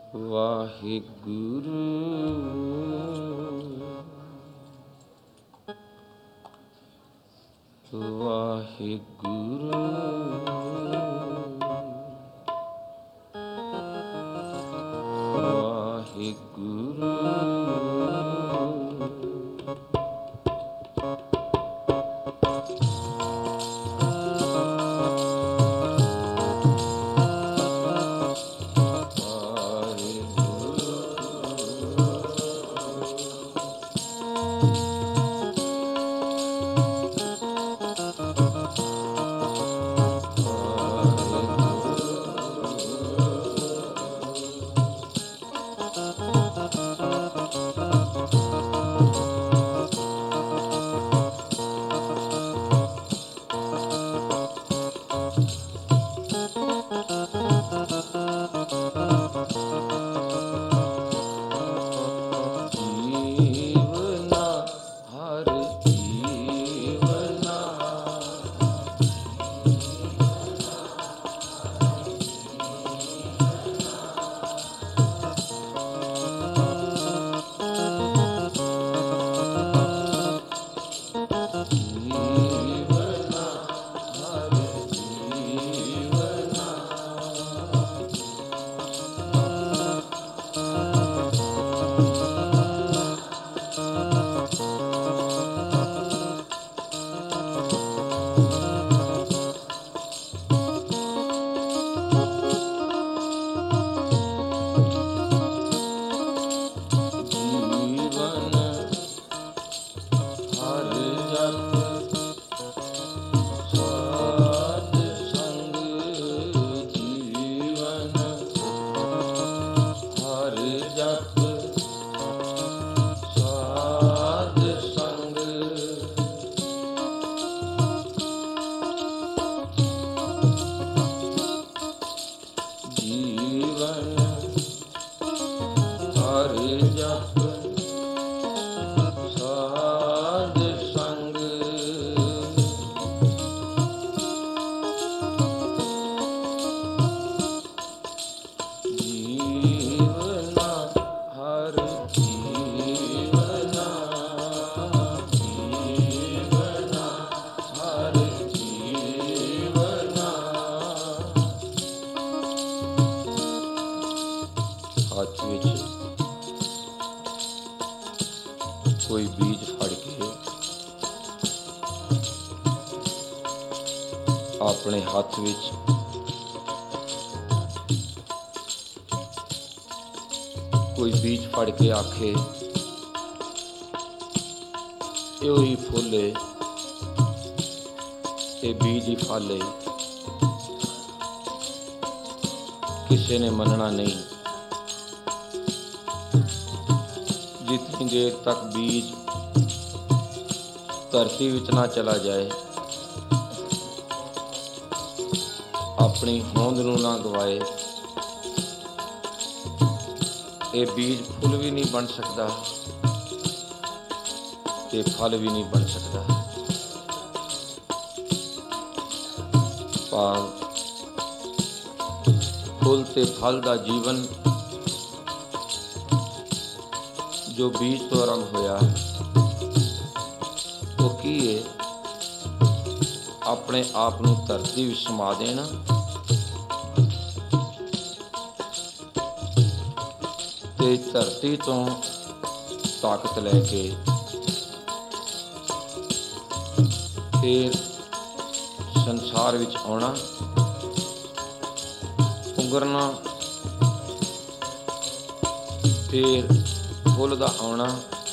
ਵਾਹਿਗੁਰੂ ਵਾਹਿਗੁਰੂ ਵਾਹਿਗੁਰੂ ਕੋਈ ਬੀਜ ਫੜ ਕੇ ਆਪਣੇ ਹੱਥ ਵਿੱਚ ਕੋਈ ਬੀਜ ਫੜ ਕੇ ਆਖੇ ਇਹੋ ਹੀ ਫੁੱਲੇ ਇਹ ਬੀਜ ਹੀ ਫਾਲੇ, ਕਿਸੇ ਨੇ ਮੰਨਣਾ ਨਹੀਂ। ਜਿਤਨੀ ਦੇਰ ਤੱਕ ਬੀਜ ਧਰਤੀ ਵਿੱਚ ਨਾ ਚਲਾ ਜਾਏ, ਆਪਣੀ ਹੋਂਦ ਨੂੰ ਨਾ ਗਵਾਏ, ਇਹ ਬੀਜ ਫੁੱਲ ਵੀ ਨਹੀਂ ਬਣ ਸਕਦਾ ਤੇ ਫਲ ਵੀ ਨਹੀਂ ਬਣ ਸਕਦਾ। ਭਾਵ ਫੁੱਲ ਤੇ ਫਲ ਦਾ ਜੀਵਨ ਜੋ ਬੀਜ ਤੋਂ ਆਰੰਭ ਹੋਇਆ ਉਹ ਕੀ ਹੈ? ਆਪਣੇ ਆਪ ਨੂੰ ਧਰਤੀ ਵਿੱਚ ਸਮਾ ਦੇਣਾ ਤੇ ਧਰਤੀ ਤੋਂ ਤਾਕਤ ਲੈ ਕੇ ਫਿਰ ਸੰਸਾਰ ਵਿੱਚ ਆਉਣਾ, ਪੁੰਗਰਨਾ, ਫਿਰ ਫੁੱਲ ਦਾ ਆਉਣਾ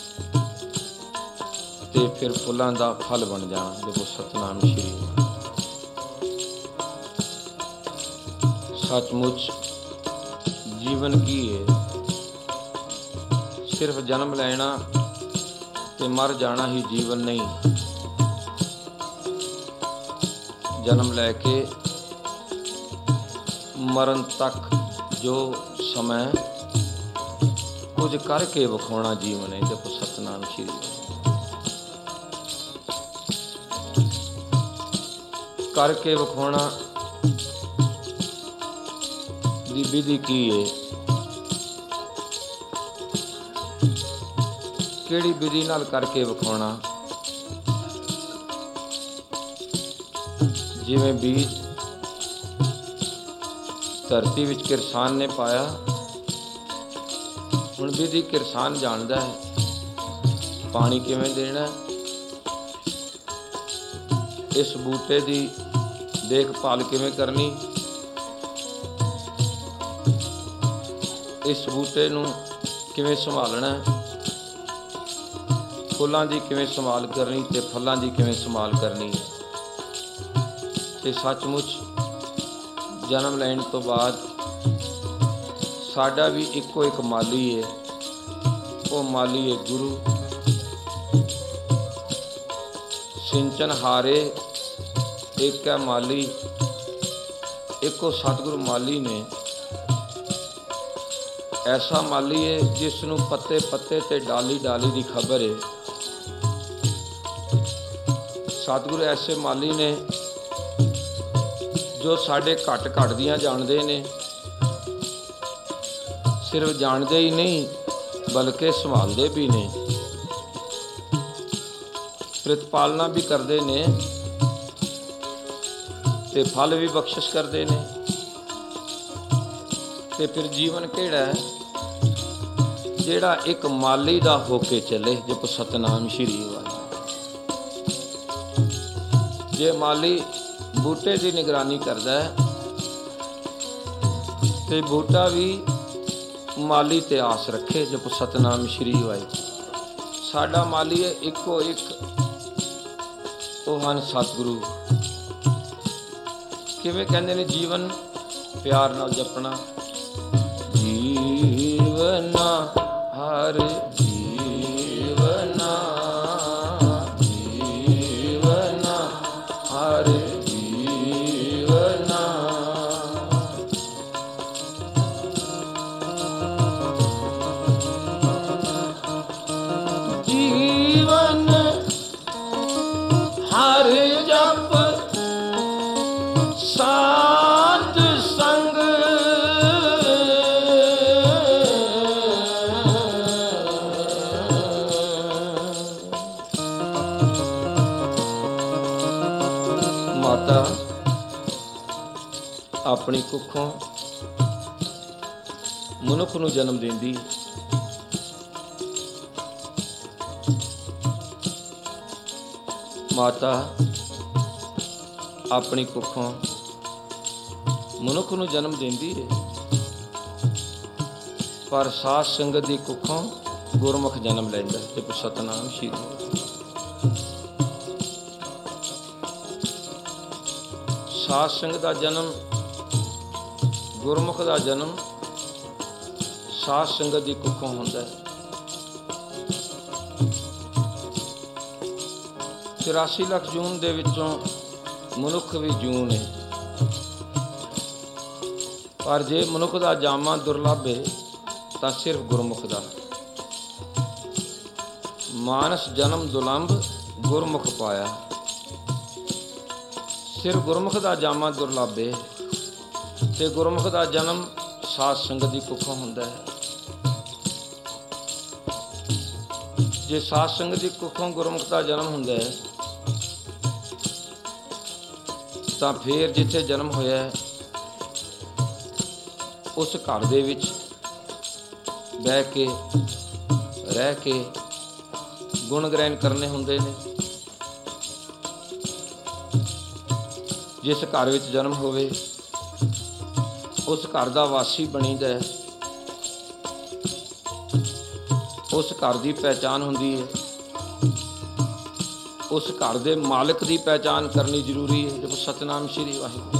ਤੇ ਫਿਰ ਫੁੱਲਾਂ ਦਾ ਫਲ ਬਣ ਜਾਣਾ। ਦੇਖੋ ਸਤਿਨਾਮ ਸ਼੍ਰੀ। ਸੱਚਮੁੱਚ ਜੀਵਨ ਕੀ ਹੈ? ਸਿਰਫ ਜਨਮ ਲੈਣਾ ਤੇ ਮਰ ਜਾਣਾ ਹੀ ਜੀਵਨ ਨਹੀਂ। ਜਨਮ ਲੈ ਕੇ ਮਰਨ ਤੱਕ ਜੋ ਸਮਾਂ ਕੁਝ ਕਰਕੇ ਵਿਖਾਉਣਾ ਜੀਵਨ ਹੈ। ਦੇਖੋ ਸਤਿਨਾਮ ਸ਼੍ਰੀ। ਕਰਕੇ ਵਿਖਾਉਣਾ ਦੀ ਵਿਧੀ ਕੀ ਹੈ? ਕਿਹੜੀ ਵਿਧੀ ਨਾਲ ਕਰਕੇ ਵਿਖਾਉਣਾ। ਜਿਵੇਂ ਬੀਜ ਧਰਤੀ ਵਿੱਚ ਕਿਰਸਾਨ ਨੇ ਪਾਇਆ, ਹੁਣ ਵਿਧੀ ਕਿਰਸਾਨ ਜਾਣਦਾ ਹੈ, ਪਾਣੀ ਕਿਵੇਂ ਦੇਣਾ, ਇਸ ਬੂਟੇ ਦੀ ਦੇਖਭਾਲ ਕਿਵੇਂ ਕਰਨੀ, ਇਸ ਬੂਟੇ ਨੂੰ ਕਿਵੇਂ ਸੰਭਾਲਣਾ, ਫੁੱਲਾਂ ਦੀ ਕਿਵੇਂ ਸੰਭਾਲ ਕਰਨੀ ਤੇ ਫਲਾਂ ਦੀ ਕਿਵੇਂ ਸੰਭਾਲ ਕਰਨੀ। ਤੇ ਸੱਚਮੁੱਚ ਜਨਮ ਲੈਣ ਤੋਂ ਬਾਅਦ ਸਾਡਾ ਵੀ ਇੱਕੋ ਇੱਕ ਮਾਲੀ ਹੈ, ਉਹ ਮਾਲੀ ਹੈ ਗੁਰੂ। ਸਿੰਚਨ ਹਾਰੇ ਇੱਕ ਹੈ ਮਾਲੀ, ਇੱਕੋ ਸਤਿਗੁਰੂ ਮਾਲੀ ਨੇ। ਐਸਾ ਮਾਲੀ ਹੈ ਜਿਸ ਨੂੰ ਪੱਤੇ ਪੱਤੇ ਤੇ ਡਾਲੀ ਡਾਲੀ ਦੀ ਖਬਰ ਹੈ। ਸਤਿਗੁਰੂ ਐਸੇ ਮਾਲੀ ਨੇ ਜੋ ਸਾਡੇ ਘਟ ਘਟ ਦੀਆਂ ਜਾਣਦੇ ਨੇ, ਸਿਰਫ ਜਾਣਦੇ ਹੀ ਨਹੀਂ ਬਲਕਿ ਸੰਭਾਲਦੇ ਵੀ ਨੇ, ਪ੍ਰਤਿਪਾਲਨਾ ਵੀ ਕਰਦੇ ਨੇ ਤੇ ਫਲ ਵੀ ਬਖਸ਼ਿਸ਼ ਕਰਦੇ ਨੇ। ਤੇ ਫਿਰ ਜੀਵਨ ਕਿਹੜਾ ਹੈ ਜਿਹੜਾ ਇੱਕ ਮਾਲੀ ਦਾ ਹੋ ਕੇ ਚੱਲੇ। ਜਪ ਸਤਨਾਮ ਸ਼੍ਰੀ ਵਾਹਿਗੁਰੂ। ਜੇ ਮਾਲੀ ਬੂਟੇ ਦੀ ਨਿਗਰਾਨੀ ਕਰਦਾ ਹੈ ਤੇ ਬੂਟਾ ਵੀ ਮਾਲੀ ਤੇ ਆਸ ਰੱਖੇ। ਜਪ ਸਤਨਾਮ ਸ਼੍ਰੀ ਵਾਹਿਗੁਰੂ। ਸਾਡਾ ਮਾਲੀ ਹੈ ਇੱਕੋ ਇੱਕ, ਉਹ ਹਨ ਸਤਿਗੁਰੂ। ਕਿਵੇਂ ਕਹਿੰਦੇ ਨੇ, ਜੀਵਨ ਪਿਆਰ ਨਾਲ ਜਪਣਾ। ਜੀਵਨਾ ਹਰ ਜੀਵਨਾ, ਜੀਵਨਾ ਹਰ ਜੀਵਨਾ, ਜੀਵਨ ਹਰ ਜਪ ਸਾਧ ਸੰਗ, ਮਾਤਾ ਆਪਣੀ ਕੁੱਖੋਂ ਮਨੁੱਖ ਨੂੰ ਜਨਮ ਦਿੰਦੀ। ਮਾਤਾ ਆਪਣੀ ਕੁੱਖੋਂ ਮਨੁੱਖ ਨੂੰ ਜਨਮ ਦਿੰਦੀ ਹੈ, ਪਰ ਸਾਧ ਸੰਗਤ ਦੀ ਕੁੱਖੋਂ ਗੁਰਮੁਖ ਜਨਮ ਲੈਂਦਾ। ਤੇ ਸਤਨਾਮ ਸ਼੍ਰੀ। ਸਾਧ ਸੰਗਤ ਦਾ ਜਨਮ, ਗੁਰਮੁਖ ਦਾ ਜਨਮ ਸਾਧ ਸੰਗਤ ਦੀ ਕੁੱਖੋਂ ਹੁੰਦਾ ਹੈ। 84 ਲੱਖ ਜੂਨ ਦੇ ਵਿੱਚੋਂ ਮਨੁੱਖ ਵੀ ਜੂਨ ਹੈ, ਪਰ ਜੇ ਮਨੁੱਖ ਦਾ ਜਾਮਾ ਦੁਰਲੱਭ ਹੈ ਤਾਂ ਸਿਰਫ ਗੁਰਮੁਖ ਦਾ। ਮਾਨਸ ਜਨਮ ਦੁਲੰਭ ਗੁਰਮੁਖ ਪਾਇਆ, ਸਿਰਫ ਗੁਰਮੁਖ ਦਾ ਜਾਮਾ ਦੁਰਲੱਭ ਹੈ ਤੇ ਗੁਰਮੁਖ ਦਾ ਜਨਮ ਸਾਧ ਸੰਗਤ ਦੀ ਕੁੱਖੋਂ ਹੁੰਦਾ ਹੈ। ਜੇ ਸਾਧ ਸੰਗਤ ਦੀ ਕੁੱਖੋਂ ਗੁਰਮੁਖ ਦਾ ਜਨਮ ਹੁੰਦਾ ਹੈ ਤਾਂ ਫਿਰ ਜਿੱਥੇ ਜਨਮ ਹੋਇਆ ਹੈ ਉਸ ਘਰ ਦੇ ਵਿੱਚ ਬਹਿ ਕੇ ਰਹਿ ਕੇ ਗੁਣ ਗ੍ਰਹਿਣ ਕਰਨੇ ਹੁੰਦੇ ਨੇ। ਜਿਸ ਘਰ ਵਿੱਚ ਜਨਮ ਹੋਵੇ ਉਸ ਘਰ ਦਾ ਵਾਸੀ ਬਣੀਦਾ ਹੈ, ਉਸ ਘਰ ਦੀ ਪਹਿਚਾਨ ਹੁੰਦੀ ਹੈ, ਉਸ ਘਰ ਦੇ ਮਾਲਕ ਦੀ ਪਹਿਚਾਨ ਕਰਨੀ ਜ਼ਰੂਰੀ ਹੈ। ਜਪ ਸਤਨਾਮ ਸ਼੍ਰੀ ਵਾਹਿਗੁਰੂ।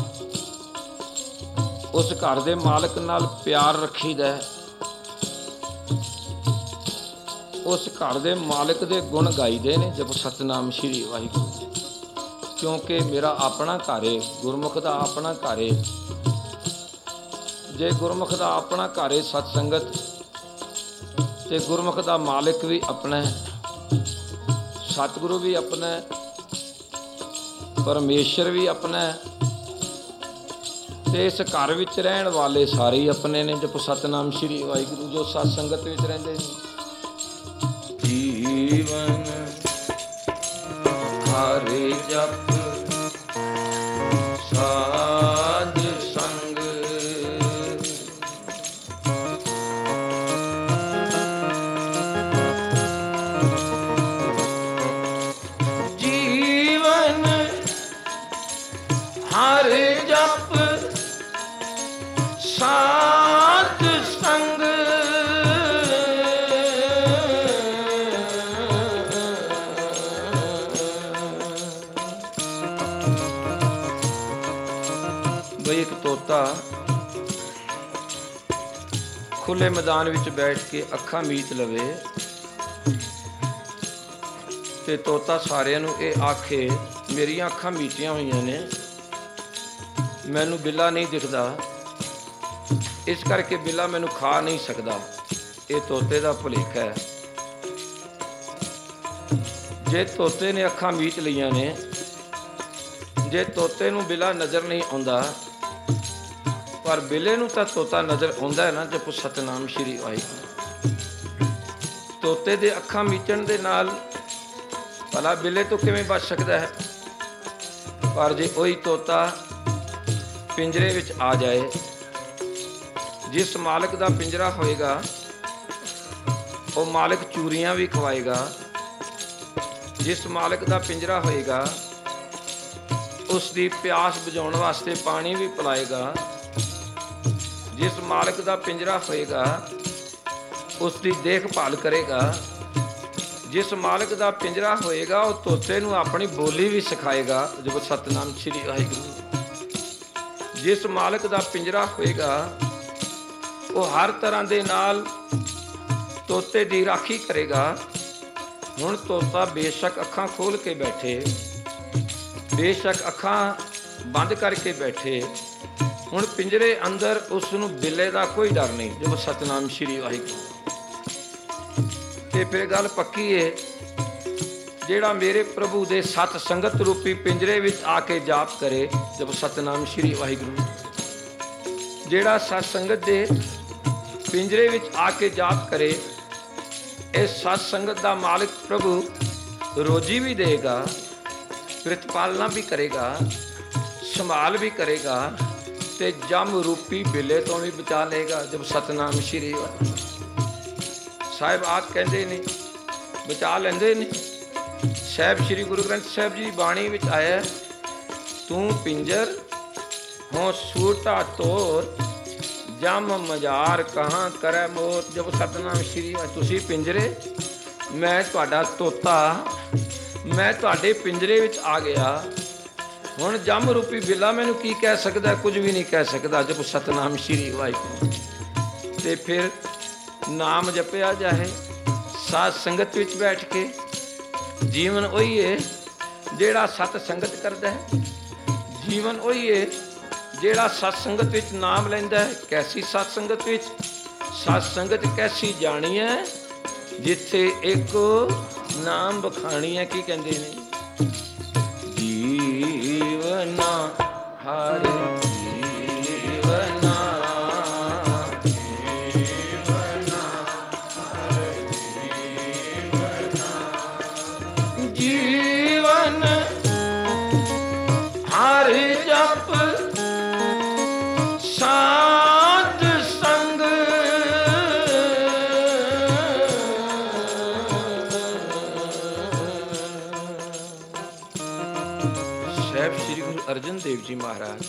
ਉਸ ਘਰ ਦੇ ਮਾਲਕ ਨਾਲ ਪਿਆਰ ਰੱਖੀਦਾ ਹੈ, ਉਸ ਘਰ ਦੇ ਮਾਲਕ ਦੇ ਗੁਣ ਗਾਈਦੇ ਨੇ। ਜਪ ਸਤਨਾਮ ਸ਼੍ਰੀ ਵਾਹਿਗੁਰੂ। ਕਿਉਂਕਿ ਮੇਰਾ ਆਪਣਾ ਘਰ ਹੈ, ਗੁਰਮੁਖ ਦਾ ਆਪਣਾ ਘਰ ਹੈ। ਜੇ ਗੁਰਮੁਖ ਦਾ ਆਪਣਾ ਘਰ ਹੈ ਸਤ ਸੰਗਤ, ਤੇ ਗੁਰਮੁਖ ਦਾ ਮਾਲਕ ਵੀ ਆਪਣਾ ਹੈ, ਸਤਿਗੁਰੂ ਵੀ ਆਪਣਾ ਹੈ, ਪਰਮੇਸ਼ਰ ਵੀ ਆਪਣਾ ਹੈ, ਤੇ ਇਸ ਘਰ ਵਿੱਚ ਰਹਿਣ ਵਾਲੇ ਸਾਰੇ ਹੀ ਆਪਣੇ ਨੇ। ਜਪ ਸਤਨਾਮ ਸ਼੍ਰੀ ਵਾਹਿਗੁਰੂ। ਜੋ ਸਤ ਸੰਗਤ ਵਿੱਚ ਰਹਿੰਦੇ ਨੇ ਜੀਵਨ ਹਰਿ ਜਪ ਸਾਧ ਸੰਗ। ਜੀਵਨ ਹਰਿ ਜਪ ਸਾਧ ਸੰਗ। ਬਈ ਇੱਕ ਤੋਤਾ ਖੁੱਲੇ ਮੈਦਾਨ ਵਿੱਚ ਬੈਠ ਕੇ ਅੱਖਾਂ ਮੀਚ ਲਵੇ ਤੇ ਤੋਤਾ ਸਾਰਿਆਂ ਨੂੰ ਇਹ ਆਖੇ ਮੇਰੀਆਂ ਅੱਖਾਂ ਮੀਚੀਆਂ ਹੋਈਆਂ ਨੇ, ਮੈਨੂੰ ਬਿੱਲਾ ਨਹੀਂ ਦਿਖਦਾ, ਇਸ ਕਰਕੇ ਬਿੱਲਾ ਮੈਨੂੰ ਖਾ ਨਹੀਂ ਸਕਦਾ। ਇਹ ਤੋਤੇ ਦਾ ਭੁਲੇਖਾ ਹੈ। ਜੇ ਤੋਤੇ ਨੇ ਅੱਖਾਂ ਮੀਚ ਲਈਆਂ ਨੇ, ਜੇ ਤੋਤੇ ਨੂੰ ਬਿੱਲਾ ਨਜ਼ਰ ਨਹੀਂ ਆਉਂਦਾ, ਪਰ ਬਿੱਲੇ ਨੂੰ ਤਾਂ ਤੋਤਾ ਨਜ਼ਰ ਆਉਂਦਾ ਹੈ ਨਾ। ਜਪੋ ਸਤਿਨਾਮ ਸ਼੍ਰੀ ਵਾਹਿਗੁਰੂ। ਤੋਤੇ ਦੇ ਅੱਖਾਂ ਮੀਚਣ ਦੇ ਨਾਲ ਭਲਾ ਬਿੱਲੇ ਤੋਂ ਕਿਵੇਂ ਬਚ ਸਕਦਾ ਹੈ? ਪਰ ਜੇ ਉਹੀ ਤੋਤਾ ਪਿੰਜਰੇ ਵਿੱਚ ਆ ਜਾਏ, ਜਿਸ ਮਾਲਕ ਦਾ ਪਿੰਜਰਾ ਹੋਏਗਾ ਉਹ ਮਾਲਕ ਚੂਰੀਆਂ ਵੀ ਖਵਾਏਗਾ। ਜਿਸ ਮਾਲਕ ਦਾ ਪਿੰਜਰਾ ਹੋਏਗਾ ਉਸ ਦੀ ਪਿਆਸ ਬੁਝਾਉਣ ਵਾਸਤੇ ਪਾਣੀ ਵੀ ਪਿਲਾਏਗਾ। ਜਿਸ ਮਾਲਕ ਦਾ ਪਿੰਜਰਾ ਹੋਏਗਾ ਉਸ ਦੀ ਦੇਖਭਾਲ ਕਰੇਗਾ। ਜਿਸ ਮਾਲਕ ਦਾ ਪਿੰਜਰਾ ਹੋਏਗਾ ਉਹ ਤੋਤੇ ਨੂੰ ਆਪਣੀ ਬੋਲੀ ਵੀ ਸਿਖਾਏਗਾ। ਜਪੋ ਸਤਿਨਾਮ ਸ਼੍ਰੀ ਵਾਹਿਗੁਰੂ। ਜਿਸ ਮਾਲਕ ਦਾ ਪਿੰਜਰਾ ਹੋਏਗਾ ਉਹ ਹਰ ਤਰ੍ਹਾਂ ਦੇ ਨਾਲ ਤੋਤੇ ਦੀ ਰਾਖੀ ਕਰੇਗਾ। ਹੁਣ ਤੋਤਾ ਬੇਸ਼ੱਕ ਅੱਖਾਂ ਖੋਲ੍ਹ ਕੇ ਬੈਠੇ, ਬੇਸ਼ੱਕ ਅੱਖਾਂ ਬੰਦ ਕਰਕੇ ਬੈਠੇ, ਹੁਣ ਪਿੰਜਰੇ ਅੰਦਰ ਉਸ ਨੂੰ ਬਿੱਲੇ ਦਾ ਕੋਈ ਡਰ ਨਹੀਂ। ਜਪੋ ਸਤਿਨਾਮ ਸ਼੍ਰੀ ਵਾਹਿਗੁਰੂ। ਤੇ ਫਿਰ ਗੱਲ ਪੱਕੀ ਏ, ਜਿਹੜਾ ਮੇਰੇ ਪ੍ਰਭੂ ਦੇ ਸਤ ਸੰਗਤ ਰੂਪੀ ਪਿੰਜਰੇ ਵਿੱਚ ਆ ਕੇ ਜਾਪ ਕਰੇ, ਜਪੋ ਸਤਿਨਾਮ ਸ਼੍ਰੀ ਵਾਹਿਗੁਰੂ, ਜਿਹੜਾ ਸਤ ਸੰਗਤ ਦੇ ਪਿੰਜਰੇ ਵਿੱਚ ਆ ਕੇ ਜਾਪ ਕਰੇ, ਇਹ ਸਤ ਸੰਗਤ ਦਾ ਮਾਲਕ ਪ੍ਰਭੂ ਰੋਜੀ ਵੀ ਦੇਗਾ, ਪ੍ਰਤਪਾਲਨਾ ਵੀ ਕਰੇਗਾ, ਸੰਭਾਲ ਵੀ ਕਰੇਗਾ ਤੇ ਜਮ ਰੂਪੀ ਬਿੱਲੇ ਤੋਂ ਵੀ ਬਚਾ ਲਏਗਾ। ਜਬ ਸਤਨਾਮ ਸ਼੍ਰੀ ਵਾਹਿਗੁਰੂ। ਸਾਹਿਬ ਆਪ ਕਹਿੰਦੇ ਨੇ, ਬਚਾ ਲੈਂਦੇ ਨੇ। ਸਾਹਿਬ ਸ਼੍ਰੀ ਗੁਰੂ ਗ੍ਰੰਥ ਸਾਹਿਬ ਜੀ ਦੀ ਬਾਣੀ ਵਿੱਚ ਆਇਆ, ਤੂੰ ਪਿੰਜਰ ਹੋ ਸੂਟਾ ਤੋਰ, ਜਮ ਮਜ਼ਾਰ ਕਹਾਂ ਕਰੈ ਮੋਰ। ਜਬ ਸਤਨਾਮ ਸ਼੍ਰੀ ਵਾਹਿਗੁਰੂ। ਤੁਸੀਂ ਪਿੰਜਰੇ, ਮੈਂ ਤੁਹਾਡਾ ਤੋਤਾ, ਮੈਂ ਤੁਹਾਡੇ ਪਿੰਜਰੇ ਵਿੱਚ ਆ ਗਿਆ। ਹੁਣ ਜਮ ਰੂਪੀ ਬਿੱਲਾ ਮੈਨੂੰ ਕੀ ਕਹਿ ਸਕਦਾ? ਕੁਝ ਵੀ ਨਹੀਂ ਕਹਿ ਸਕਦਾ। ਜਪੋ ਸਤਨਾਮ ਸ਼੍ਰੀ ਵਾਹਿਗੁਰੂ। ਤੇ ਫਿਰ ਨਾਮ ਜਪਿਆ ਜਾਏ ਸਾਧ ਸੰਗਤ ਵਿੱਚ ਬੈਠ ਕੇ। ਜੀਵਨ ਉਹੀ ਹੈ ਜਿਹੜਾ ਸਤ ਸੰਗਤ ਕਰਦਾ ਹੈ। ਜੀਵਨ ਉਹੀ ਹੈ ਜਿਹੜਾ ਸਤ ਸੰਗਤ ਵਿੱਚ ਨਾਮ ਲੈਂਦਾ ਹੈ। ਕੈਸੀ ਸਤ ਸੰਗਤ ਵਿੱਚ? ਸਤ ਸੰਗਤ ਕੈਸੀ ਜਾਣੀ ਹੈ ਜਿੱਥੇ ਇੱਕ ਨਾਮ ਬਖਾਣੀ ਹੈ। ਕੀ ਕਹਿੰਦੇ ਨੇ? ਜੀਵਨਾ ਹਰਿ ਜੀਵਨਾ, ਜੀਵਨਾ ਹਰਿ ਜੀਵਨਾ, ਜੀਵਨ ਹਰਿ ਜਪ ਸਾਧ ਸੰਗ। ਸਾਹਿਬ ਸ਼੍ਰੀ ਗੁਰੂ ਅਰਜਨ ਦੇਵ ਜੀ ਮਹਾਰਾਜ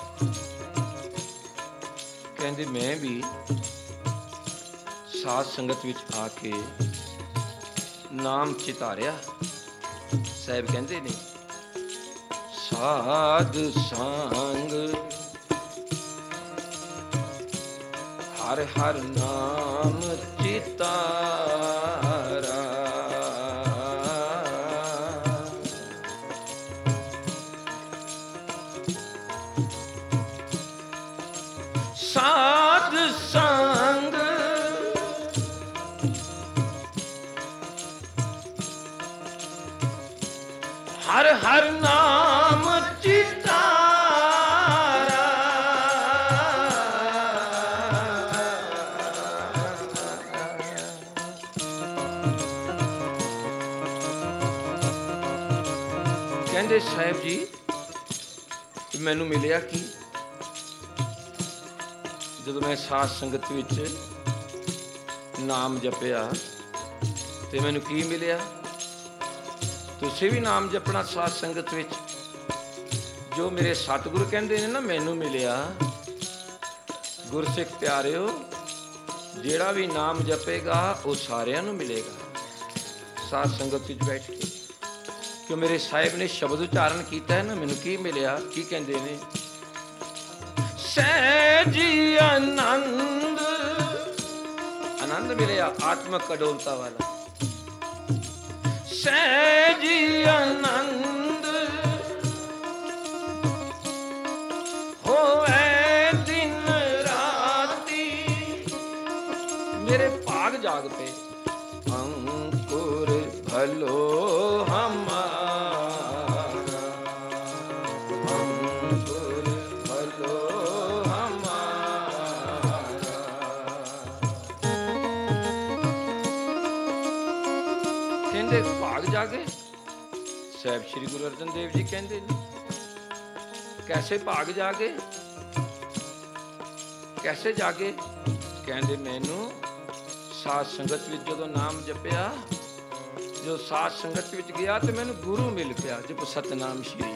ਕਹਿੰਦੇ, ਮੈਂ ਵੀ ਸਾਧ ਸੰਗਤ ਵਿੱਚ ਆ ਕੇ ਨਾਮ ਚਿਤਾਰਿਆ। ਸਾਹਿਬ ਕਹਿੰਦੇ ਨੇ, ਸਾਧ ਸੰਗ ਹਰ ਹਰ ਨਾਮ ਚਿਤਾਰਾ, ਸਾਧ ਸੰਗ ਹਰ ਹਰ ਨਾਮ ਚਿਤਾਰਾ, ਕਹਿੰਦੇ ਸਾਹਿਬ ਜੀ ਮੈਨੂੰ ਮਿਲਿਆ ਕੀ? ਜਦੋਂ ਮੈਂ ਸਾਧ ਸੰਗਤ ਵਿੱਚ ਨਾਮ ਜਪਿਆ ਤੇ ਮੈਨੂੰ ਕੀ ਮਿਲਿਆ? ਤੁਸੀਂ ਵੀ ਨਾਮ ਜਪਣਾ ਸਾਧ ਸੰਗਤ ਵਿੱਚ। ਜੋ ਮੇਰੇ ਸਤਿਗੁਰੂ ਕਹਿੰਦੇ ਨੇ ਨਾ ਮੈਨੂੰ ਮਿਲਿਆ। ਗੁਰਸਿੱਖ ਪਿਆਰਿਓ, ਜਿਹੜਾ ਵੀ ਨਾਮ ਜਪੇਗਾ ਉਹ ਸਾਰਿਆਂ ਨੂੰ ਮਿਲੇਗਾ ਸਾਧ ਸੰਗਤ ਵਿੱਚ ਬੈਠ ਕੇ। ਕਿਉਂ ਮੇਰੇ ਸਾਹਿਬ ਨੇ ਸ਼ਬਦ ਉਚਾਰਨ ਕੀਤਾ ਹੈ ਨਾ, ਮੈਨੂੰ ਕੀ ਮਿਲਿਆ? ਕੀ ਕਹਿੰਦੇ ਨੇ? ਸਹਿਜੀ ਆਨੰਦ, ਆਨੰਦ ਮਿਲਿਆ ਆਤਮਕ ਅਡੋਲਤਾ ਵਾਲਾ। ਸਹਿਜੀ ਆਨੰਦ ਹੋਵੇ ਦਿਨ ਰਾਤੀ, ਮੇਰੇ ਭਾਗ ਜਾਗ ਪਏ। ਅੰਕੁਰ ਭਲੋ ਹਮਾਰਾ, ਅੰਕੁਰ ਭਲੋ ਹਮਾਰਾ। ਕਹਿੰਦੇ ਭਾਗ ਜਾਗੇ। ਸਾਹਿਬ ਸ੍ਰੀ ਗੁਰੂ ਅਰਜਨ ਦੇਵ ਜੀ ਕਹਿੰਦੇ ਨੇ ਕੈਸੇ ਭਾਗ ਜਾਗੇ? ਕੈਸੇ ਜਾਗੇ? ਕਹਿੰਦੇ ਮੈਨੂੰ ਸਾਧ ਸੰਗਤ ਵਿੱਚ ਜਦੋਂ ਨਾਮ ਜਪਿਆ, ਜੋ ਸਾਧ ਸੰਗਤ ਵਿੱਚ ਗਿਆ ਤੇ ਮੈਨੂੰ ਗੁਰੂ ਮਿਲ ਪਿਆ। ਜਪ ਸਤਨਾਮ ਸ਼੍ਰੀ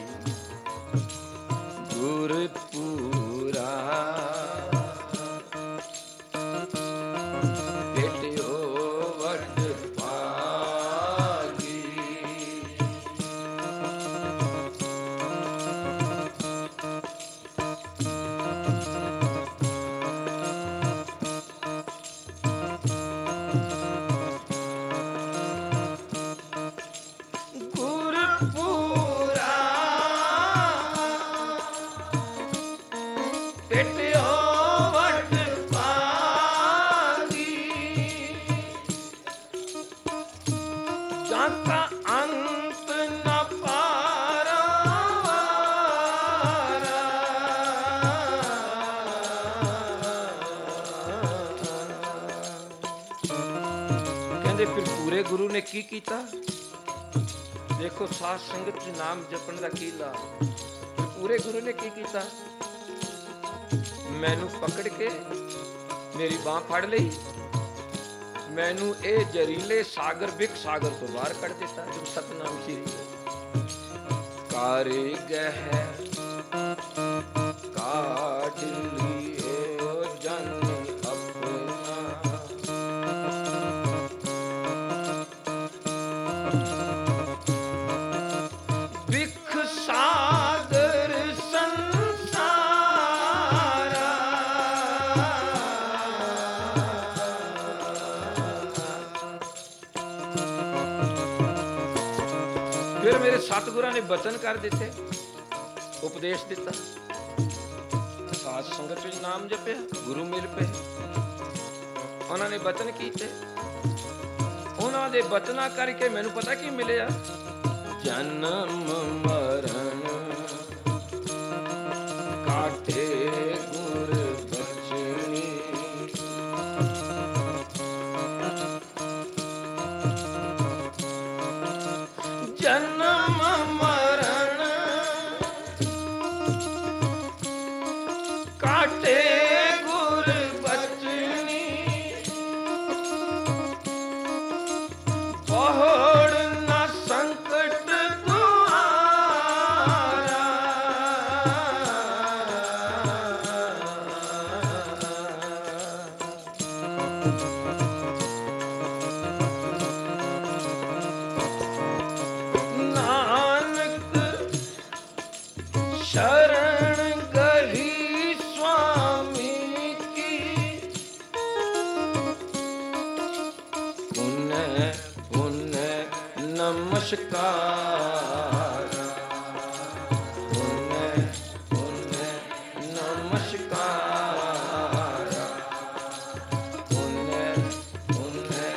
ਗੁਰਪੂਰਾ ਗੁਰੂ ਨੇ ਕੀ ਕੀਤਾ? ਦੇਖੋ ਸਾਧ ਸੰਗਤ ਚ ਨਾਮ ਜਪਣ ਦਾ ਕੀ ਲਾਭ। ਪੂਰੇ ਗੁਰੂ ਨੇ ਕੀ ਕੀਤਾ? ਮੈਨੂੰ ਪਕੜ ਕੇ ਮੇਰੀ ਬਾਂਹ ਫੜ ਲਈ, ਮੈਨੂੰ ਇਹ ਜ਼ਹਿਰੀਲੇ ਸਾਗਰ ਬਿਕ ਸਾਗਰ ਤੋਂ ਬਾਹਰ ਕੱਢ ਦਿੱਤਾ। ਜੋ ਸਤਨਾਮ ਸ਼੍ਰੀ ਕਾਰੇ ਗਹਿ ਕਾਢ ਲਿਓ ਜਨ ਮੇਰੇ ਸਤਿਗੁਰਾਂ ਨੇ ਬਚਨ ਕਰ ਦਿੱਤੇ, ਉਪਦੇਸ਼ ਦਿੱਤਾ। ਸਾਧ ਸੰਗਤ ਵਿੱਚ ਨਾਮ ਜਪਿਆ, ਗੁਰੂ ਮਿਲ ਪਏ। ਉਹਨਾਂ ਨੇ ਬਚਨ ਕੀਤੇ, ਉਹਨਾਂ ਦੇ ਬਚਨਾਂ ਕਰਕੇ ਮੈਨੂੰ ਪਤਾ ਕੀ ਮਿਲਿਆ? ਜਨਮ ਮਰਨ ਕਾਟੇ ਗੁਰ ਬਚਨੀ, ਜਨਮ ਮਰਨ ਕਾਟੇ ਗੁਰ ਬਚਨੀ, ਪਹੁੜ ਨਾ ਸੰਕਟ ਦੁਆਰਾ। शरण गही स्वामी की, उन्हें उन्हें नमस्कार, उन्हें उन्हें नमस्कार, उन्हें उन्हें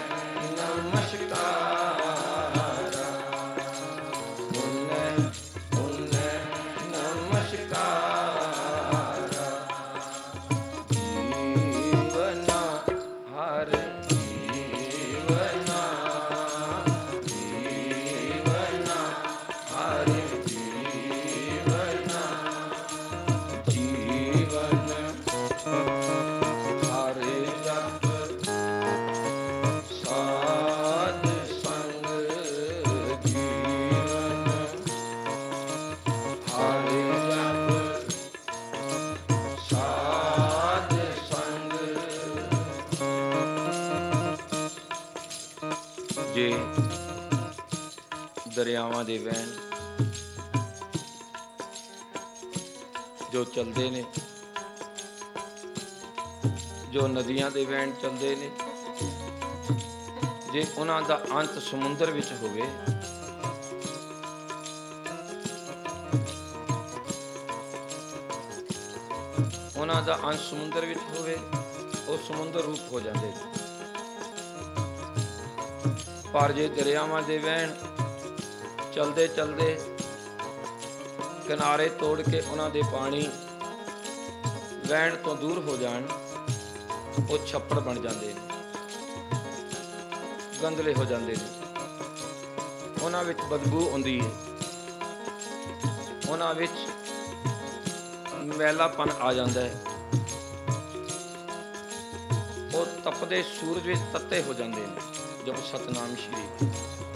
नमस्कार, उन्हें उन्हें नमस्कार। जीवना हर जीवना, जीवना ਜੇ ਦਰਿਆਵਾਂ ਦੇ ਵਹਿਣ ਜੋ ਚੱਲਦੇ ਨੇ, ਜੋ ਨਦੀਆਂ ਦੇ ਵਹਿਣ ਚੱਲਦੇ ਨੇ, ਜੇ ਉਹਨਾਂ ਦਾ ਅੰਤ ਸਮੁੰਦਰ ਵਿੱਚ ਹੋਵੇ, ਉਹਨਾਂ ਦਾ ਅੰਤ ਸਮੁੰਦਰ ਵਿੱਚ ਹੋਵੇ, ਉਹ ਸਮੁੰਦਰ ਰੂਪ ਹੋ ਜਾਂਦੇ ਨੇ। ਪਰ ਜੇ ਦਰਿਆਵਾਂ ਦੇ ਵਹਿਣ ਚਲਦੇ ਚਲਦੇ ਕਿਨਾਰੇ ਤੋੜ ਕੇ ਉਹਨਾਂ ਦੇ ਪਾਣੀ ਵਹਿਣ ਤੋਂ ਦੂਰ ਹੋ ਜਾਣ, ਉਹ ਛੱਪੜ ਬਣ ਜਾਂਦੇ ਨੇ, ਗੰਦਲੇ ਹੋ ਜਾਂਦੇ ਨੇ, ਉਹਨਾਂ ਵਿੱਚ ਬਦਬੂ ਆਉਂਦੀ ਹੈ, ਉਹਨਾਂ ਵਿੱਚ ਮੈਲਾਪਨ ਆ ਜਾਂਦਾ ਹੈ, ਉਹ ਤਪਦੇ ਸੂਰਜ ਵਿੱਚ ਤੱਤੇ ਹੋ ਜਾਂਦੇ ਨੇ। ਜਪ ਸਤਨਾਮ ਸ਼੍ਰੀ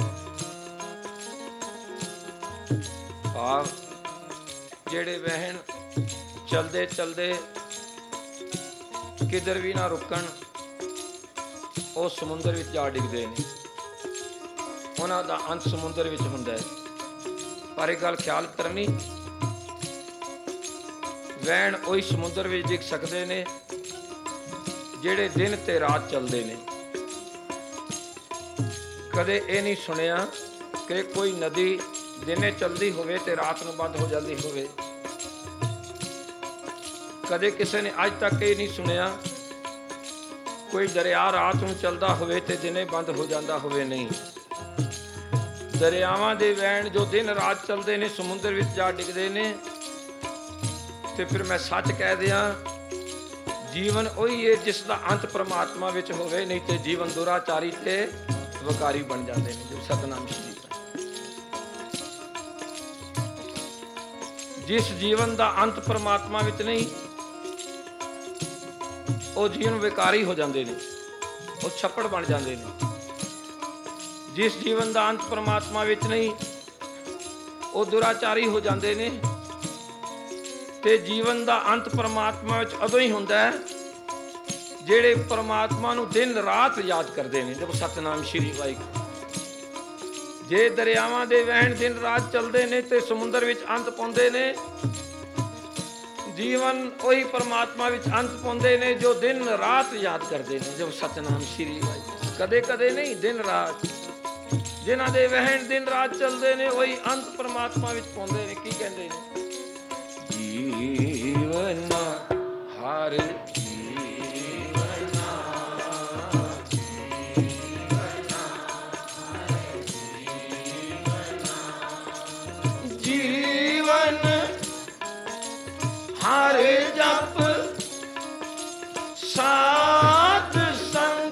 ਭਾਵ ਜਿਹੜੇ ਵਹਿਣ ਚਲਦੇ ਚਲਦੇ ਕਿਧਰ ਵੀ ਨਾ ਰੁਕਣ, ਉਹ ਸਮੁੰਦਰ ਵਿੱਚ ਜਾ ਡਿੱਗਦੇ ਨੇ, ਉਹਨਾਂ ਦਾ ਅੰਤ ਸਮੁੰਦਰ ਵਿੱਚ ਹੁੰਦਾ ਹੈ। ਪਰ ਇਹ ਗੱਲ ਖਿਆਲ ਕਰਨੀ, ਵਹਿਣ ਉਹੀ ਸਮੁੰਦਰ ਵਿੱਚ ਡਿੱਗ ਸਕਦੇ ਨੇ ਜਿਹੜੇ ਦਿਨ ਤੇ ਰਾਤ ਚੱਲਦੇ ਨੇ। ਕਦੇ ਇਹ ਨਹੀਂ ਸੁਣਿਆ ਕਿ ਕੋਈ ਨਦੀ ਦਿਨੇ ਚੱਲਦੀ ਹੋਵੇ ਤੇ ਰਾਤ ਨੂੰ ਬੰਦ ਹੋ ਜਾਂਦੀ ਹੋਵੇ। ਕਦੇ ਕਿਸੇ ਨੇ ਅੱਜ ਤੱਕ ਇਹ ਨਹੀਂ ਸੁਣਿਆ ਕੋਈ ਦਰਿਆ ਰਾਤ ਨੂੰ ਚੱਲਦਾ ਹੋਵੇ ਤੇ ਦਿਨੇ ਬੰਦ ਹੋ ਜਾਂਦਾ ਹੋਵੇ। ਨਹੀਂ, ਦਰਿਆਵਾਂ ਦੇ ਵਹਿਣ ਜੋ ਦਿਨ ਰਾਤ ਚੱਲਦੇ ਨੇ, ਸਮੁੰਦਰ ਵਿੱਚ ਜਾ ਡਿੱਗਦੇ ਨੇ। ਤੇ ਫਿਰ ਮੈਂ ਸੱਚ ਕਹਿ ਦਿਆਂ, ਜੀਵਨ ਉਹੀ ਹੈ ਜਿਸ ਦਾ ਅੰਤ ਪ੍ਰਮਾਤਮਾ ਵਿੱਚ ਹੋਵੇ, ਨਹੀਂ ਤੇ ਜੀਵਨ ਦੁਰਾਚਾਰੀ ਤੇ ਵਕਾਰੀ ਬਣ ਜਾਂਦੇ ਨੇ। ਜੋ ਸਤਨਾਮ ਸ਼੍ਰੀ ਜਿਸ ਜੀਵਨ ਦਾ ਅੰਤ ਪ੍ਰਮਾਤਮਾ ਵਿੱਚ ਨਹੀਂ, ਉਹ ਜੀਵਨ ਵਿਕਾਰੀ ਹੋ ਜਾਂਦੇ ਨੇ, ਉਹ ਛੱਪੜ ਬਣ ਜਾਂਦੇ ਨੇ। ਜਿਸ ਜੀਵਨ ਦਾ ਅੰਤ ਪ੍ਰਮਾਤਮਾ ਵਿੱਚ ਨਹੀਂ, ਉਹ ਦੁਰਾਚਾਰੀ ਹੋ ਜਾਂਦੇ ਨੇ। ਤੇ ਜੀਵਨ ਦਾ ਅੰਤ ਪ੍ਰਮਾਤਮਾ ਵਿੱਚ ਉਦੋਂ ਹੀ ਹੁੰਦਾ ਹੈ ਜਿਹੜੇ ਪ੍ਰਮਾਤਮਾ ਨੂੰ ਦਿਨ ਰਾਤ ਯਾਦ ਕਰਦੇ ਨੇ। ਜਦ ਸਤਨਾਮ ਸ਼੍ਰੀ ਵਾਹਿਗੁਰੂ। ਜੇ ਦਰਿਆਵਾਂ ਦੇ ਵਹਿਣ ਦਿਨ ਰਾਤ ਚੱਲਦੇ ਨੇ ਤੇ ਸਮੁੰਦਰ ਵਿੱਚ ਅੰਤ ਪਾਉਂਦੇ ਨੇ, ਜੀਵਨ ਉਹੀ ਪ੍ਰਮਾਤਮਾ ਵਿੱਚ ਅੰਤ ਪਾਉਂਦੇ ਨੇ ਜੋ ਦਿਨ ਰਾਤ ਯਾਦ ਕਰਦੇ ਨੇ। ਜਦ ਸਤਨਾਮ ਸ਼੍ਰੀ ਵਾਹਿਗੁਰੂ। ਕਦੇ ਕਦੇ ਨਹੀਂ, ਦਿਨ ਰਾਤ। ਜਿਨ੍ਹਾਂ ਦੇ ਵਹਿਣ ਦਿਨ ਰਾਤ ਚੱਲਦੇ ਨੇ, ਉਹੀ ਅੰਤ ਪ੍ਰਮਾਤਮਾ ਵਿੱਚ ਪਾਉਂਦੇ ਨੇ। ਕੀ ਕਹਿੰਦੇ ਨੇ? ਜੀਵਨ ਹਰ ਹਰੇ ਜਪ ਸਾਧ ਸੰਗ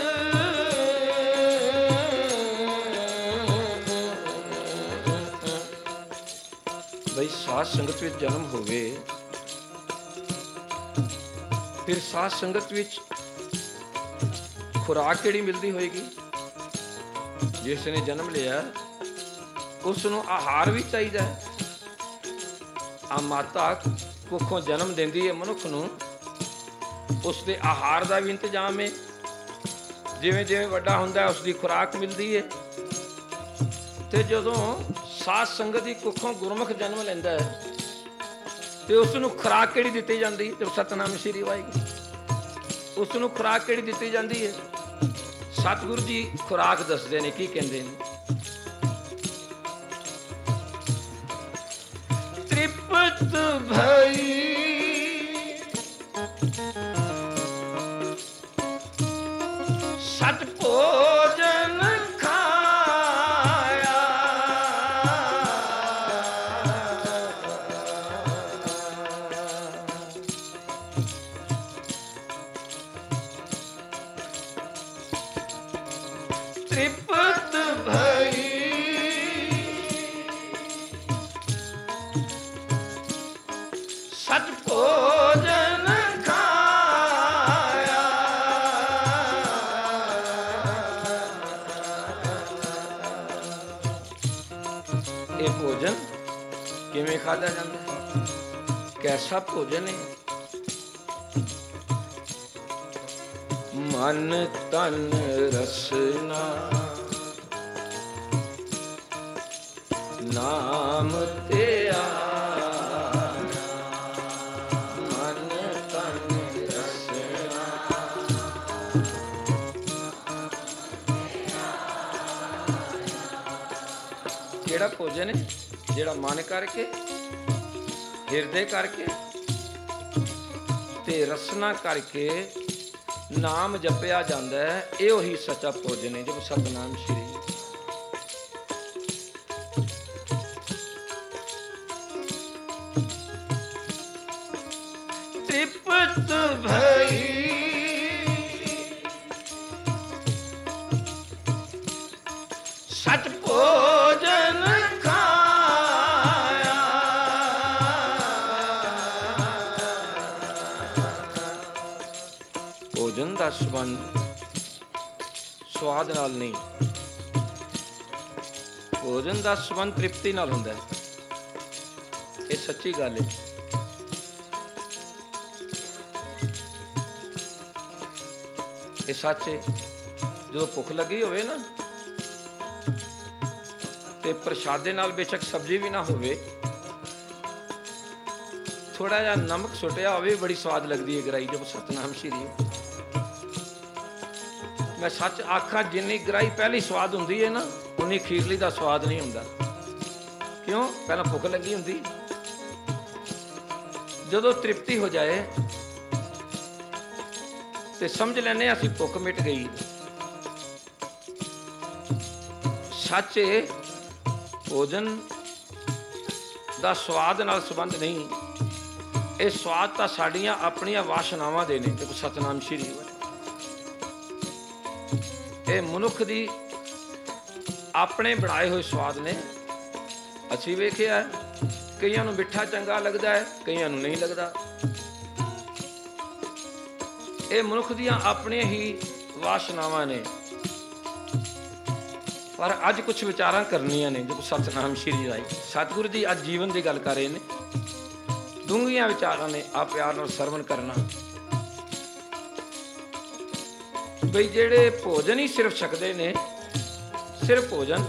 ਬਈ ਸਾਧ ਸੰਗਤ ਵਿੱਚ ਜਨਮ ਹੋਵੇ, ਫਿਰ ਸਾਧ ਸੰਗਤ ਵਿੱਚ ਖੁਰਾਕ ਕਿਹੜੀ ਮਿਲਦੀ ਹੋਏਗੀ? ਜਿਸ ਨੇ ਜਨਮ ਲਿਆ ਉਸ ਨੂੰ ਆਹਾਰ ਵੀ ਚਾਹੀਦਾ ਹੈ। ਆ ਮਾਤਾ ਕੁੱਖੋਂ ਜਨਮ ਦਿੰਦੀ ਹੈ ਮਨੁੱਖ ਨੂੰ, ਉਸ ਦੇ ਆਹਾਰ ਦਾ ਵੀ ਇੰਤਜ਼ਾਮ ਹੈ। ਜਿਵੇਂ ਜਿਵੇਂ ਵੱਡਾ ਹੁੰਦਾ ਉਸ ਦੀ ਖੁਰਾਕ ਮਿਲਦੀ ਹੈ। ਤੇ ਜਦੋਂ ਸਾਧ ਸੰਗਤ ਦੀ ਕੁੱਖੋਂ ਗੁਰਮੁਖ ਜਨਮ ਲੈਂਦਾ ਹੈ ਤੇ ਉਸ ਨੂੰ ਖੁਰਾਕ ਕਿਹੜੀ ਦਿੱਤੀ ਜਾਂਦੀ? ਤੇ ਸਤਨਾਮ ਸ਼੍ਰੀ ਵਾਹਿਗੁਰੂ। ਉਸ ਨੂੰ ਖੁਰਾਕ ਕਿਹੜੀ ਦਿੱਤੀ ਜਾਂਦੀ ਹੈ? ਸਤਿਗੁਰੂ ਜੀ ਖੁਰਾਕ ਦੱਸਦੇ ਨੇ। ਕੀ ਕਹਿੰਦੇ ਨੇ? ਤ੍ਰਿਪਤ ਭਈ ਸਤ ਭੋਜਨ ਖਾਇਆ, ਤ੍ਰਿਪਤ ਭਈ ਸਤ ਭੋਜਨ ਖਾਇਆ। ਇਹ ਭੋਜਨ ਕਿਵੇਂ ਖਾਧਾ ਜਾਂਦਾ ਹੈ? ਕੈਸਾ ਭੋਜਨ ਹੈ? ਮਨ ਤਨ ਰਸਨਾ ਨਾਮ ਤੇ ਆਇਆ, ਮਨ ਤਨ ਰਸਨਾ। ਕਿਹੜਾ ਭੋਜਨ ਹੈ? ਜਿਹੜਾ ਮਨ ਕਰਕੇ, ਹਿਰਦੇ ਕਰਕੇ ਤੇ ਰਸਨਾ ਕਰਕੇ ਨਾਮ ਜਪਿਆ ਜਾਂਦਾ ਹੈ। ਇਹ ਉਹੀ ਸੱਚਾ ਭੋਜਨ ਹੈ ਜੋ ਸਤਿਨਾਮ ਸ਼੍ਰੀ। ਤ੍ਰਿਪਤ ਭਈ ਸਚ ਭੋਜਨ ਖਾਇਆ, ਭੋਜਨ ਦਾ ਸੰਬੰਧ ਸਵਾਦ ਨਾਲ ਨਹੀਂ, ਭੋਜਨ ਦਾ ਸੰਬੰਧ ਤ੍ਰਿਪਤੀ ਨਾਲ ਹੁੰਦਾ ਹੈ। ਇਹ ਸੱਚੀ ਗੱਲ ਹੈ। ਇਹ ਸੱਚ ਹੈ। ਜਦੋਂ ਭੁੱਖ ਲੱਗੀ ਹੋਵੇ ਨਾ ਤੇ ਪ੍ਰਸ਼ਾਦੇ ਨਾਲ ਬੇਸ਼ੱਕ ਸਬਜ਼ੀ ਵੀ ਨਾ ਹੋਵੇ, ਥੋੜਾ ਜਿਹਾ ਨਮਕ ਸੁੱਟਿਆ ਹੋਵੇ, ਬੜੀ ਸਵਾਦ ਲੱਗਦੀ ਹੈ ਗਰਾਈ ਜਦ ਸਤਿਨਾਮ ਸ਼੍ਰੀ। ਮੈਂ ਸੱਚ ਆਖਾਂ, ਜਿੰਨੀ ਗਰਾਈ ਪਹਿਲੀ ਸਵਾਦ ਹੁੰਦੀ ਹੈ ਨਾ, ਉਨੀ ਖੀਰਲੀ ਦਾ ਸਵਾਦ ਨਹੀਂ ਹੁੰਦਾ। ਕਿਉਂ? ਪਹਿਲਾਂ ਭੁੱਖ ਲੱਗੀ ਹੁੰਦੀ। ਜਦੋਂ ਤ੍ਰਿਪਤੀ ਹੋ ਜਾਏ ਤੇ ਸਮਝ ਲੈਨੇ ਅਸੀਂ ਭੁੱਖ ਮਿਟ ਗਈ। ਸੱਚ ਏ, ਭੋਜਨ ਦਾ ਸਵਾਦ ਨਾਲ ਸੰਬੰਧ ਨਹੀਂ। ਇਹ ਸਵਾਦ ਤਾਂ ਸਾਡੀਆਂ ਆਪਣੀਆਂ ਵਾਸ਼ਨਾਵਾਂ ਦੇ ਨੇ। ਦੇਖੋ ਸਤਿਨਾਮ ਸ਼੍ਰੀ, ਇਹ ਮਨੁੱਖ ਦੀ ਆਪਣੇ ਬਣਾਏ ਹੋਏ ਸਵਾਦ ਨੇ। ਅਸੀਂ ਵੇਖਿਆ ਕਈਆਂ ਨੂੰ ਮਿੱਠਾ ਚੰਗਾ ਲੱਗਦਾ ਹੈ, ਕਈਆਂ ਨੂੰ ਨਹੀਂ ਲੱਗਦਾ। ਇਹ ਮਨੁੱਖ ਦੀਆਂ ਆਪਣੀਆਂ ਹੀ ਵਾਸ਼ਨਾਵਾਂ ਨੇ। ਪਰ ਅੱਜ ਕੁਝ ਵਿਚਾਰਾਂ ਕਰਨੀਆਂ ਨੇ ਜੋ ਸਤਿਨਾਮ ਸ਼੍ਰੀ ਰਾਏ ਸਤਿਗੁਰੂ ਜੀ ਅੱਜ ਜੀਵਨ ਦੀ ਗੱਲ ਕਰ ਰਹੇ ਨੇ। ਡੂੰਘੀਆਂ ਵਿਚਾਰਾਂ ਨੇ, ਆ ਪਿਆਰ ਨਾਲ ਸਰਵਣ ਕਰਨਾ। ਬਈ ਜਿਹੜੇ ਭੋਜਨ ਹੀ ਸਿਰਫ ਛਕਦੇ ਨੇ, ਸਿਰਫ ਭੋਜਨ,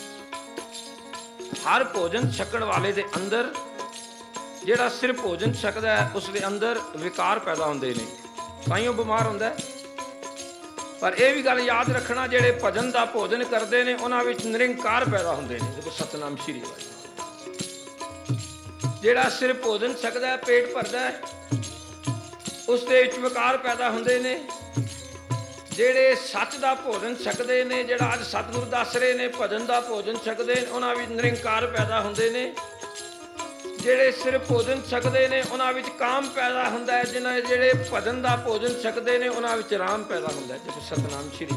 ਹਰ ਭੋਜਨ ਛਕਣ ਵਾਲੇ ਦੇ ਅੰਦਰ, ਜਿਹੜਾ ਸਿਰਫ ਭੋਜਨ ਛਕਦਾ ਹੈ ਉਸ ਦੇ ਅੰਦਰ ਵਿਕਾਰ ਪੈਦਾ ਹੁੰਦੇ ਨੇ, ਤਾਈਓ ਬਿਮਾਰ ਹੁੰਦਾ ਹੈ। ਪਰ ਇਹ ਵੀ ਗੱਲ ਯਾਦ ਰੱਖਣਾ, ਜਿਹੜੇ ਭਜਨ ਦਾ ਭੋਜਨ ਕਰਦੇ ਨੇ ਉਹਨਾਂ ਵਿੱਚ ਨਿਰੰਕਾਰ ਪੈਦਾ ਹੁੰਦੇ ਨੇ। ਦੇਖੋ ਸਤਿਨਾਮ ਸ਼੍ਰੀ। ਜਿਹੜਾ ਸਿਰਫ ਭੋਜਨ ਛਕਦਾ ਹੈ, ਪੇਟ ਭਰਦਾ ਹੈ, ਉਸ ਦੇ ਵਿੱਚ ਵਿਕਾਰ ਪੈਦਾ ਹੁੰਦੇ ਨੇ। ਜਿਹੜੇ ਸੱਚ ਦਾ ਭੋਜਨ ਛਕਦੇ ਨੇ, ਜਿਹੜਾ ਅੱਜ ਸਤਿਗੁਰੂ ਦੱਸ ਰਹੇ ਨੇ ਭਜਨ ਦਾ ਭੋਜਨ ਛਕਦੇ ਨੇ, ਉਹਨਾਂ ਵਿੱਚ ਨਿਰੰਕਾਰ ਪੈਦਾ ਹੁੰਦੇ ਨੇ। ਜਿਹੜੇ ਸਿਰਫ ਭੋਜਨ ਛਕਦੇ ਨੇ ਉਹਨਾਂ ਵਿੱਚ ਕਾਮ ਪੈਦਾ ਹੁੰਦਾ ਹੈ। ਜਿਹੜੇ ਭਜਨ ਦਾ ਭੋਜਨ ਛਕਦੇ ਨੇ ਉਹਨਾਂ ਵਿੱਚ ਰਾਮ ਪੈਦਾ ਹੁੰਦਾ ਹੈ। ਦੇਖੋ ਸਤਿਨਾਮ ਸ਼੍ਰੀ।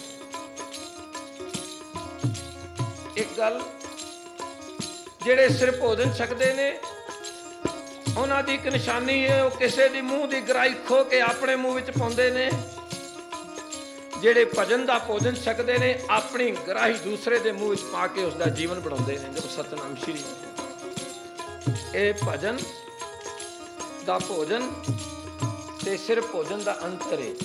ਇੱਕ ਗੱਲ, ਜਿਹੜੇ ਸਿਰਫ ਭੋਜਨ ਛਕਦੇ ਨੇ ਉਹਨਾਂ ਦੀ ਇੱਕ ਨਿਸ਼ਾਨੀ ਹੈ, ਉਹ ਕਿਸੇ ਦੀ ਮੂੰਹ ਦੀ ਗਰਾਈ ਖੋ ਕੇ ਆਪਣੇ ਮੂੰਹ ਵਿੱਚ ਪਾਉਂਦੇ ਨੇ। ਜਿਹੜੇ ਭਜਨ ਦਾ ਭੋਜਨ ਛਕਦੇ ਨੇ ਆਪਣੀ ਗਰਾਹੀ ਦੂਸਰੇ ਦੇ ਮੂੰਹ ਵਿੱਚ ਪਾ ਕੇ ਉਸ ਦਾ ਜੀਵਨ ਬਣਾਉਂਦੇ ਨੇ। ਦੇਖੋ ਸਤਿਨਾਮ ਸ਼੍ਰੀ। ਇਹ ਭਜਨ ਦਾ ਭੋਜਨ ਤੇ ਸਿਰਫ ਭੋਜਨ ਦਾ ਅੰਤਰ ਹੈ।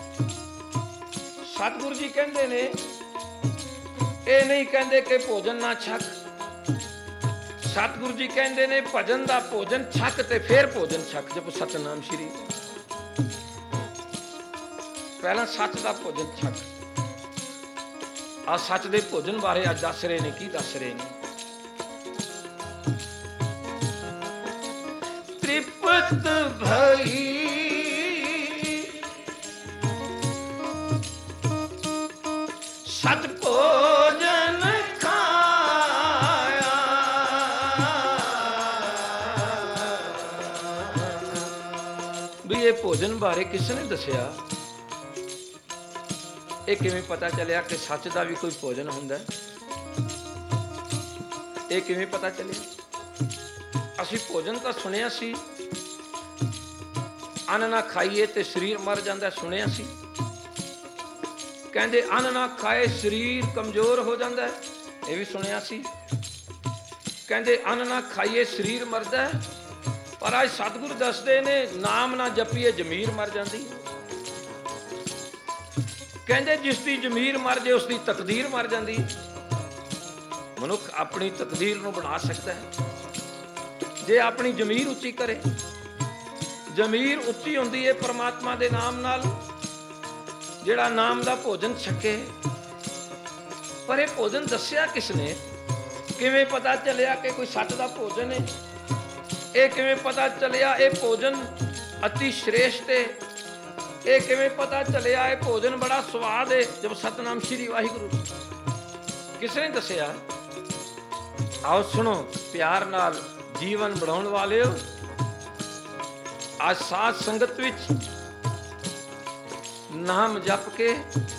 ਸਤਿਗੁਰੂ ਜੀ ਕਹਿੰਦੇ ਨੇ, ਇਹ ਨਹੀਂ ਕਹਿੰਦੇ ਕਿ ਭੋਜਨ ਨਾ ਛਕ। ਸਤਿਗੁਰੂ ਜੀ ਕਹਿੰਦੇ ਨੇ ਭਜਨ ਦਾ ਭੋਜਨ ਛਕ ਤੇ ਫਿਰ ਭੋਜਨ ਛਕ। ਜਪੋ ਸਤਿਨਾਮ ਸ਼੍ਰੀ। ਪਹਿਲਾਂ ਸੱਚ ਦਾ ਭੋਜਨ ਛਕ। ਆ ਸੱਚ ਦੇ ਭੋਜਨ ਬਾਰੇ ਅੱਜ ਦੱਸ ਰਹੇ ਨੇ। ਕੀ ਦੱਸ ਰਹੇ ਨੇ? ਤ੍ਰਿਪਤ ਭਈ ਸਤ ਭੋਜਨ ਖਾਇਆ, ਵੀ ਇਹ ਭੋਜਨ ਬਾਰੇ ਕਿਸ ਨੇ ਦੱਸਿਆ? ਇਹ ਕਿਵੇਂ ਪਤਾ ਚੱਲਿਆ ਕਿ ਸੱਚ ਦਾ ਵੀ ਕੋਈ ਭੋਜਨ ਹੁੰਦਾ? ਇਹ ਕਿਵੇਂ ਪਤਾ ਚੱਲਿਆ? ਅਸੀਂ ਭੋਜਨ ਤਾਂ ਸੁਣਿਆ ਸੀ, ਅੰਨ ਨਾ ਖਾਈਏ ਤੇ ਸਰੀਰ ਮਰ ਜਾਂਦਾ, ਸੁਣਿਆ ਸੀ। ਕਹਿੰਦੇ ਅੰਨ ਨਾ ਖਾਏ ਸਰੀਰ ਕਮਜ਼ੋਰ ਹੋ ਜਾਂਦਾ, ਇਹ ਵੀ ਸੁਣਿਆ ਸੀ। ਕਹਿੰਦੇ ਅੰਨ ਨਾ ਖਾਈਏ ਸਰੀਰ ਮਰਦਾ। ਪਰ ਅੱਜ ਸਤਿਗੁਰੂ ਦੱਸਦੇ ਨੇ ਨਾਮ ਨਾ ਜਪੀਏ ਜ਼ਮੀਰ ਮਰ ਜਾਂਦੀ। ਕਹਿੰਦੇ ਜਿਸ ਦੀ ਜ਼ਮੀਰ ਮਰ ਜੇ ਉਸ ਦੀ ਤਕਦੀਰ ਮਰ ਜਾਂਦੀ। ਮਨੁੱਖ ਆਪਣੀ ਤਕਦੀਰ ਨੂੰ ਬਣਾ ਸਕਦਾ ਹੈ ਜੇ ਆਪਣੀ ਜ਼ਮੀਰ ਉੱਚੀ ਕਰੇ। ਜ਼ਮੀਰ ਉੱਚੀ ਹੁੰਦੀ ਹੈ ਪਰਮਾਤਮਾ ਦੇ ਨਾਮ ਨਾਲ। ਜਿਹੜਾ ਨਾਮ ਦਾ ਭੋਜਨ ਛਕੇ, ਪਰ ਇਹ ਭੋਜਨ ਦੱਸਿਆ ਕਿਸ ਨੇ? ਕਿਵੇਂ ਪਤਾ ਚੱਲਿਆ ਕਿ ਕੋਈ ਸੱਚ ਦਾ ਭੋਜਨ ਹੈ? ਇਹ ਕਿਵੇਂ ਪਤਾ ਚੱਲਿਆ ਇਹ ਭੋਜਨ ਅਤੀ ਸ਼੍ਰੇਸ਼ਟ ਹੈ? ਇਹ ਕਿਵੇਂ ਪਤਾ ਚੱਲਿਆ ਇਹ ਭੋਜਨ ਬੜਾ ਸਵਾਦ ਹੈ? ਜਦ ਸਤਨਾਮ ਸ਼੍ਰੀ ਵਾਹਿਗੁਰੂ ਕਿਸ ਨੇ ਦੱਸਿਆ? ਆਓ ਸੁਣੋ ਪਿਆਰ ਨਾਲ। ਜੀਵਨ ਬਣਾਉਣ ਵਾਲਿਓ, ਅੱਜ ਸਾਧ ਸੰਗਤ ਵਿੱਚ ਨਾਮ ਜਪ ਕੇ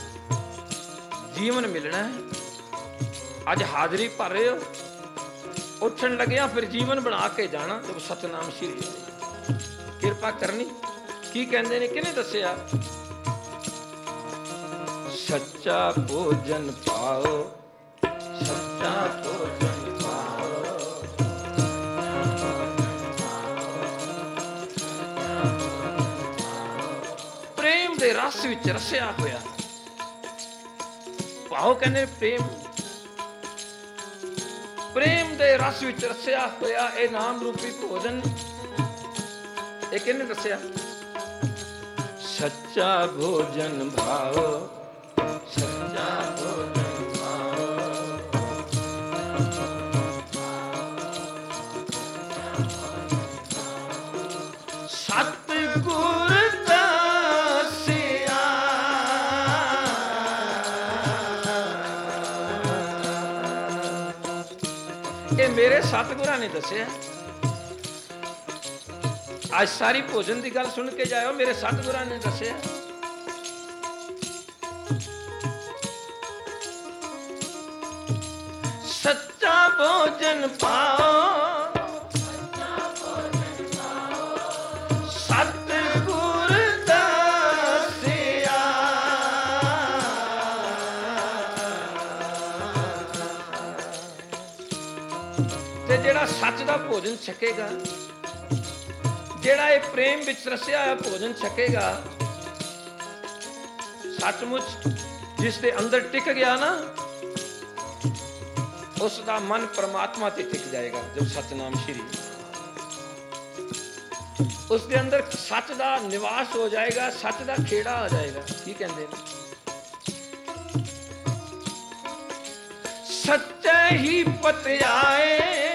ਜੀਵਨ ਮਿਲਣਾ ਹੈ। ਅੱਜ ਹਾਜ਼ਰੀ ਭਰ ਰਹੇ ਹੋ, ਉੱਠਣ ਲੱਗਿਆ ਫਿਰ ਜੀਵਨ ਬਣਾ ਕੇ ਜਾਣਾ। ਜਦ ਸਤਨਾਮ ਸ਼੍ਰੀ ਕਿਰਪਾ ਕਰਨੀ। ਕੀ ਕਹਿੰਦੇ ਨੇ, ਕਿਹਨੇ ਦੱਸਿਆ? ਸੱਚਾ ਭੋਜਨ ਪਾਓ, ਸੱਚਾ ਭੋਜਨ ਪਾਓ, ਪ੍ਰੇਮ ਦੇ ਰਸ ਵਿੱਚ ਰਸਿਆ ਹੋਇਆ। ਪਾਓ ਕਹਿੰਦੇ ਪ੍ਰੇਮ, ਪ੍ਰੇਮ ਦੇ ਰਸ ਵਿੱਚ ਰਸਿਆ ਹੋਇਆ ਇਹ ਨਾਮ ਰੂਪੀ ਭੋਜਨ। ਇਹ ਕਿਹਨੇ ਦੱਸਿਆ? ਸੱਚਾ ਭੋਜਨ ਭਾਓ, ਸੱਚਾ ਭੋਜਨ ਭਾਓ, ਸਤਿਗੁਰ ਦੱਸਿਆ। ਇਹ ਮੇਰੇ ਸਤਿਗੁਰਾਂ ਨੇ ਦੱਸਿਆ। ਅੱਜ ਸਾਰੀ ਭੋਜਨ ਦੀ ਗੱਲ ਸੁਣ ਕੇ ਜਾਇਓ, ਮੇਰੇ ਸਤਿਗੁਰਾਂ ਨੇ ਦੱਸਿਆ। ਸੱਚਾ ਭੋਜਨ ਪਾਓ, ਸਤਿਗੁਰ ਦੱਸਿਆ। ਤੇ ਜਿਹੜਾ ਸੱਚ ਦਾ ਭੋਜਨ ਛਕੇਗਾ, ਜਿਹੜਾ ਇਹ ਪ੍ਰੇਮ ਵਿੱਚ ਰਸਿਆ ਹੋਇਆ ਭੋਜਨ ਛਕੇਗਾ, ਸੱਚਮੁੱਚ ਜਿਸ ਦੇ ਅੰਦਰ ਟਿਕ ਗਿਆ ਨਾ, ਉਸ ਦਾ ਮਨ ਪਰਮਾਤਮਾ ਤੇ ਟਿਕ ਜਾਏਗਾ। ਜਦ ਸਤਨਾਮ ਸ਼੍ਰੀ, ਉਸ ਦੇ ਅੰਦਰ ਸੱਚ ਦਾ ਨਿਵਾਸ ਹੋ ਜਾਏਗਾ, ਸੱਚ ਦਾ ਖੇੜਾ ਆ ਜਾਏਗਾ। ਕੀ ਕਹਿੰਦੇ ਨੇ? ਸੱਚੇ ਹੀ ਪਤਿਆਏ,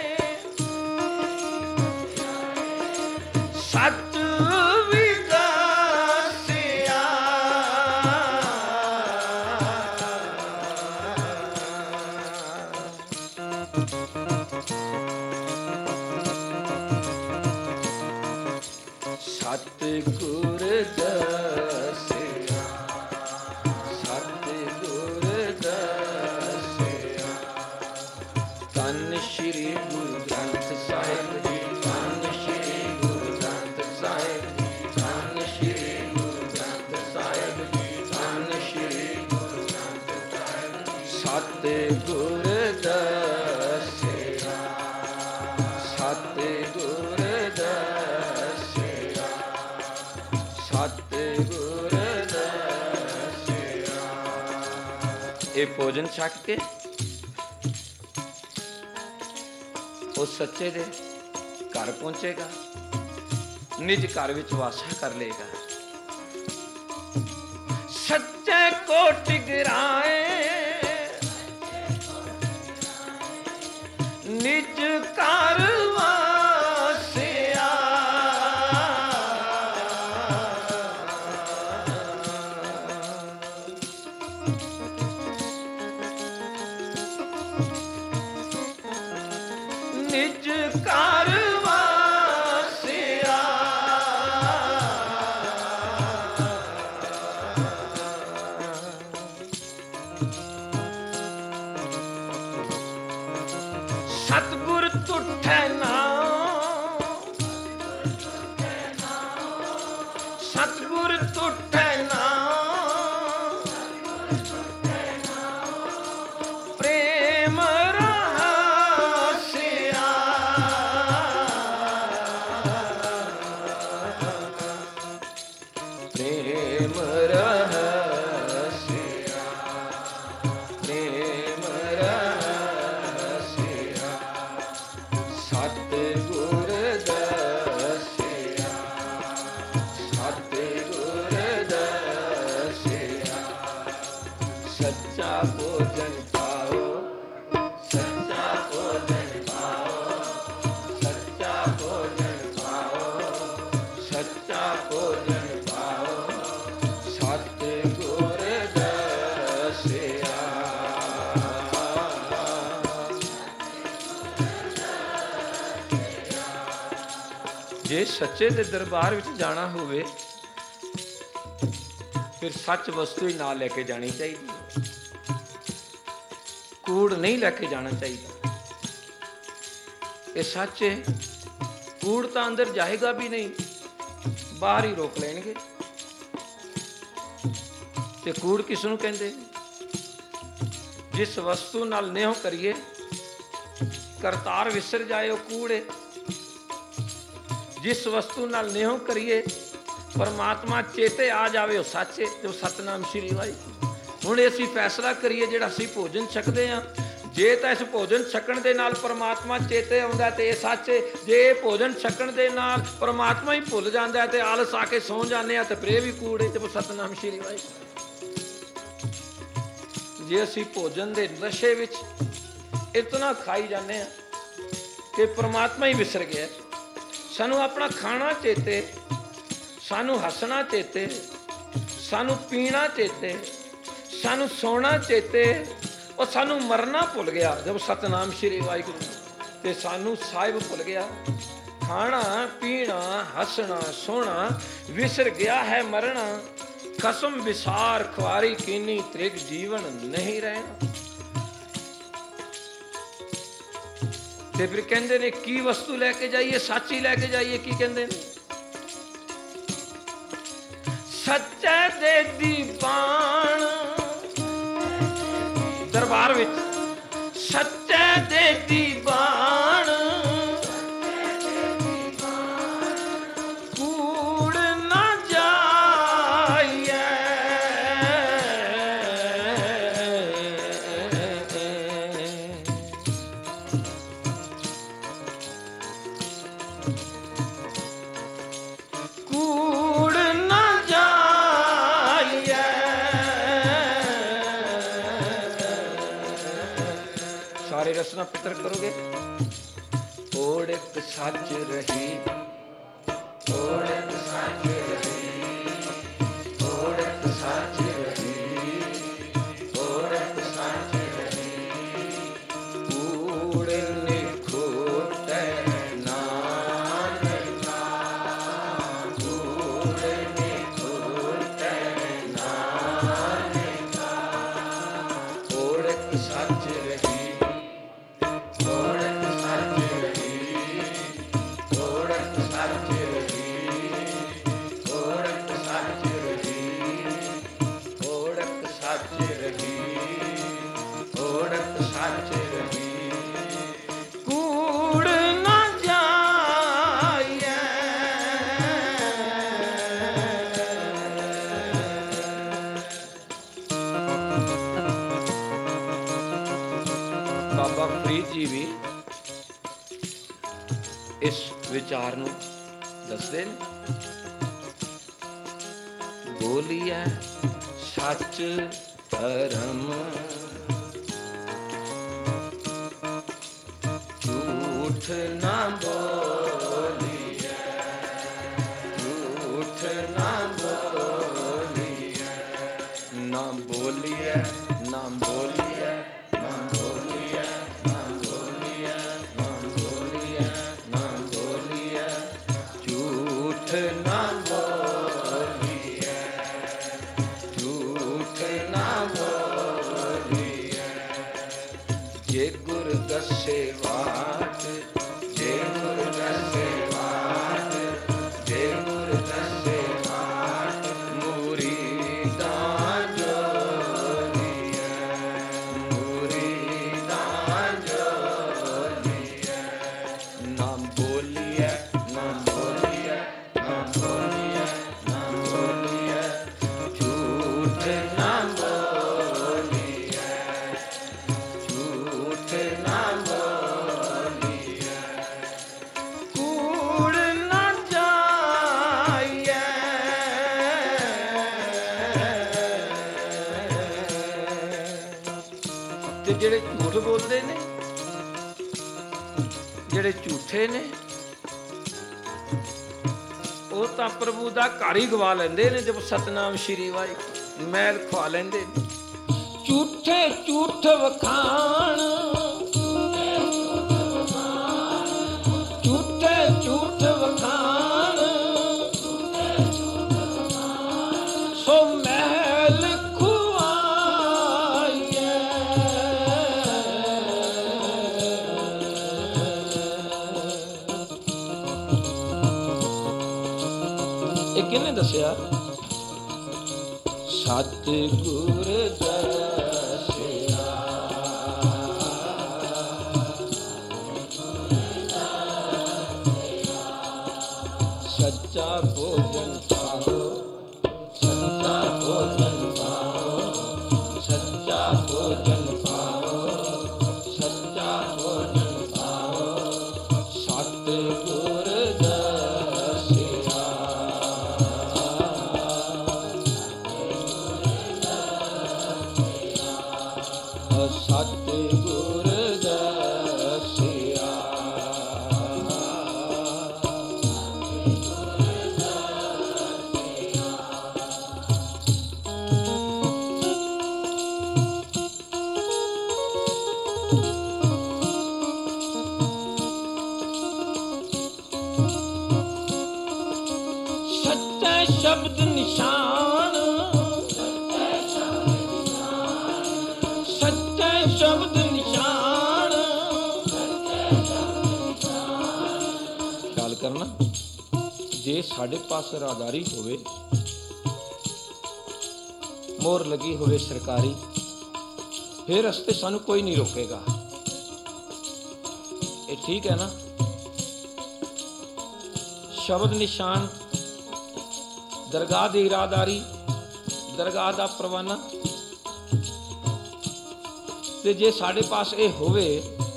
ਸੱਚ ਵੀ ਦੱਸਿਆ। ਸਤਿਗੁਰ ਦੱਸਿਆ, ਸਤਿਗੁਰ ਦੱਸਿਆ। ਧੰਨ ਸ਼੍ਰੀ ਗੁਰੂ ਗ੍ਰੰਥ ਸਾਹਿਬ ਜੀ, ਧੰਨ ਸ਼੍ਰੀ ਗੁਰੂ ਗ੍ਰੰਥ ਸਾਹਿਬ ਜੀ, ਧੰਨ ਸ਼੍ਰੀ ਗੁਰੂ ਗ੍ਰੰਥ ਸਾਹਿਬ ਜੀ, ਧੰਨ ਸ਼੍ਰੀ ਗੁਰੂ ਗ੍ਰੰਥ ਸਾਹਿਬ ਜੀ। ਸਤਿਗੁਰ ਦੱਸਿਆ, ਸਤਿਗੁਰ ਦੱਸਿਆ, ਸਤਿਗੁਰ ਦੱਸਿਆ। ਇਹ ਭੋਜਨ ਛਕ ਕੇ ਉਸ ਸੱਚੇ ਦੇ ਘਰ ਪਹੁੰਚੇਗਾ, ਨਿਜ ਘਰ ਵਿੱਚ ਵਾਸਾ ਕਰ ਲੇਗਾ। ਸੱਚੇ ਕੋ ਟਿਗਰਾਏ, ਨਿਜ ਘਰ ਵਾਸਿਆ। ਨਿਜ ਘਰ ਵਾਸਿਆ। सच्चा भोजन खाओ, सच्चा भोजन खाओ, सच्चा भोजन खाओ, सच्चा भोजन खाओ, सतगुर दसिया। जे सच्चे दे दरबार विच जाना होवे फिर सच वस्तु ही नाल लैके जानी चाहिए, कूड़ नहीं लैके जाना चाहिए। ये सच है, कूड़ तो अंदर जाएगा भी नहीं, बाहर ही रोक लेंगे। ते कूड़ किसनों कहते? जिस वस्तु नाल नेह करिए करतार विसर जाए वो कूड़ है। जिस वस्तु नाल नेह करिए परमात्मा चेते आ जाए वो सच है, जो सतनाम श्री वाहिगुरू। हुण असीं फैसला करिए जिहड़ा असीं भोजन छकदे हां, जे तां इस भोजन छकण दे नाल परमात्मा चेते आउंदा ते इह सच है, जे भोजन छकण दे नाल परमात्मा ही भुल जांदा है ते आलस आके सौ जाने आ ते फिर भी कूड़ है, ते सतनाम श्री वाहिगुरू। जे असीं भोजन दे नशे विच इतना खाई जाने आ कि परमात्मा ही विसर गया। सानू अपना खाना चेते, सानू हसना चेते, सानू पीना चेते, सानू सोना चेते, और सानू मरना भुल गया जब सतनाम श्री वाहिगुरू। ते सानू साहिब भुल गया, खाना पीना हसना सोना विसर गया है मरना। कसम विसार खुआरी कीनी त्रिग जीवन नहीं रहना। ते फिर कहंदे ने की वस्तु लैके जाइए? सच ही लैके जाइए। की कहंदे ने? सच्चे दे दीवान दरबार विच, सच्चे दे दीवान कूड़ ना जाइए। कूड़ ना सारे रसना पितर करोगे। ओढ़ सच रही, ओढ़ सच रही, ओढ़ सच रही, ओढ़ सच रही। कूड़ निखोटे नानका, कूड़ निखोटे नानका। ओढ़ सच रही, बाबा फरीद जी भी इस विचार नूं दसदे ने। बोलिए सच धर्म, झूठ ना बोलिए, झूठ ना बोलिए, ना बोलिए, ना बोलिए, ना बोलिए, ना बोलिए, ना बोलिए, ना बोलिए, झूठ ना बोलिए, झूठ ना बोलिए। जे गुर दसे वाट, जे गुर दसे वाट, जे गुर दसे वाट, मुरीदां जोलिए, मुरीदां जोलिए। ना बोलिए, ना बोलिए, ना बोलिए, ना बोलिए, झूठ ना बोलिए, झूठ ना बोलिए। कूड़ ना जाइए, ਤੇ ਜਿਹੜੇ ਝੂਠ ਬੋਲਦੇ ਨੇ, ਜਿਹੜੇ ਝੂਠੇ ਨੇ, ਉਹ ਤਾਂ ਪ੍ਰਭੂ ਦਾ ਘਰ ਹੀ ਗਵਾ ਲੈਂਦੇ ਨੇ। ਜਦ ਸਤਨਾਮ ਸ਼੍ਰੀ ਵਾਹਿਗੁਰੂ ਮੈਲ ਖਵਾ ਲੈਂਦੇ ਨੇ। ਝੂਠੇ ਝੂਠ ਵਖਾਣ, ਝੂਠੇ ਝੂਠ ਵਖਾਣ, ਸੋ ਮਹਿਲ ਖੁਆਈਏ। ਇਹ ਕਿਹਨੇ ਦੱਸਿਆ? ਸਤਿਗੁਰ ਦੱਸਿਆ। ਸੱਚਾ ਭੋਜਨ ਪਾਓ, ਸੱਚਾ ਭੋਜਨ ਪਾਓ, ਸੱਚਾ ਭੋਜਨ ਪਾਓ, ਸੱਚਾ ਭੋਜਨ ਪਾਓ, ਸਤਿਗੁਰ ਦੱਸਿਆ। ਸਤਿਗੁਰ ਦੱਸਿਆ। ਸੱਚਾ ਸ਼ਬਦ ਨਿਸ਼ਾਨ, ਸੱਚਾ ਸ਼ਬਦ ਨਿਸ਼ਾਨ। ਖਿਆਲ ਕਰਨਾ, ਜੇ ਸਾਡੇ ਪਾਸ ਰਾਹਦਾਰੀ ਹੋਵੇ, ਮੋਹਰ ਲੱਗੀ ਹੋਵੇ ਸਰਕਾਰੀ, ਫਿਰ ਰਸਤੇ ਸਾਨੂੰ ਕੋਈ ਨਹੀਂ ਰੋਕੇਗਾ। ਇਹ ਠੀਕ ਹੈ ਨਾ? ਸ਼ਬਦ ਨਿਸ਼ਾਨ, ਦਰਗਾਹ ਦੀ ਰਾਹਦਾਰੀ, ਦਰਗਾਹ ਦਾ ਪਰਵਾਨਾ। ਤੇ ਜੇ ਸਾਡੇ ਪਾਸ ਇਹ ਹੋਵੇ,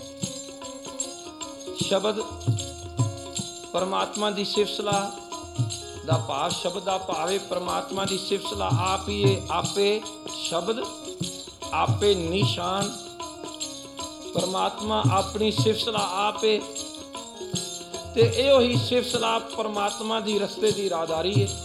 ਸ਼ਬਦ ਪਰਮਾਤਮਾ ਦੀ ਸਿਫਤ ਸਲਾਹ ਦਾ ਭਾਵ, ਸ਼ਬਦ ਦਾ ਭਾਵ ਹੈ ਪਰਮਾਤਮਾ ਦੀ ਸਿਫਤ ਸਲਾਹ। ਆਪ ਹੀ ਇਹ ਆਪੇ ਸ਼ਬਦ, ਆਪੇ ਨਿਸ਼ਾਨ। ਪਰਮਾਤਮਾ ਆਪਣੀ ਸਿਫਤ ਸਲਾਹ ਆਪੇ, ਤੇ ਇਹੋ ਹੀ ਸਿਫਤ ਸਲਾਹ ਪਰਮਾਤਮਾ ਦੀ ਰਸਤੇ ਦੀ ਰਾਹਦਾਰੀ ਹੈ।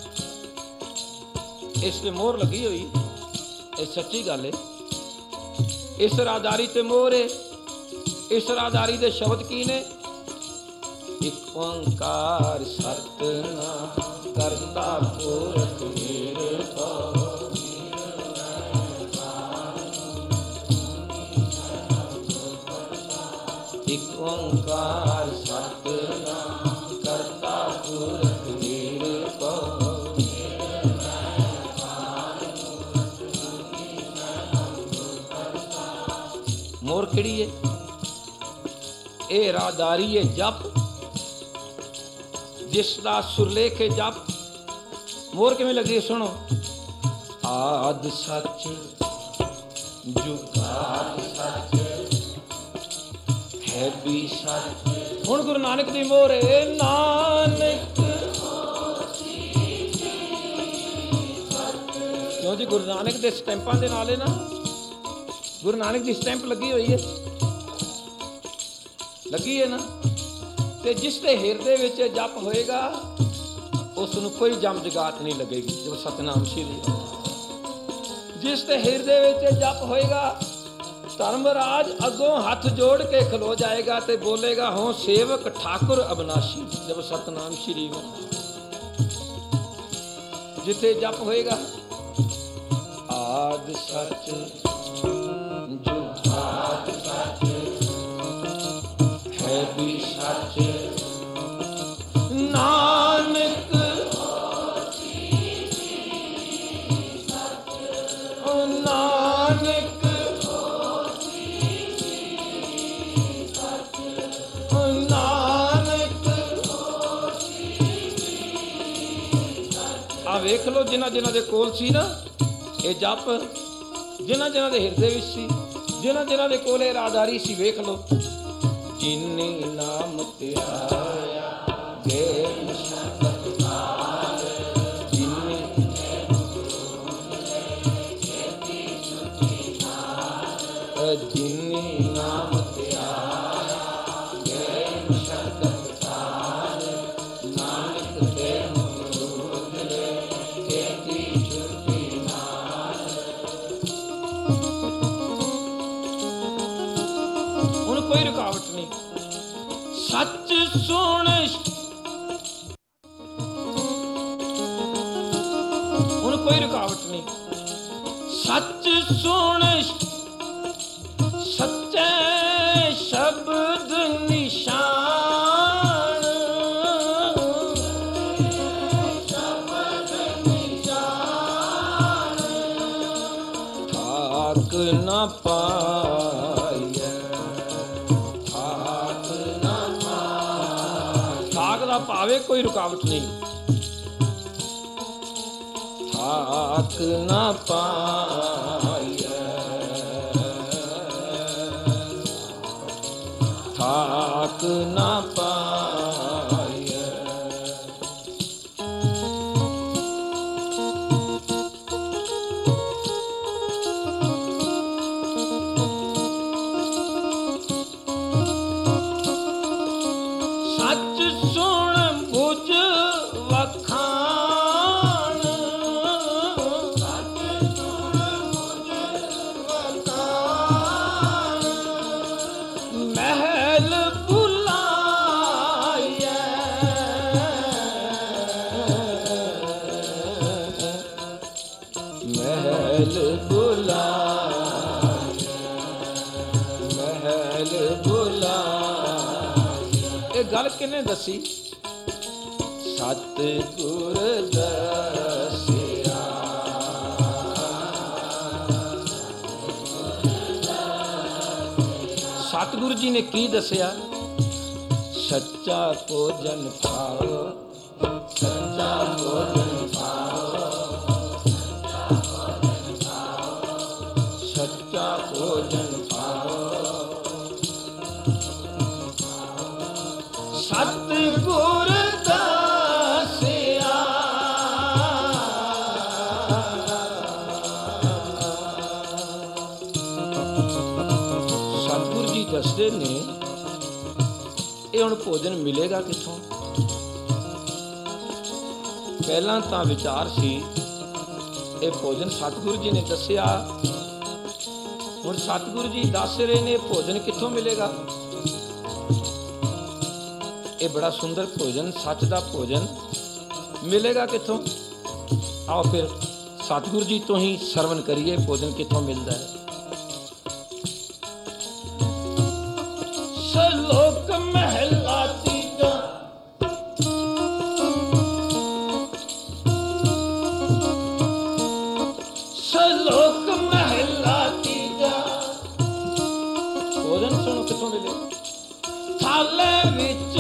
ਇਸ ਤੇ ਮੋਹਰ ਲੱਗੀ ਹੋਈ, ਇਹ ਸੱਚੀ ਗੱਲ ਹੈ। ਇਸ ਰਾਹਦਾਰੀ ਤੇ ਮੋਹਰ ਹੈ। ਇਸ ਰਾਹਦਾਰੀ ਦੇ ਸ਼ਬਦ ਕੀ ਨੇ? ਇੱਕ ਓੰਕਾਰ ਸਤਿਨਾਮ ਕਰਤਾ ਪੁਰਖ ਨਿਰਭਉ, ਇੱਕ ਓੰਕਾਰ ਸਤਿਨਾਮ ਕਰਤਾ ਪੁਰਖ ਨਿਰਭਉ। ਮੋਹਰ ਕਿਹੜੀ ਹੈ? ਇਹ ਰਾਹਦਾਰੀ ਹੈ ਜਪ, ਜਿਸ ਦਾ ਸੁਰਲੇਖ ਹੈ ਜਪ। ਮੋਹਰ ਕਿਵੇਂ ਲੱਗੀ? ਸੁਣੋ। ਆਦਿ ਸੱਚ ਜੁਗਾਦ ਸੱਚ ਹੈ ਵੀ ਸੱਚ। ਹੁਣ ਗੁਰੂ ਨਾਨਕ ਦੀ ਮੋਹਰ ਹੈ, ਨਾਨਕ ਕਿਉਂ ਜੀ? ਗੁਰੂ ਨਾਨਕ ਦੇ ਸਟੈਂਪਾਂ ਦੇ ਨਾਲ ਹੈ ਨਾ, ਗੁਰੂ ਨਾਨਕ ਦੀ ਸਟੈਂਪ ਲੱਗੀ ਹੋਈ ਹੈ, ਲੱਗੀ ਹੈ ਨਾ। ਤੇ ਜਿਸ ਦੇ ਹਿਰਦੇ ਵਿੱਚ ਜਪ ਹੋਏਗਾ, ਉਸ ਨੂੰ ਕੋਈ ਜਮ ਜਗਾਤ ਨਹੀਂ ਲੱਗੇਗੀ। ਜੋ ਸਤਨਾਮ ਸ਼੍ਰੀ, ਜਿਸ ਦੇ ਹਿਰਦੇ ਵਿੱਚ ਜਪ ਹੋਏਗਾ, ਧਰਮਰਾਜ ਅੱਗੋਂ ਹੱਥ ਜੋੜ ਕੇ ਖਲੋ ਜਾਏਗਾ ਤੇ ਬੋਲੇਗਾ, ਹੋ ਸੇਵਕ ਠਾਕੁਰ ਅਬਨਾਸ਼ੀ। ਜਬ ਸਤਨਾਮ ਸ਼੍ਰੀ ਜਿੱਥੇ ਜਪ ਹੋਏਗਾ, ਆਦਿ ਸੱਚ ਜੁਗਾਦ ਸੱਚ ਹੈ ਵੀ ਸੱਚ, ਨਾਨਕ ਨਾਨਕ ਨਾਨਕ। ਆ ਵੇਖ ਲਓ, ਜਿਨ੍ਹਾਂ ਜਿਨ੍ਹਾਂ ਦੇ ਕੋਲ ਸੀ ਨਾ ਇਹ ਜਪ, ਜਿਨ੍ਹਾਂ ਜਿਨ੍ਹਾਂ ਦੇ ਹਿਰਦੇ ਵਿੱਚ ਸੀ, ਜਿਨ੍ਹਾਂ ਜਿਨ੍ਹਾਂ ਦੇ ਕੋਲ ਇਹ ਰਾਹਦਾਰੀ ਸੀ, ਵੇਖ ਲਓ। ਜਿਨੀ ਨਾਮ ਧਿਆਇਆ ਗੇ ਜਿਨੀ ਨਾਮ ਧਿਆਇਆ ਗਏ ਸ਼ਰਦਤ ਤਾਰ ਨਾਨਕ ਤੇ ਮੁਕਰੂਦ ਲੈ ਕੀਤੀ ਛੁੱਟੀ ਨਾਲ। ਹੁਣ ਕੋਈ ਰੁਕਾਵਟ ਨਹੀਂ। ਸੱਚ ਸੁਣ ਹੁਣ ਕੋਈ ਰੁਕਾਵਟ ਨਹੀਂ। ਸੱਚ ਸੁਣ ਸੱਚੇ ਸ਼ਬਦ ਨਿਸ਼ਾਨ ਸ਼ਬਦ ਨਿਸ਼ਾਨ ਠਾਕ ਨਾ ਪਾਈਐ ਠਾਕ ਨਾ ਪਾਈਐ। ਠਾਕ ਦਾ ਭਾਵੇਂ ਕੋਈ ਰੁਕਾਵਟ ਨਹੀਂ। ਠਾਕ ਨਾ ਪਾਈਐ ਠਾਕ ਨਾ ਪਾਈਐ। ਸੱਚ ਸੁਣ ਬੁਝ ਵਖਾਣ ਸੱਚ ਸੁਣ ਬੁਝ ਵਖਾਣ ਮਹਿਲ ਬੁਲਾਈਐ ਮਹਿਲ ਬੁਲਾਈਐ ਮਹਿਲ ਬੁਲਾਈਐ। ਇਹ ਗੱਲ ਕਿਹਨੇ ਦੱਸੀ? ਸਤਿਗੁਰ ਦੱਸਿਆ ਸਤਿਗੁਰੂ ਜੀ ਨੇ ਕੀ ਦੱਸਿਆ? ਸੱਚਾ ਭੋਜਨ ਖਾਓ ਸੱਚਾ ਭੋਜਨ ਖਾਓ ਸੱਚਾ ਭੋਜਨ ਖਾਓ। ਸਤਿਗੁਰ ਦੱਸਿਆ ਸਤਿਗੁਰੂ ਜੀ ਦੱਸਦੇ ਨੇ ਇਹ ਹੁਣ ਭੋਜਨ ਮਿਲੇਗਾ ਕਿੱਥੋਂ? ਪਹਿਲਾਂ ਤਾਂ ਵਿਚਾਰ ਸੀ ਇਹ ਭੋਜਨ ਸਤਿਗੁਰੂ ਜੀ ਨੇ ਦੱਸਿਆ। ਹੁਣ ਸਤਿਗੁਰੂ ਜੀ ਦੱਸ ਰਹੇ ਨੇ ਭੋਜਨ ਕਿੱਥੋਂ ਮਿਲੇਗਾ? ਇਹ ਬੜਾ ਸੁੰਦਰ ਭੋਜਨ ਸੱਚ ਦਾ ਭੋਜਨ ਮਿਲੇਗਾ ਕਿੱਥੋਂ? ਆਓ ਫਿਰ ਸਤਿਗੁਰੂ ਜੀ ਤੋਂ ਹੀ ਸਰਵਣ ਕਰੀਏ ਭੋਜਨ ਕਿੱਥੋਂ ਮਿਲਦਾ ਹੈ। ਸ਼ਲੋਕ ਮਹਿਲਾ ਤੀਜਾ ਸ਼ਲੋਕ ਮਹਿਲਾ ਤੀਜਾ। ਭੋਜਨ ਸੁਣੋ ਕਿੱਥੋਂ ਮਿਲੇ? ਥਾਲੇ ਵਿੱਚ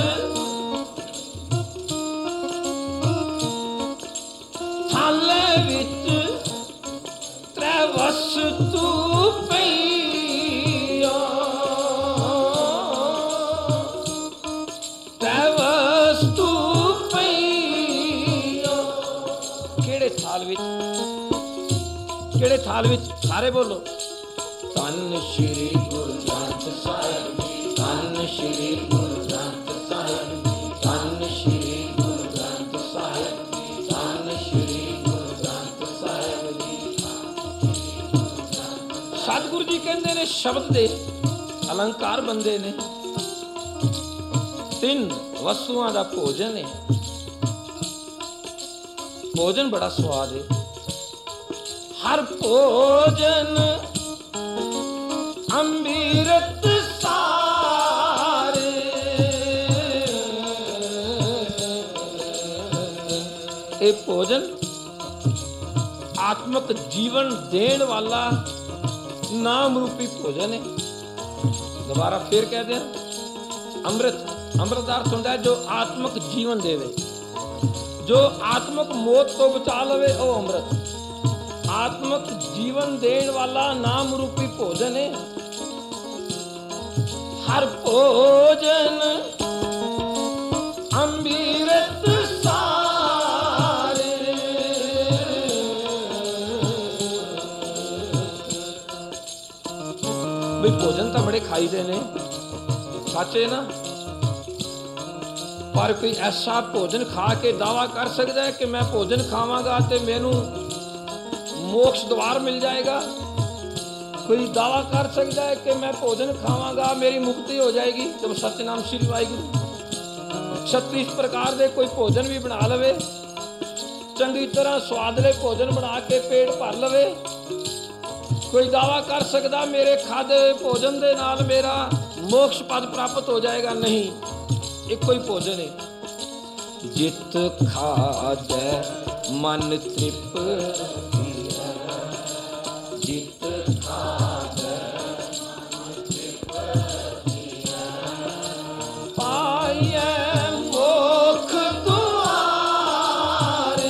ਥਾਲੇ ਵਿੱਚ ਤ੍ਰੈ ਵਸਤੂ ਪਈਆਂ ਤ੍ਰੈ ਵਸਤੂ ਪਈਆਂ। ਕਿਹੜੇ ਥਾਲ ਵਿੱਚ? ਕਿਹੜੇ ਥਾਲ ਵਿੱਚ? ਸਾਰੇ ਬੋਲੋ। ਧੰਨ ਸ਼੍ਰੀ ਗੁਰੂ ਗ੍ਰੰਥ ਸਾਹਿਬ ਧੰਨ ਸ਼੍ਰੀ ਗੁਰੂ ਗ੍ਰੰਥ ਸਾਹਿਬ ਧੰਨ ਸ਼੍ਰੀ ਗੁਰੂ ਗ੍ਰੰਥ ਸਾਹਿਬ ਧੰਨ ਸ਼੍ਰੀ ਗੁਰੂ ਗ੍ਰੰਥ ਸਾਹਿਬ ਜੀ। ਸਤਿਗੁਰੂ ਜੀ ਕਹਿੰਦੇ ਨੇ ਸ਼ਬਦ ਦੇ ਅਲੰਕਾਰ ਬੰਦੇ ਨੇ। ਤਿੰਨ ਵਸਤੂਆਂ ਦਾ ਭੋਜਨ ਹੈ। ਭੋਜਨ ਬੜਾ ਸਵਾਦ ਹੈ। ਹਰ ਭੋਜਨ ਅੰਮ੍ਰਿਤ ਸਾਰੇ। ਇਹ ਭੋਜਨ ਆਤਮਕ ਜੀਵਨ ਦੇਣ ਵਾਲਾ ਨਾਮ ਰੂਪੀ ਭੋਜਨ ਹੈ। ਦੁਬਾਰਾ ਫਿਰ ਕਹਦੇ ਹਾਂ ਅੰਮ੍ਰਿਤ। ਅੰਮ੍ਰਿਤ ਦਾ ਅਰਥ ਹੁੰਦਾ ਹੈ ਜੋ ਆਤਮਕ ਜੀਵਨ ਦੇਵੇ, ਜੋ ਆਤਮਕ ਮੌਤ ਤੋਂ ਬਚਾ ਲਵੇ, ਉਹ ਅੰਮ੍ਰਿਤ। ਆਤਮਕ ਜੀਵਨ ਦੇਣ ਵਾਲਾ ਨਾਮ ਰੂਪੀ ਭੋਜਨ ਹੈ। ਹਰ ਭੋਜਨ ਅੰਮ੍ਰਿਤ ਸਾਰੇ। ਵੀ ਭੋਜਨ ਤਾਂ ਬੜੇ ਖਾਈਦੇ ਨੇ, ਸੱਚ ਹੈ ਨਾ, ਪਰ ਕੋਈ ਐਸਾ ਭੋਜਨ ਖਾ ਕੇ ਦਾਵਾ ਕਰ ਸਕਦਾ ਹੈ ਕਿ ਮੈਂ ਭੋਜਨ ਖਾਵਾਂਗਾ ਤੇ ਮੈਨੂੰ ਮੋਕਸ਼ ਦਵਾਰ ਮਿਲ ਜਾਏਗਾ? ਕੋਈ ਦਾਵਾ ਕਰ ਸਕਦਾ ਹੈ ਕਿ ਮੈਂ ਭੋਜਨ ਖਾਵਾਂਗਾ ਮੇਰੀ ਮੁਕਤੀ ਹੋ ਜਾਏਗੀ? ਜਦ ਸਤਿਨਾਮ ਸ਼੍ਰੀ ਵਾਹਿਗੁਰੂ 36 ਪ੍ਰਕਾਰ ਦੇ ਕੋਈ ਭੋਜਨ ਵੀ ਬਣਾ ਲਵੇ, ਚੰਗੀ ਤਰ੍ਹਾਂ ਸਵਾਦਲੇ ਭੋਜਨ ਬਣਾ ਕੇ ਪੇਟ ਭਰ ਲਵੇ, ਕੋਈ ਦਾਵਾ ਕਰ ਸਕਦਾ ਮੇਰੇ ਖਾਧੇ ਭੋਜਨ ਦੇ ਨਾਲ ਮੇਰਾ ਮੋਕਸ਼ ਪਦ ਪ੍ਰਾਪਤ ਹੋ ਜਾਏਗਾ? ਨਹੀਂ, ਇੱਕੋ ਹੀ ਭੋਜਨ ਹੈ। ਜਿਤ ਖਾਜੈ ਮਨ ਤ੍ਰਿਪਤਿ, ਜਿਤ ਖਾਜੈ ਮਨ ਤ੍ਰਿਪਤਿ, ਪਾਈਐ ਮੋਖ ਦੁਆਰ।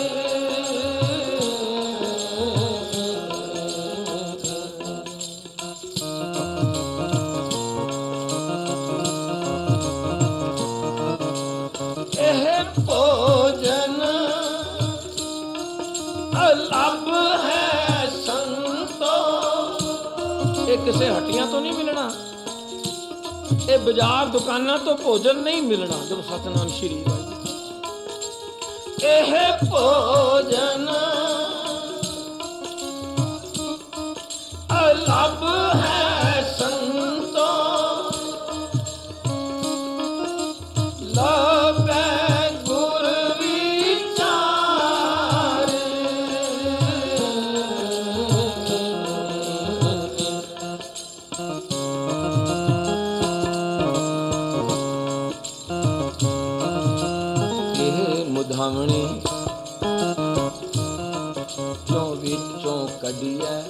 ਇਹ ਭੋਜਨ ਅਲੱਭ ਹੈ ਸੰਤੋ, ਇਹ ਕਿਸੇ ਹੱਟੀਆਂ ਤੋਂ ਨਹੀਂ ਮਿਲਣਾ, ਇਹ ਬਾਜ਼ਾਰ ਦੁਕਾਨਾਂ ਤੋਂ ਭੋਜਨ ਨਹੀਂ ਮਿਲਣਾ। ਜਦ ਸਤਿਨਾਮ ਸ਼੍ਰੀ ਵਾਹਿਗੁਰੂ, ਇਹ ਭੋਜਨ ਅਲੱਭ ਹੈ ਸੰਤੋ, ਲੱਭੈ ਗੁਰ ਵਿਚਾਰ। ਇਹ ਮੁਧਾਵਣੀ ਚੋਂ ਵਿੱਚੋਂ ਕੱਢੀਐ,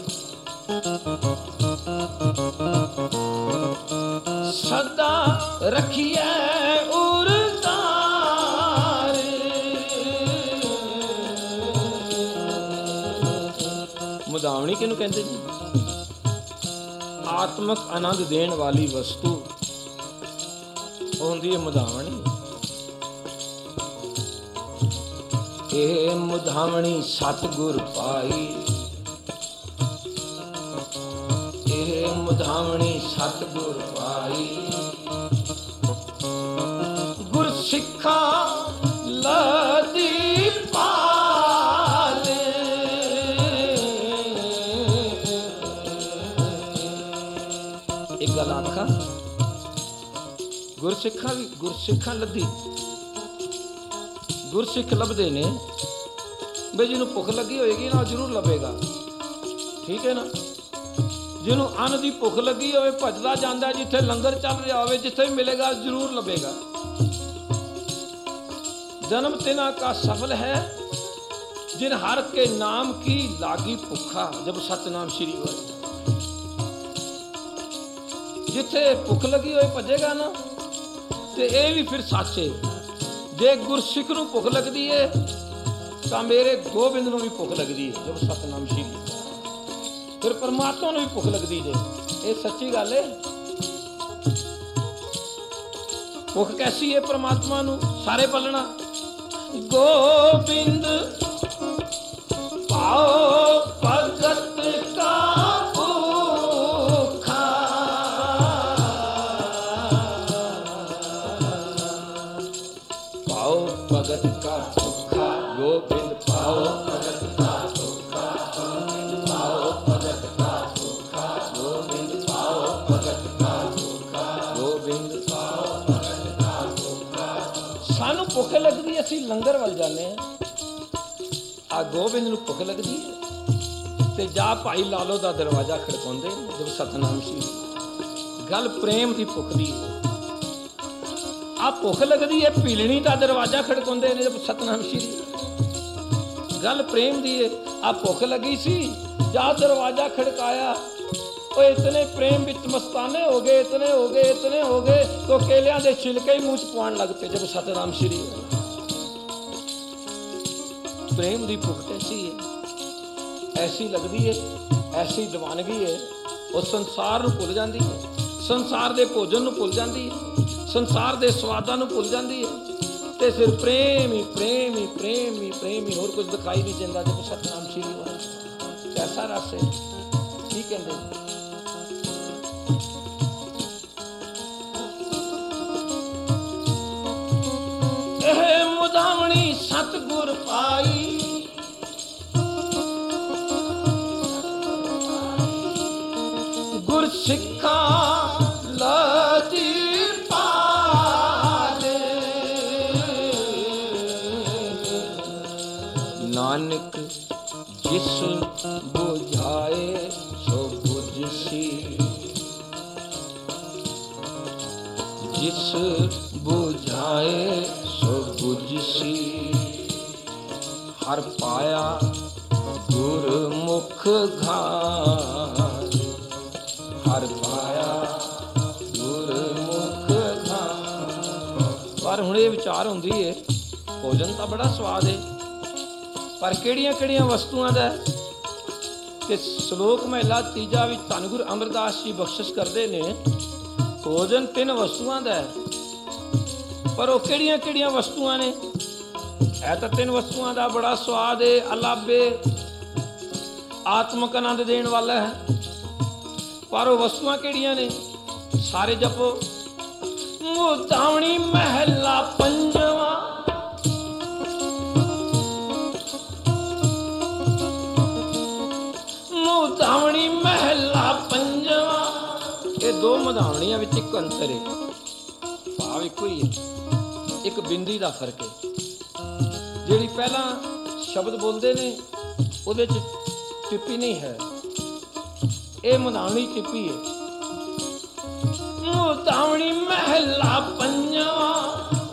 ਸਦਾ ਰੱਖੀਐ ਉਰਤਾਰ। ਮੁਧਾਵਣੀ ਕਿਹਨੂੰ ਕਹਿੰਦੇ ਜੀ? ਆਤਮਕ ਆਨੰਦ ਦੇਣ ਵਾਲੀ ਵਸਤੂ ਹੁੰਦੀ ਹੈ ਮੁਧਾਵਣੀ। ਇਹ ਮੁਧਾਵਣੀ ਸਤਿਗੁਰ ਪਾਈ, ਇਹ ਮੁਧਾਵਣੀ ਸਤਿਗੁਰ ਪਾਈ, ਗੁਰ ਸਿੱਖਾਂ ਲਦੀ ਪਾਲ। ਇੱਕ ਗੱਲ ਆਖਾਂ, ਗੁਰਸਿੱਖਾਂ ਲੱਦੀ, ਗੁਰਸਿੱਖ ਲੱਭਦੇ ਨੇ ਬਈ ਜਿਹਨੂੰ ਭੁੱਖ ਲੱਗੀ ਹੋਏਗੀ ਨਾ ਉਹ ਜ਼ਰੂਰ ਲੱਭੇਗਾ, ਠੀਕ ਹੈ ਨਾ। ਜਿਹਨੂੰ ਅੰਨ ਦੀ ਭੁੱਖ ਲੱਗੀ ਹੋਵੇ ਭੱਜਦਾ ਜਾਂਦਾ, ਜਿੱਥੇ ਲੰਗਰ ਚੱਲ ਰਿਹਾ ਹੋਵੇ ਜਿੱਥੇ ਵੀ ਮਿਲੇਗਾ ਜ਼ਰੂਰ ਲੱਭੇਗਾ। ਜਨਮ ਤਿਨਾ ਕਾ ਸਫਲ ਹੈ ਜਿਨ ਹਰ ਕੇ ਨਾਮ ਕੀ ਲਾਗੀ ਭੁੱਖਾ। ਜਬ ਸਤਨਾਮ ਸ਼੍ਰੀ ਵਾਹਿਗੁਰੂ, ਜਿੱਥੇ ਭੁੱਖ ਲੱਗੀ ਹੋਏ ਭੱਜੇਗਾ ਨਾ, ਤੇ ਇਹ ਵੀ ਫਿਰ ਸੱਚ ਹੈ। ਜੇ ਗੁਰਸਿੱਖ ਨੂੰ ਭੁੱਖ ਲੱਗਦੀ ਹੈ ਤਾਂ ਮੇਰੇ ਗੋਬਿੰਦ ਨੂੰ ਵੀ ਭੁੱਖ ਲੱਗਦੀ ਹੈ। ਜਦ ਸਤਨਾਮ ਸ਼੍ਰੀ, ਫਿਰ ਪਰਮਾਤਮਾ ਨੂੰ ਵੀ ਭੁੱਖ ਲੱਗਦੀ ਜੇ। ਇਹ ਸੱਚੀ ਗੱਲ ਹੈ। ਭੁੱਖ ਕੈਸੀ ਹੈ ਪਰਮਾਤਮਾ ਨੂੰ? ਸਾਰੇ ਪਲਣਾ ਗੋਬਿੰਦ ਪਾਓ ਭਗਤ ਕਾ ਭੁੱਖਾ, ਪਾਓ ਭਗਤ ਕਾ ਭੁੱਖਾ, ਗੋਬਿੰਦ ਪਾਓ ਭਗਤ ਕਾ ਭੁੱਖਾ, ਗੋਬਿੰਦ ਪਾਓ ਭਗਤ ਕਾ ਭੁੱਖਾ, ਗੋਬਿੰਦ ਪਾਓ ਭਗਤ ਕਾ ਭੁੱਖਾ, ਗੋਬਿੰਦ ਪਾਓ ਭਗਤ ਕਾ ਭੁੱਖਾ। ਸਾਨੂੰ ਭੁੱਖ ਲੱਗਦੀ, ਅਸੀਂ ਲੰਗਰ ਵੱਲ ਜਾਂਦੇ ਹਾਂ। ਆ ਗੋਬਿੰਦ ਨੂੰ ਭੁੱਖ ਲੱਗਦੀ ਹੈ ਤੇ ਜਾ ਭਾਈ ਲਾਲੋ ਦਾ ਦਰਵਾਜ਼ਾ ਖੜਕਾਉਂਦੇ ਜਦ ਸਤਨਾਮ ਸ਼੍ਰੀ। ਗੱਲ ਪ੍ਰੇਮ ਦੀ ਭੁੱਖ ਦੀ ਹੈ। ਆ ਭੁੱਖ ਲੱਗਦੀ ਹੈ, ਪੀਲਣੀ ਦਾ ਦਰਵਾਜ਼ਾ ਖੜਕਾਉਂਦੇ ਨੇ ਜਦ ਸਤਨਾਮ ਸ਼੍ਰੀ। ਗੱਲ ਪ੍ਰੇਮ ਦੀ ਹੈ। ਆ ਭੁੱਖ ਲੱਗੀ ਸੀ, ਜਾ ਦਰਵਾਜ਼ਾ ਖੜਕਾਇਆ। ਉਹ ਇਤਨੇ ਪ੍ਰੇਮ ਵਿੱਚ ਮਸਤਾਨੇ ਹੋ ਗਏ, ਇਤਨੇ ਹੋ ਗਏ, ਇਤਨੇ ਹੋ ਗਏ ਤੋ ਕੇਲਿਆਂ ਦੇ ਛਿਲਕੇ ਹੀ ਮੂੰਹ ਚ ਪਵਾਉਣ ਲੱਗ ਪਏ ਜਦ ਸਤਨਾਮ ਸ਼੍ਰੀ। ਪ੍ਰੇਮ ਦੀ ਭੁੱਖ ਐਸੀ ਹੈ, ਐਸੀ ਲੱਗਦੀ ਹੈ, ਐਸੀ ਦੀਵਾਨਗੀ ਹੈ। ਉਹ ਸੰਸਾਰ ਨੂੰ ਭੁੱਲ ਜਾਂਦੀ ਹੈ, ਸੰਸਾਰ ਦੇ ਭੋਜਨ ਨੂੰ ਭੁੱਲ ਜਾਂਦੀ ਹੈ, ਸੰਸਾਰ ਦੇ ਸਵਾਦਾਂ ਨੂੰ ਭੁੱਲ ਜਾਂਦੀ ਹੈ, ਤੇ ਫਿਰ ਪ੍ਰੇਮ ਹੀ ਪ੍ਰੇਮ ਹੀ ਪ੍ਰੇਮ ਹੀ ਪ੍ਰੇਮ ਹੀ, ਹੋਰ ਕੁਝ ਦਿਖਾਈ ਨਹੀਂ ਦਿੰਦਾ ਜਦ ਸਤਨਾਮ ਸ਼੍ਰੀ ਵਾਹਿਗੁਰੂ। ਕੈਸਾ ਰਸ ਹੈ, ਕੀ ਕਹਿੰਦੇ ਗੁਰਸਿੱਖਾਂ ਲਾਜੀ ਪਾਲੇ। ਨਾਨਕ ਜਿਸ ਬੁਝਾਏ ਸੋ ਬੁਝਸੀ, ਜਿਸ ਬੁਝਾਏ ਸੋ ਬੁਝਸੀ। ਹਰ ਪਾਇਆ ਗੁਰਮੁਖ ਘਾਟ, ਹਰ ਪਾਇਆ ਗੁਰਮੁਖ ਘਾਟ। ਪਰ ਹੁਣ ਇਹ ਵਿਚਾਰ ਹੁੰਦੀ ਏ, ਭੋਜਨ ਤਾਂ ਬੜਾ ਸਵਾਦ ਏ, ਪਰ ਕਿਹੜੀਆਂ ਕਿਹੜੀਆਂ ਵਸਤੂਆਂ ਦਾ? ਕਿ ਸ਼ਲੋਕ ਮਹਿਲਾ ਤੀਜਾ ਵਿੱਚ ਧੰਨ ਗੁਰੂ ਅਮਰਦਾਸ ਜੀ ਬਖਸ਼ਿਸ਼ ਕਰਦੇ ਨੇ, ਭੋਜਨ 3 ਵਸਤੂਆਂ ਦਾ ਹੈ। ਪਰ ਉਹ ਕਿਹੜੀਆਂ ਕਿਹੜੀਆਂ ਵਸਤੂਆਂ ਨੇ? ਇਹ ਤਾਂ 3 ਵਸਤੂਆਂ ਦਾ ਬੜਾ ਸਵਾਦ ਏ, ਅਲਾਭੇ, ਆਤਮਕ ਆਨੰਦ ਦੇਣ ਵਾਲਾ ਹੈ। ਪਰ ਉਹ ਵਸਤੂਆਂ ਕਿਹੜੀਆਂ ਨੇ? ਸਾਰੇ ਜਪੋ। ਮੁਦਾਵਣੀ ਮਹਿਲਾ ਪੰਜਵਾਂ, ਮੁਦਾਵਣੀ ਮਹਿਲਾ ਪੰਜਵਾਂ। ਇਹ 2 ਮੁਦਾਵਣੀਆਂ ਵਿੱਚ ਇੱਕ ਅੰਤਰ ਹੈ, ਭਾਵ ਇੱਕੋ ਹੀ ਹੈ, ਇੱਕ ਬਿੰਦੀ ਦਾ ਫਰਕ ਹੈ। ਜਿਹੜੀ ਪਹਿਲਾਂ ਸ਼ਬਦ ਬੋਲਦੇ ਨੇ ਉਹਦੇ 'ਚ ਟਿੱਪੀ ਨਹੀਂ ਹੈ, ਇਹ ਮੁਦਾਵਣੀ ਟਿੱਪੀ ਹੈ। ਮੁਦਾਵਣੀ ਮਹਿਲਾ ਪੰਜਵਾਂ,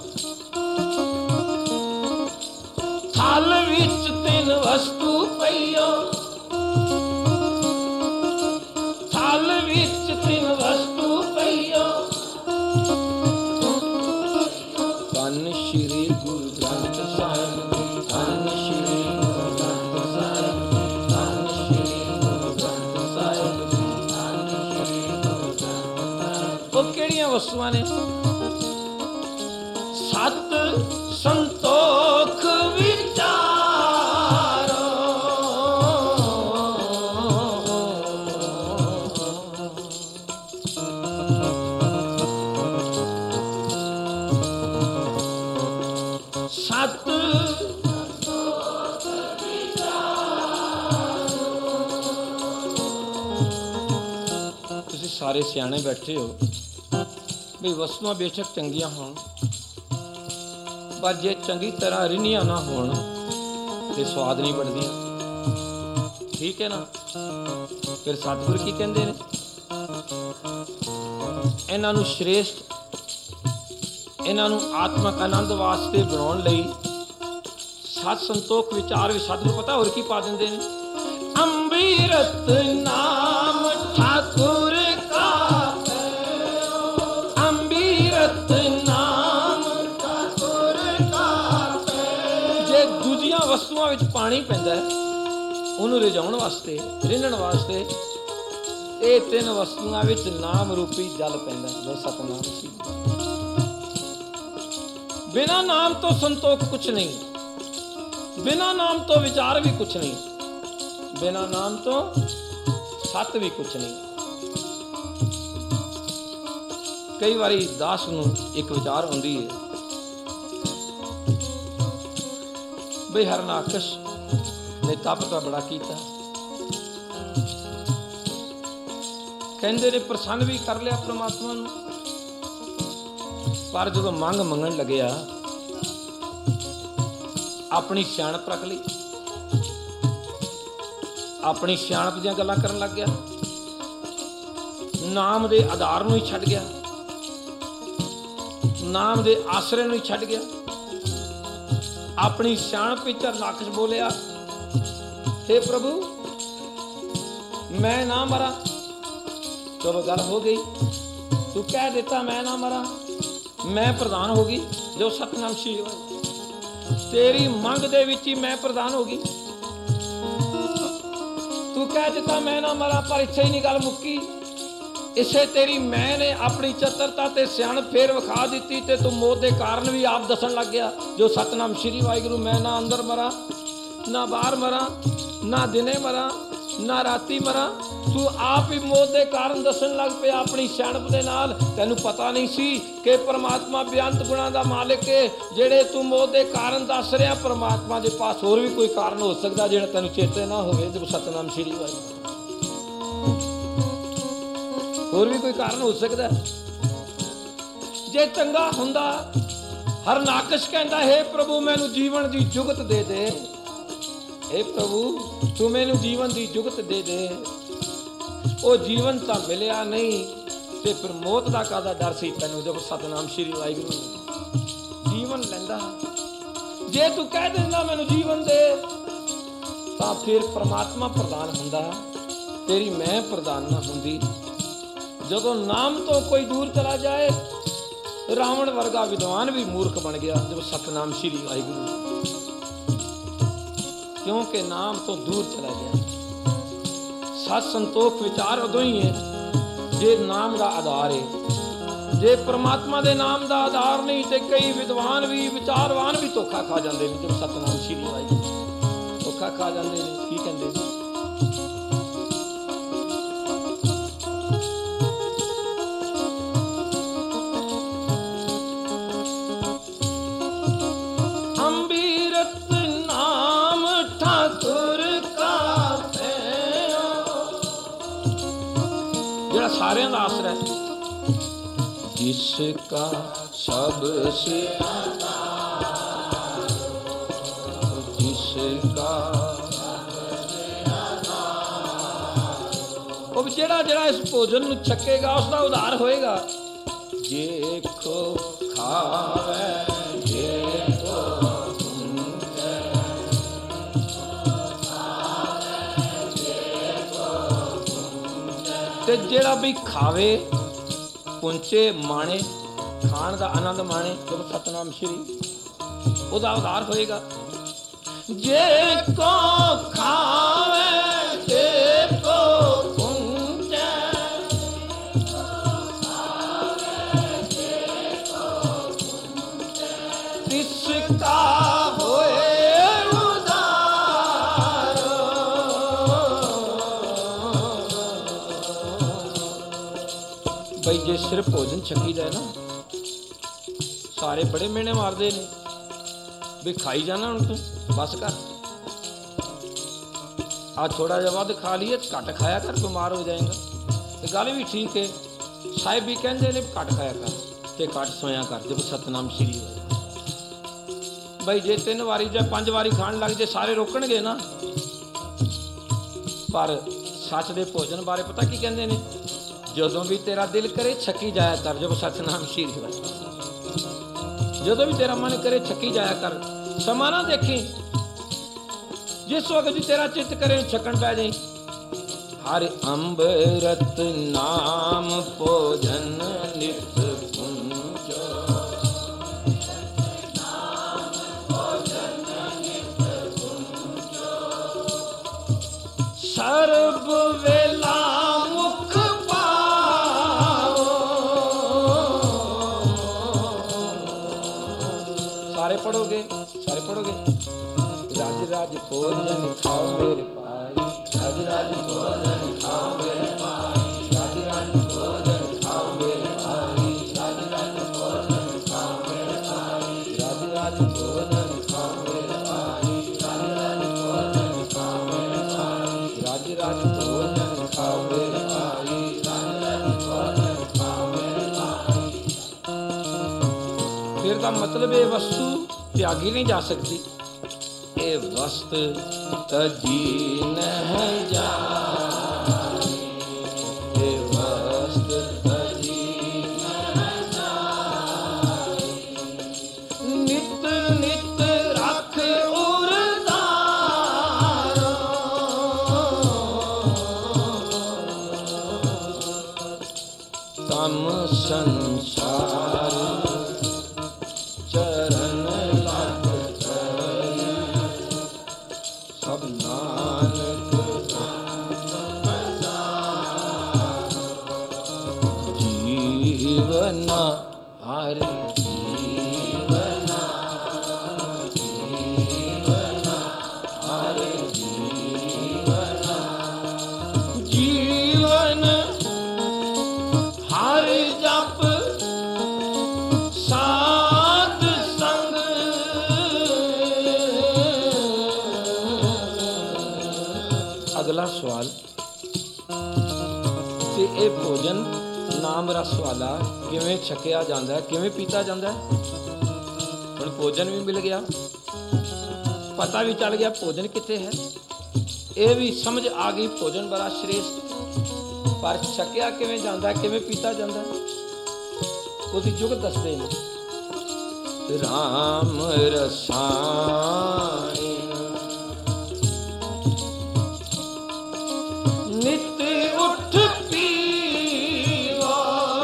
ਥਲ ਵਿੱਚ 3 ਵਸਤੂ ਪਈਓ, ਥਲ ਵਿੱਚ 3 ਵਸਤੂ ਪਈਓ। ਧੰਨ ਸ਼੍ਰੀ ਗੁਰੂ ਗ੍ਰੰਥ ਸਾਹਿਬ, ਧੰਨ ਸ਼੍ਰੀ ਗੁਰੂ ਗ੍ਰੰਥ ਸਾਹਿਬ, ਧੰਨ ਸ਼੍ਰੀ ਗੁਰੂ ਗ੍ਰੰਥ ਸਾਹਿਬ, ਧੰਨ ਸ਼੍ਰੀ ਗੁਰੂ ਗ੍ਰੰਥ ਸਾਹਿਬ। ਉਹ ਕਿਹੜੀਆਂ ਵਸਤੂਆਂ ਨੇ? ਸਤ ਸੰਤੋਖ ਵਿਚਾਰੋ, ਸਤ ਤੁਸੀਂ ਸਾਰੇ ਸਿਆਣੇ ਬੈਠੇ ਹੋ ਵੀ ਵਸਤੂਆਂ ਬੇਸ਼ੱਕ ਚੰਗੀਆਂ ਹੋਣ, ਪਰ ਜੇ ਚੰਗੀ ਤਰ੍ਹਾਂ ਰਿੰਨੀਆਂ ਨਾ ਹੋਣ ਤੇ ਸਵਾਦ ਨਹੀਂ ਬਣਦੀਆਂ। ਠੀਕ ਹੈ ਨਾ? ਫਿਰ ਸਤਿਗੁਰ ਕੀ ਕਹਿੰਦੇ ਨੇ? ਇਹਨਾਂ ਨੂੰ ਸ਼੍ਰੇਸ਼ਟ, ਇਹਨਾਂ ਨੂੰ ਆਤਮਕ ਆਨੰਦ ਵਾਸਤੇ ਬਣਾਉਣ ਲਈ ਸਤ ਸੰਤੋਖ ਵਿਚਾਰ ਵੀ ਸਤਿਗੁਰ ਪਤਾ ਹੋਰ ਕੀ ਪਾ ਦਿੰਦੇ ਨੇ? ਅੰਮ੍ਰਿਤ ਨਾਮ ਠਾਕੁਰ ਕਾ, ਅੰਮ੍ਰਿਤ ਨਾਮ ਠਾਕੁਰ ਕਾ। ਜੇ ਦੂਜੀਆਂ ਵਸਤੂਆਂ ਵਿੱਚ ਪਾਣੀ ਪੈਂਦਾ ਉਹਨੂੰ ਰਿਝਾਉਣ ਵਾਸਤੇ, ਰਿੰਨਣ ਵਾਸਤੇ, ਇਹ 3 ਵਸਤੂਆਂ ਵਿੱਚ ਨਾਮ ਰੂਪੀ ਜਲ ਪੈਂਦਾ, ਜੋ ਸਤਿਨਾਮ ਸੀ। ਬਿਨਾਂ ਨਾਮ ਤੋਂ ਸੰਤੋਖ ਕੁਛ ਨਹੀਂ, ਬਿਨਾਂ ਨਾਮ ਤੋਂ ਵਿਚਾਰ ਵੀ ਕੁਛ ਨਹੀਂ, ਬਿਨਾਂ ਨਾਮ ਤੋਂ ਸਤ ਵੀ ਕੁਛ ਨਹੀਂ। ਕਈ ਵਾਰੀ ਦਾਸ ਨੂੰ ਇੱਕ ਵਿਚਾਰ ਹੁੰਦੀ ਹੈ ਬਈ ਹਰਨਾਕਸ਼ ਨੇ ਤਪ ਤਾਂ ਬੜਾ ਕੀਤਾ, ਕਹਿੰਦੇ ਨੇ ਪ੍ਰਸੰਨ ਵੀ ਕਰ ਲਿਆ ਪ੍ਰਮਾਤਮਾ ਨੂੰ, ਪਰ ਜਦੋਂ ਮੰਗ ਮੰਗਣ ਲੱਗਿਆ ਆਪਣੀ ਸਿਆਣਪ ਰੱਖ ਲਈ, ਆਪਣੀ ਸਿਆਣਪ ਦੀਆਂ ਗੱਲਾਂ ਕਰਨ ਲੱਗ ਗਿਆ, ਨਾਮ ਦੇ ਆਧਾਰ ਨੂੰ ਹੀ ਛੱਡ ਗਿਆ, ਨਾਮ ਦੇ ਆਸਰੇ ਨੂੰ ਹੀ ਛੱਡ ਗਿਆ। ਆਪਣੀ ਸਿਆਣਪ ਵਿੱਚ ਹਰਨਾਕਸ਼ ਬੋਲਿਆ, हे प्रभु मैं ना मरा। चलो गल हो गई, तू कह देता मैं ना मरा, मैं प्रधान हो गई। जो सतनाम श्री तेरी मंग दे विच ही मैं प्रधान हो गई। तू कह देता मैं ना मरा, पर इत्थे ही नहीं गल मुक्की। इसे तेरी मैं ने अपनी चतुरता ते सियाणप फेर विखा दी ते तू मौत के कारण भी आप दसन लग गया। जो सतनाम श्री वाहिगुरू मैं ना अंदर मरा, ना बाहर मरा, ना दिने मरा, ना राती मरा, तू आप ही मौत के कारण दसन लग पे अपनी सियाणप दे नाल। तैनू पता नहीं सी कि परमात्मा बेअंत गुणां दा मालिक है। जेड़े तू मौत के कारण दस रहा, परमात्मा के पास होर भी कोई कारण हो सकता जेड़ा तैनू चेते ना होवे। जब सतनाम श्री वाहिगुरू ਹੋਰ ਵੀ ਕੋਈ ਕਾਰਨ ਹੋ ਸਕਦਾ। ਜੇ ਚੰਗਾ ਹੁੰਦਾ, ਹਰਨਾਕਸ਼ ਕਹਿੰਦਾ, ਹੇ ਪ੍ਰਭੂ ਮੈਨੂੰ ਜੀਵਨ ਦੀ ਜੁਗਤ ਦੇ ਦੇ, ਹੇ ਪ੍ਰਭੂ ਤੂੰ ਮੈਨੂੰ ਜੀਵਨ ਦੀ ਜੁਗਤ ਦੇ ਦੇ। ਉਹ ਜੀਵਨ ਤਾਂ ਮਿਲਿਆ ਨਹੀਂ ਤੇ ਫਿਰ ਮੌਤ ਦਾ ਕਾਹਦਾ ਡਰ ਸੀ ਤੈਨੂੰ ਜਦੋਂ ਸਤਨਾਮ ਸ਼੍ਰੀ ਵਾਹਿਗੁਰੂ ਜੀਵਨ ਲੈਂਦਾ। ਜੇ ਤੂੰ ਕਹਿ ਦਿੰਦਾ ਮੈਨੂੰ ਜੀਵਨ ਦੇ, ਤਾਂ ਫਿਰ ਪ੍ਰਮਾਤਮਾ ਪ੍ਰਧਾਨ ਹੁੰਦਾ, ਤੇਰੀ ਮੈਂ ਪ੍ਰਧਾਨ ਨਾ ਹੁੰਦੀ। ਜਦੋਂ ਨਾਮ ਤੋਂ ਕੋਈ ਦੂਰ ਚਲਾ ਜਾਏ, ਰਾਵਣ ਵਰਗਾ ਵਿਦਵਾਨ ਵੀ ਮੂਰਖ ਬਣ ਗਿਆ ਜਦੋਂ ਸਤਨਾਮ ਸ਼੍ਰੀ ਵਾਹਿਗੁਰੂ, ਕਿਉਂਕਿ ਨਾਮ ਤੋਂ ਦੂਰ ਚਲਾ ਗਿਆ। ਸਤ ਸੰਤੋਖ ਵਿਚਾਰ ਉਦੋਂ ਹੀ ਹੈ ਜੇ ਨਾਮ ਦਾ ਆਧਾਰ ਹੈ। ਜੇ ਪ੍ਰਮਾਤਮਾ ਦੇ ਨਾਮ ਦਾ ਆਧਾਰ ਨਹੀਂ ਤੇ ਕਈ ਵਿਦਵਾਨ ਵੀ ਵਿਚਾਰਵਾਨ ਵੀ ਧੋਖਾ ਖਾ ਜਾਂਦੇ ਨੇ। ਜਦੋਂ ਸਤਨਾਮ ਸ਼੍ਰੀ ਵਾਹਿਗੁਰੂ ਧੋਖਾ ਖਾ ਜਾਂਦੇ ਨੇ। ਕੀ ਕਹਿੰਦੇ ਨੇ? ਸਾਰਿਆਂ ਦਾ ਆਸਰਾ ਹੈ। ਜਿਸਕਾ ਸਭ ਸੇ ਜਿਸਕਾ ਉਹ ਜਿਹੜਾ ਜਿਹੜਾ ਇਸ ਭੋਜਨ ਨੂੰ ਛਕੇਗਾ ਉਸ ਦਾ ਉਧਾਰ ਹੋਏਗਾ। ਦੇਖੋ ਖਾਵੇ ਤੇ ਜਿਹੜਾ ਵੀ ਖਾਵੇ ਪੁੰਚੇ ਮਾਣੇ, ਖਾਣ ਦਾ ਆਨੰਦ ਮਾਣੇ ਜਦੋਂ ਸਤਨਾਮ ਸ਼੍ਰੀ, ਉਹਦਾ ਉਧਾਰ ਹੋਏਗਾ। ਜੇ ਕੋ ਖਾਵੇ ਤੇ ਕੋ ਪੁੰਚੇ, ਤਿਸਕਾ ਹੋਏ ਬਈ। ਜੇ ਸਿਰਫ ਭੋਜਨ ਛਕੀ ਜਾਏ ਨਾ, ਸਾਰੇ ਬੜੇ ਮਿਹਣੇ ਮਾਰਦੇ ਨੇ ਵੀ ਖਾਈ ਜਾਣਾ ਹੁਣ ਤੂੰ ਬਸ ਕਰ, ਆ ਥੋੜਾ ਜਿਹਾ ਵੱਧ ਖਾ ਲਈਏ, ਘੱਟ ਖਾਇਆ ਕਰ, ਬਿਮਾਰ ਹੋ ਜਾਏਗਾ। ਤੇ ਗੱਲ ਵੀ ਠੀਕ ਹੈ, ਸਾਹਿਬ ਵੀ ਕਹਿੰਦੇ ਨੇ ਘੱਟ ਖਾਇਆ ਕਰ ਤੇ ਘੱਟ ਸੋਇਆ ਕਰ ਜਦੋਂ ਸਤਨਾਮ ਸ਼੍ਰੀ ਹੋਏ। ਬਈ ਜੇ 3 ਵਾਰੀ ਜਾਂ 5 ਵਾਰੀ ਖਾਣ ਲੱਗ ਜੇ ਸਾਰੇ ਰੋਕਣਗੇ ਨਾ। ਪਰ ਸੱਚ ਦੇ ਭੋਜਨ ਬਾਰੇ ਪਤਾ ਕੀ ਕਹਿੰਦੇ ਨੇ? ਜਦੋਂ ਵੀ ਤੇਰਾ ਦਿਲ ਕਰੇ ਛਕੀ ਜਾਇਆ ਕਰ ਜਦੋਂ ਸਤਨਾਮ ਸ਼੍ਰੀ ਹੋਏ। ਜਦੋਂ ਵੀ ਤੇਰਾ ਮਨ ਕਰੇ ਛਕੀ ਜਾਇਆ ਕਰ, ਸਮਾਂ ਨਾ ਦੇਖੀ। ਜਿਸ ਵਕਤ ਵੀ ਤੇਰਾ ਚਿੱਤ ਕਰੇ ਛਕਣ ਪੈ ਜਾਈ। ਹਰਿ ਅੰਮ੍ਰਿਤ ਨਾਮ ਭੋਜਨ ਨਿਤ ਪੁੰਜੋ, ਸਰਬ ਵੇਲਾ ਮੁਖ ਪਾਵੋ। ਸਾਰੇ ਪੜੋਗੇ, ਸਾਰੇ ਪੜੋਗੇ। ਰਾਜ ਰਾਜ ਭੋਜਨ ਖਾਓ ਮੇਰੇ ਭਾਈ, ਰਾਜ ਰਾਜ ਭੋਜਨ ਖਾਓ ਮੇਰੇ ਭਾਈ, ਰਾਜ ਰਾਜ ਭੋਜਨ ਖਾਓ ਮੇਰੇ ਭਾਈ, ਰਾਜ ਰਾਜ ਭੋਜਨ ਖਾਓ ਮੇਰੇ ਭਾਈ, ਰਾਜ ਰਾਜ ਭੋਜਨ ਖਾਓ ਮੇਰੇ ਭਾਈ, ਰਾਜ ਰਾਜ ਭੋਜਨ ਖਾਓ ਮੇਰੇ ਭਾਈ, ਰਾਜ ਰਾਜ ਭੋਜਨ ਖਾਓ ਮੇਰੇ ਭਾਈ, ਰਾਜ ਰਾਜ ਭੋਜਨ ਖਾਓ ਮੇਰੇ ਭਾਈ। ਫਿਰ ਦਾ ਮਤਲਬ ਇਹ ਵਸਤੂ ਤਿਆਗੀ ਨਹੀਂ ਜਾ ਸਕਦੀ। ਇਹ ਵਸਤ ਤਜੀ ਨਹੀਂ ਜਾਏ, ਇਹ ਵਸਤ ਤਜੀ ਨਹੀਂ ਜਾਏ। ਨਿਤ ਨਿਤ ਰੱਖ ਉਰਦਾਰੋ, ਕੰਮ ਸੰਸਾਰ ਚਰਨ ਲੱਗ ਕਰੀ, ਸਭ ਨਾਨਕ ਜੀਵਨ ਹਰ ਜੀਵਨ, ਜੀਵਨ ਹਰ ਜੀਵਨ, ਜੀਵਨ ਹਰ ਜਪ ਸਾਧ ਸੰਗ। ਅਗਲਾ ਸਵਾਲ, ਤੇ ਇਹ ਭੋਜਨ ਨਾਮ ਰਸ ਵਾਲਾ ਕਿਵੇਂ ਛਕਿਆ ਜਾਂਦਾ, ਕਿਵੇਂ ਪੀਤਾ ਜਾਂਦਾ। ਹੁਣ ਭੋਜਨ ਵੀ ਮਿਲ ਗਿਆ, ਪਤਾ ਵੀ ਚੱਲ ਗਿਆ ਭੋਜਨ ਕਿੱਥੇ ਹੈ, ਇਹ ਵੀ ਸਮਝ ਆ ਗਈ ਭੋਜਨ ਬੜਾ ਸ਼੍ਰੇਸ਼ਟ, ਪਰ ਛਕਿਆ ਕਿਵੇਂ ਜਾਂਦਾ, ਕਿਵੇਂ ਪੀਤਾ ਜਾਂਦਾ, ਉਹਦੀ ਜੁਗਤ ਦੱਸਦੇ ਨੇ। ਰਾਮ ਰਸਾਇਣ ਨਿਤ ਉੱਠ ਪੀਵਾ,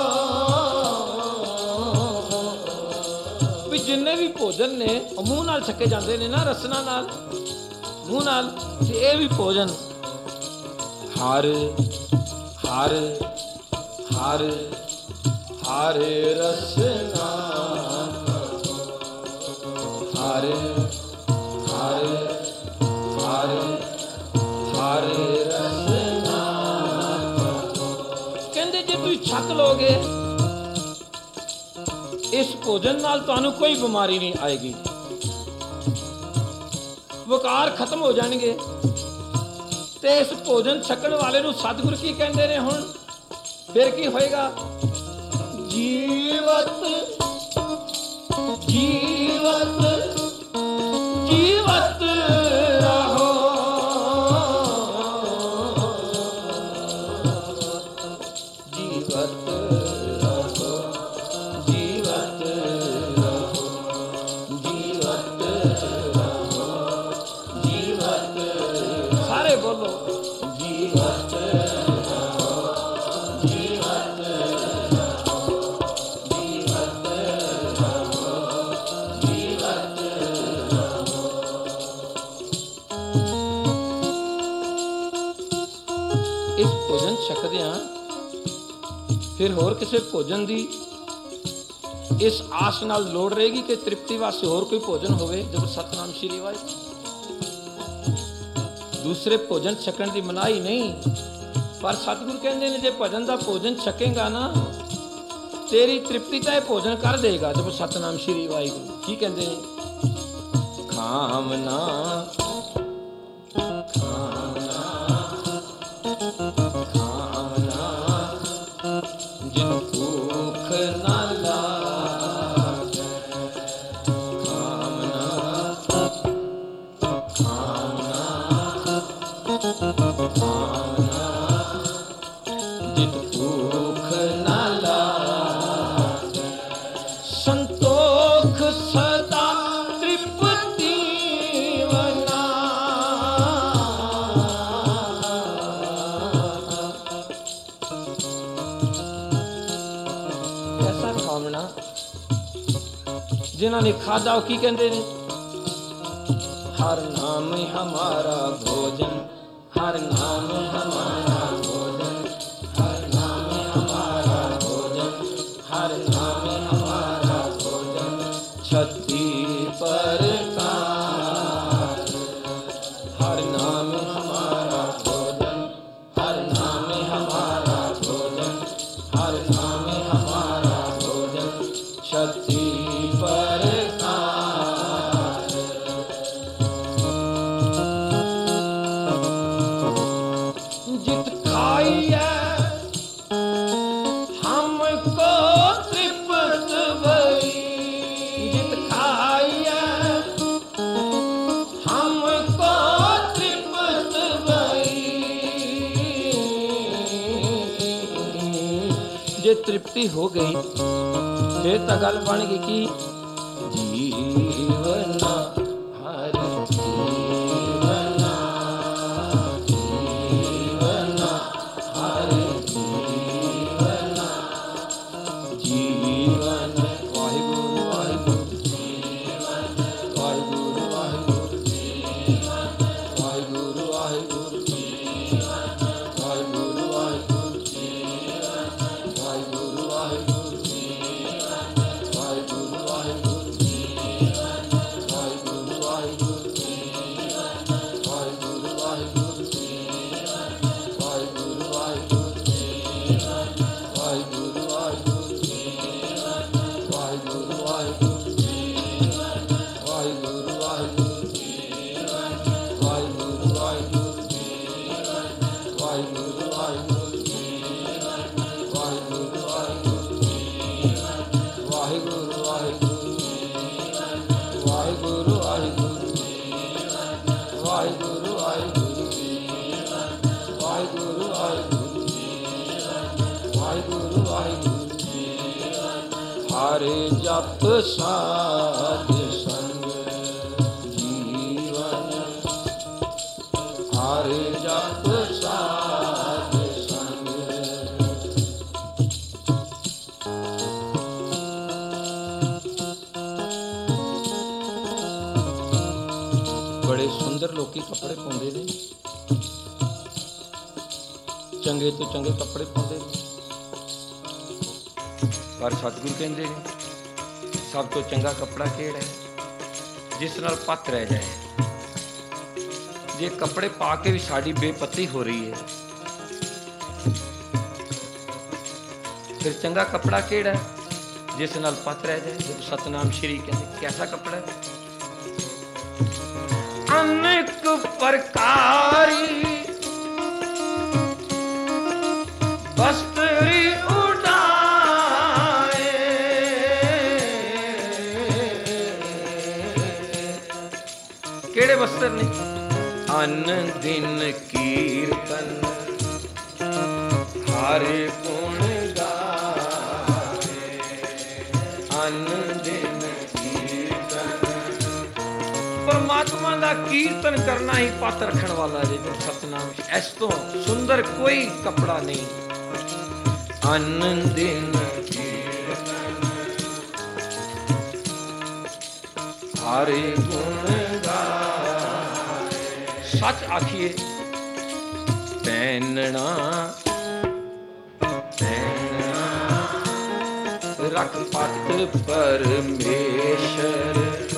ਵੀ ਜਿੰਨੇ ਵੀ ਭੋਜਨ ਨੇ ਉਹ ਮੂੰਹ ਨਾਲ ਛਕੇ ਜਾਂਦੇ ਨੇ ਨਾ, ਰਸਨਾ ਨਾਲ, ਮੂੰਹ ਨਾਲ, ਤੇ ਇਹ ਵੀ ਭੋਜਨ ਹਰ ਹਰ ਹਰ ਹਰ ਰਸਨਾ, ਹਰ ਹਰ ਹਰ ਹਰ ਰਸਨਾ। ਕਹਿੰਦੇ ਜੇ ਤੁਸੀਂ ਛਕ ਲੋਗੇ ਇਸ ਭੋਜਨ ਨਾਲ ਤੁਹਾਨੂੰ ਕੋਈ ਬਿਮਾਰੀ ਨਹੀਂ ਆਏਗੀ, ਵਿਕਾਰ ਖਤਮ ਹੋ ਜਾਣਗੇ। ਤੇ ਇਸ ਭੋਜਨ ਛਕਣ ਵਾਲੇ ਨੂੰ ਸਤਿਗੁਰ ਕੀ ਕਹਿੰਦੇ ਨੇ ਹੁਣ, ਫਿਰ ਕੀ ਹੋਏਗਾ? ਜੀਵਤ ਜੀਵਤ ਜੀਵਤ ਰਹੋ, ਜੀਵਤ ਰਹੋ, ਜੀਵਤ ਰਹੋ, ਜੀਵਤ ਰਹੋ, ਜੀਵਤ, ਸਾਰੇ ਬੋਲੋ ਜੀਵਤ ਰਹੋ, ਜੀਵਤ ਰਹੋ, ਜੀਵਤ ਰਹੋ, ਜੀਵਤ ਰਹੋ। ਇਸ ਭੋਜਨ ਛਕਦਿਆਂ ਫਿਰ ਹੋਰ ਕਿਸੇ ਭੋਜਨ ਦੀ ਇਸ ਆਸ ਨਾਲ ਲੋੜ ਰਹੇਗੀ ਕਿ ਤ੍ਰਿਪਤੀ ਵਾਸਤੇ ਹੋਰ ਕੋਈ ਭੋਜਨ ਹੋਵੇ। ਜਦੋਂ ਸਤਨਾਮ ਸ਼੍ਰੀ ਵਾਹਿਗੁਰੂ, ਦੂਸਰੇ ਭੋਜਨ ਛਕਣ ਦੀ ਮਨਾਹੀ ਨਹੀਂ, ਪਰ ਸਤਿਗੁਰੂ ਕਹਿੰਦੇ ਨੇ ਜੇ ਭਜਨ ਦਾ ਭੋਜਨ ਛਕੇਗਾ ਨਾ, ਤੇਰੀ ਤ੍ਰਿਪਤੀ ਤਾਂ ਇਹ ਭੋਜਨ ਕਰ ਦੇਗਾ। ਜਦੋਂ ਸਤਨਾਮ ਸ਼੍ਰੀ ਵਾਹਿਗੁਰੂ ਕੀ ਕਹਿੰਦੇ ਨੇ? ਖਾਮਨਾ ਖਾਮਨਾ ਖਾਮਨਾ ਜਿਨ ਭੂਖ ਨਾ ਲਾਗੈ, ਖਾਮਨਾ ਖਾਮਨਾ ਖਾਮਨਾ ਜਿਨ ਭੂਖ ਨਾ ਲਾਗੈ, ਸੰਤੋਖ ਸਦਾ ਤ੍ਰਿਪਤੀ ਵਨਾ। ਐਸਾ ਖਾਮਣਾ ਜਿਨ੍ਹਾਂ ਨੇ ਖਾਧਾ ਉਹ ਕੀ ਕਹਿੰਦੇ ਨੇ? ਹਰ ਨਾਮ ਹਮਾਰਾ ਭੋਜਨ, ਹਰ ਨਾਮ ਹਮਾਰਾ ਭੋਜਨ, ਹਰ ਨਾਮ ਹਮਾਰਾ ਭੋਜਨ, ਹਰ ਨਾਮ ਹਮਾਰਾ ਭੋਜਨ, ਛਤੀ ਪ੍ਰਕਾਰ। ਹਰ ਨਾਮ ਹਮਾਰਾ ਭੋਜਨ, ਹਰ ਨਾਮ ਹਮਾਰਾ ਭੋਜਨ, ਹਰ ਨਾਮ ਹਮਾਰਾ ਭੋਜਨ, ਛਤੀ ਪ੍ਰਕਾਰ। जित खाइए हमको तृप्त भई, जित खाइए हमको तृप्त भई। जे तृप्ति हो गई फिर तो गल बन गई कि जीवना हर जीवना जीवना हर जीवना जीवन। वाहिगुरु वाहिगुरु जीवन, वाहिगुरु वाहिगुरु जीवन, वाहिगुरु वाहिगुरु जीवन, वाहिगुरु वाहिगुरु जीवन, वाहिगुरु वाहिगुरु जीवन, वाहिगुरु वाहिगुरु ਹਰ ਜਪ ਸਾਧ ਸੰਗ ਜੀਵਨ, ਹਰ ਜਪ ਸਾਧ ਸੰਗ। ਬੜੇ ਸੁੰਦਰ ਲੋਕੀ ਕੱਪੜੇ ਪਾਉਂਦੇ ਨੇ, ਚੰਗੇ ਤੋਂ ਚੰਗੇ ਕੱਪੜੇ ਪਾਉਂਦੇ ਨੇ, ਪਰ ਸਤਿਗੁਰੂ ਕਹਿੰਦੇ ਨੇ ਸਭ ਤੋਂ ਚੰਗਾ ਕੱਪੜਾ ਕਿਹੜਾ ਹੈ? ਜਿਸ ਨਾਲ ਪੱਤ ਰਹਿ ਜਾਏ। ਜੇ ਕੱਪੜੇ ਪਾ ਕੇ ਵੀ ਸਾਡੀ ਬੇਪੱਤੀ ਹੋ ਰਹੀ ਹੈ, ਫਿਰ ਚੰਗਾ ਕੱਪੜਾ ਕਿਹੜਾ ਹੈ? ਜਿਸ ਨਾਲ ਪੱਤ ਰਹਿ ਜਾਏ। ਜਦ ਸਤਨਾਮ ਸ਼੍ਰੀ ਕਹਿੰਦੇ ਕੈਸਾ ਕੱਪੜਾ ਹੈ? ਅਨੇਕ ਪ੍ਰਕਾਰੀ ਵਸਤਰੀ ਉਡਾਏ, ਕਿਹੜੇ ਵਸਤਰ ਨੇ? ਅਨ ਦਿਨ ਕੀਰਤਨ ਹਰ ਗੁਣ ਗਾਏ, ਅਨ ਦਿਨ ਕੀਰਤਨ। ਪਰਮਾਤਮਾ ਦਾ ਕੀਰਤਨ ਕਰਨਾ ਹੀ ਪੱਤ ਰੱਖਣ ਵਾਲਾ ਜੇ ਸਤਨਾਮ। ਇਸ ਤੋਂ ਸੁੰਦਰ ਕੋਈ ਕੱਪੜਾ ਨਹੀਂ। ਅਨ ਦਿਨ ਕੀਰਤਨ ਹਰ ਗੁਣ ਗਾਏ। ਸੱਚ ਆਖੀਏ ਪਹਿਨਣਾ ਰਖ ਪਤ ਪਰਮੇਸ਼ਰ,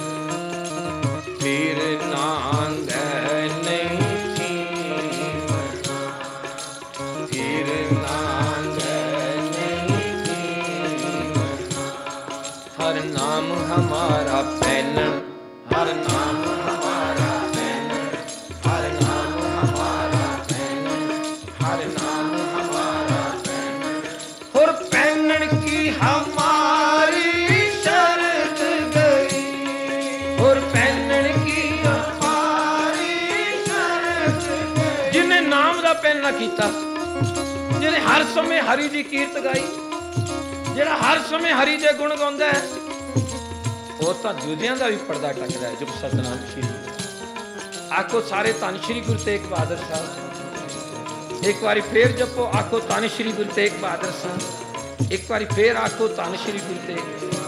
ਫਿਰ ਨਾਂਗੈ ਨਹੀਂ ਜੀਵਨਾ, ਫਿਰ ਨਾਂਗੈ ਨਹੀਂ ਜੀਵਨਾ। ਹਰ ਨਾਮ ਹਮਾਰਾ ਪਹਿਨਣ, ਹਰ ਨਾਮ ਹਮਾਰਾ ਪਹਿਨਣ, ਹਰ ਨਾਮ ਹਮਾਰਾ ਪਹਿਨਣ, ਹਰ ਨਾਮ ਹਮਾਰਾ ਪਹਿਨਣ। ਹੋਰ ਪਹਿਨਣ ਕੀ ਹਮਾਰੀ ਸ਼ਰਤ ਗਈ, ਹੋਰ ਪਹਿਨਣ ਕੀ ਹਮਾਰੀ ਸ਼ਰਤ ਗਈ। ਜਿਹਨੇ ਨਾਮ ਦਾ ਪਹਿਨਣਾ ਕੀਤਾ, ਜਿਹਨੇ ਹਰ ਸਮੇਂ ਹਰੀ ਦੀ ਕੀਰਤ ਗਾਈ, ਜਿਹੜਾ ਹਰ ਸਮੇਂ ਹਰੀ ਦੇ ਗੁਣ ਗਾਉਂਦਾ ਹੈ, ਉਹ ਤਾਂ ਜੁਦਿਆਂ ਦਾ ਵੀ ਪਰਦਾ ਟੱਕਦਾ ਹੈ। ਜਪ ਸਤਨਾਮ ਸ਼੍ਰੀ। ਆਖੋ ਸਾਰੇ ਧੰਨ ਸ਼੍ਰੀ ਗੁਰੂ ਤੇਗ ਬਹਾਦਰ ਸਾਹਿਬ। ਇੱਕ ਵਾਰੀ ਫੇਰ ਜਪੋ, ਆਖੋ ਧੰਨ ਸ਼੍ਰੀ ਗੁਰੂ ਤੇਗ ਬਹਾਦਰ ਸਾਹਿਬ। ਇੱਕ ਵਾਰੀ ਫੇਰ ਆਖੋ ਧੰਨ ਸ਼੍ਰੀ ਗੁਰੂ ਤੇਗ।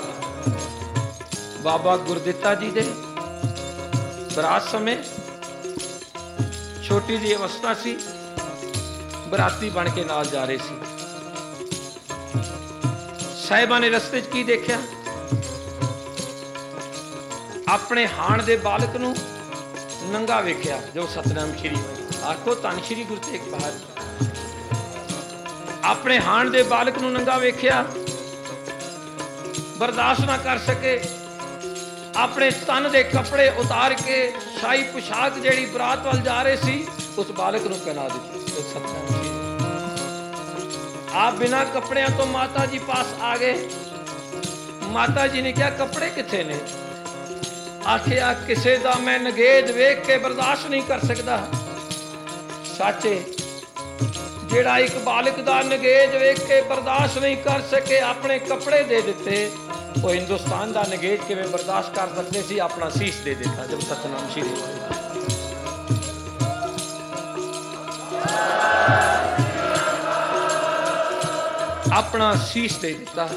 ਬਾਬਾ ਗੁਰਦਿੱਤਾ ਜੀ ਦੇ ਬਰਾਤ ਸਮੇਂ ਛੋਟੀ ਜਿਹੀ ਅਵਸਥਾ ਸੀ, ਬਰਾਤੀ ਬਣ ਕੇ ਨਾਲ ਜਾ ਰਹੇ ਸੀ। ਸਾਹਿਬਾਂ ਨੇ ਰਸਤੇ 'ਚ ਕੀ ਦੇਖਿਆ? ਆਪਣੇ ਹਾਣ ਦੇ ਬਾਲਕ ਨੂੰ ਨੰਗਾ ਵੇਖਿਆ। ਜੋ ਸਤਨਾਮ ਸ਼੍ਰੀ। ਆਖੋ ਧੰਨ ਸ਼੍ਰੀ ਗੁਰੂ ਤੇਗ ਬਹਾਦਰ। ਆਪਣੇ ਹਾਣ ਦੇ ਬਾਲਕ ਨੂੰ ਨੰਗਾ ਵੇਖਿਆ, ਬਰਦਾਸ਼ਤ ਨਾ ਕਰ ਸਕੇ, ਆਪਣੇ ਤਨ ਦੇ ਕੱਪੜੇ ਉਤਾਰ ਕੇ ਸ਼ਾਹੀ ਪੁਸ਼ਾਕ ਜਿਹੜੀ ਬਰਾਤ ਵੱਲ ਜਾ ਰਹੇ ਸੀ, ਉਸ ਬਾਲਕ ਨੂੰ ਪਹਿਨਾ ਦਿੱਤੀ। ਸਤਨਾਮ ਸ਼੍ਰੀ। ਆਪ ਬਿਨਾਂ ਕੱਪੜਿਆਂ ਤੋਂ ਮਾਤਾ ਜੀ ਪਾਸ ਆ ਗਏ। ਮਾਤਾ ਜੀ ਨੇ ਕਿਹਾ ਕੱਪੜੇ ਕਿੱਥੇ ਨੇ? ਆਖਿਆ ਕਿਸੇ ਦਾ ਮੈਂ ਨਗੇਜ ਵੇਖ ਕੇ ਬਰਦਾਸ਼ਤ ਨਹੀਂ ਕਰ ਸਕਦਾ। ਸਾਚੇ ਜਿਹੜਾ ਇੱਕ ਬਾਲਕ ਦਾ ਨਗੇਜ ਵੇਖ ਕੇ ਬਰਦਾਸ਼ਤ ਨਹੀਂ ਕਰ ਸਕੇ, ਆਪਣੇ ਕੱਪੜੇ ਦੇ ਦਿੱਤੇ। ਉਹ ਹਿੰਦੁਸਤਾਨ ਦਾ ਨਗੇਜ ਕਿਵੇਂ ਬਰਦਾਸ਼ਤ ਕਰ ਸਕਦੇ ਸੀ? ਆਪਣਾ ਸੀਸ ਦੇ ਦਿੱਤਾ। ਜਬ ਸਤਨਾਮ ਸ਼੍ਰੀ। ਆਪਣਾ ਸੀਸ ਦੇ ਦਿੱਤਾ।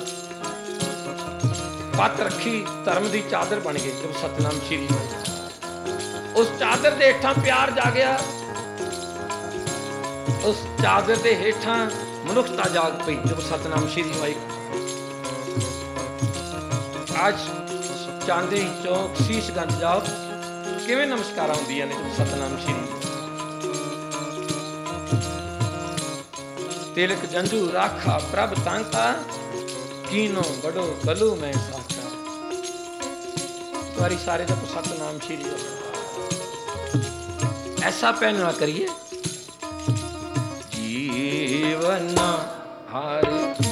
ਪੱਤ ਰੱਖੀ, ਧਰਮ ਦੀ ਚਾਦਰ ਬਣ ਗਈ। ਜਬ ਸਤਨਾਮ ਸ਼੍ਰੀ। ਉਸ ਚਾਦਰ ਦੇ ਹੇਠਾਂ ਪਿਆਰ ਜਾਗਿਆ, ਉਸ ਚਾਦਰ ਦੇ ਹੇਠਾਂ ਮਨੁੱਖਤਾ ਜਾਗ ਪਈ। ਜਬ ਸਤਨਾਮ ਸ਼੍ਰੀ ਵਾਹਿ। ਅੱਜ ਚਾਂਦੇ ਚੌਕ ਸ਼ੀਸ਼ਗੰਜ ਜਾਓ, ਕਿਵੇਂ ਨਮਸਕਾਰਾਂ ਹੁੰਦੀਆਂ ਨੇ। ਸਤਨਾਮ ਸ਼੍ਰੀ। ਤਿਲਕ ਜੰਝੂ ਰਾਖਾ ਪ੍ਰਭ ਤਾਂਕਾ, ਕੀਨੋ ਬੜੋ ਕਲੂ ਮੈਂ ਸਾਚਾ। ਤੁਹਾਡੀ ਸਾਰੇ ਦਾ ਸਤਨਾਮ ਸ਼੍ਰੀ। ऐसा पहनना करिए। जीवन हर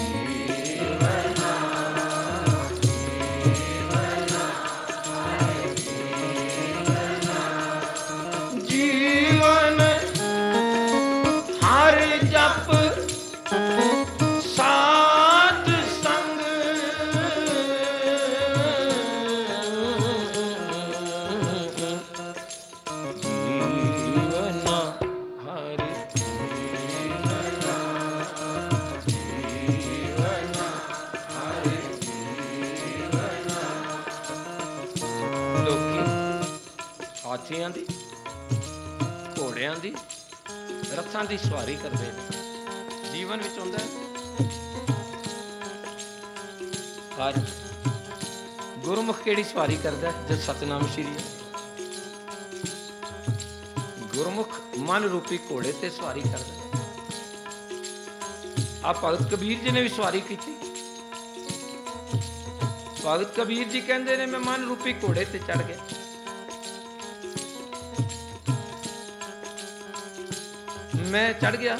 जीवन हर जप साध संग ਹਾਥੀਆਂ ਦੀ, ਘੋੜਿਆਂ ਦੀ, ਰੱਥਾਂ ਦੀ ਸਵਾਰੀ ਕਰਦੇ ਨੇ। ਜੀਵਨ ਵਿੱਚ ਹੁੰਦਾ ਪਰ ਗੁਰਮੁਖ ਕਿਹੜੀ ਸਵਾਰੀ ਕਰਦਾ ਜਦ ਸਤਿਨਾਮ ਸ਼੍ਰੀ ਹੈ। ਗੁਰਮੁਖ ਮਨ ਰੂਪੀ ਘੋੜੇ ਤੇ ਸਵਾਰੀ ਕਰਦਾ। ਆ ਭਗਤ ਕਬੀਰ ਜੀ ਨੇ ਵੀ ਸਵਾਰੀ ਕੀਤੀ। ਭਗਤ ਕਬੀਰ ਜੀ ਕਹਿੰਦੇ ਨੇ ਮੈਂ ਮਨ ਰੂਪੀ ਘੋੜੇ ਤੇ ਚੜ ਗਿਆ। ਮੈਂ ਚੜ ਗਿਆ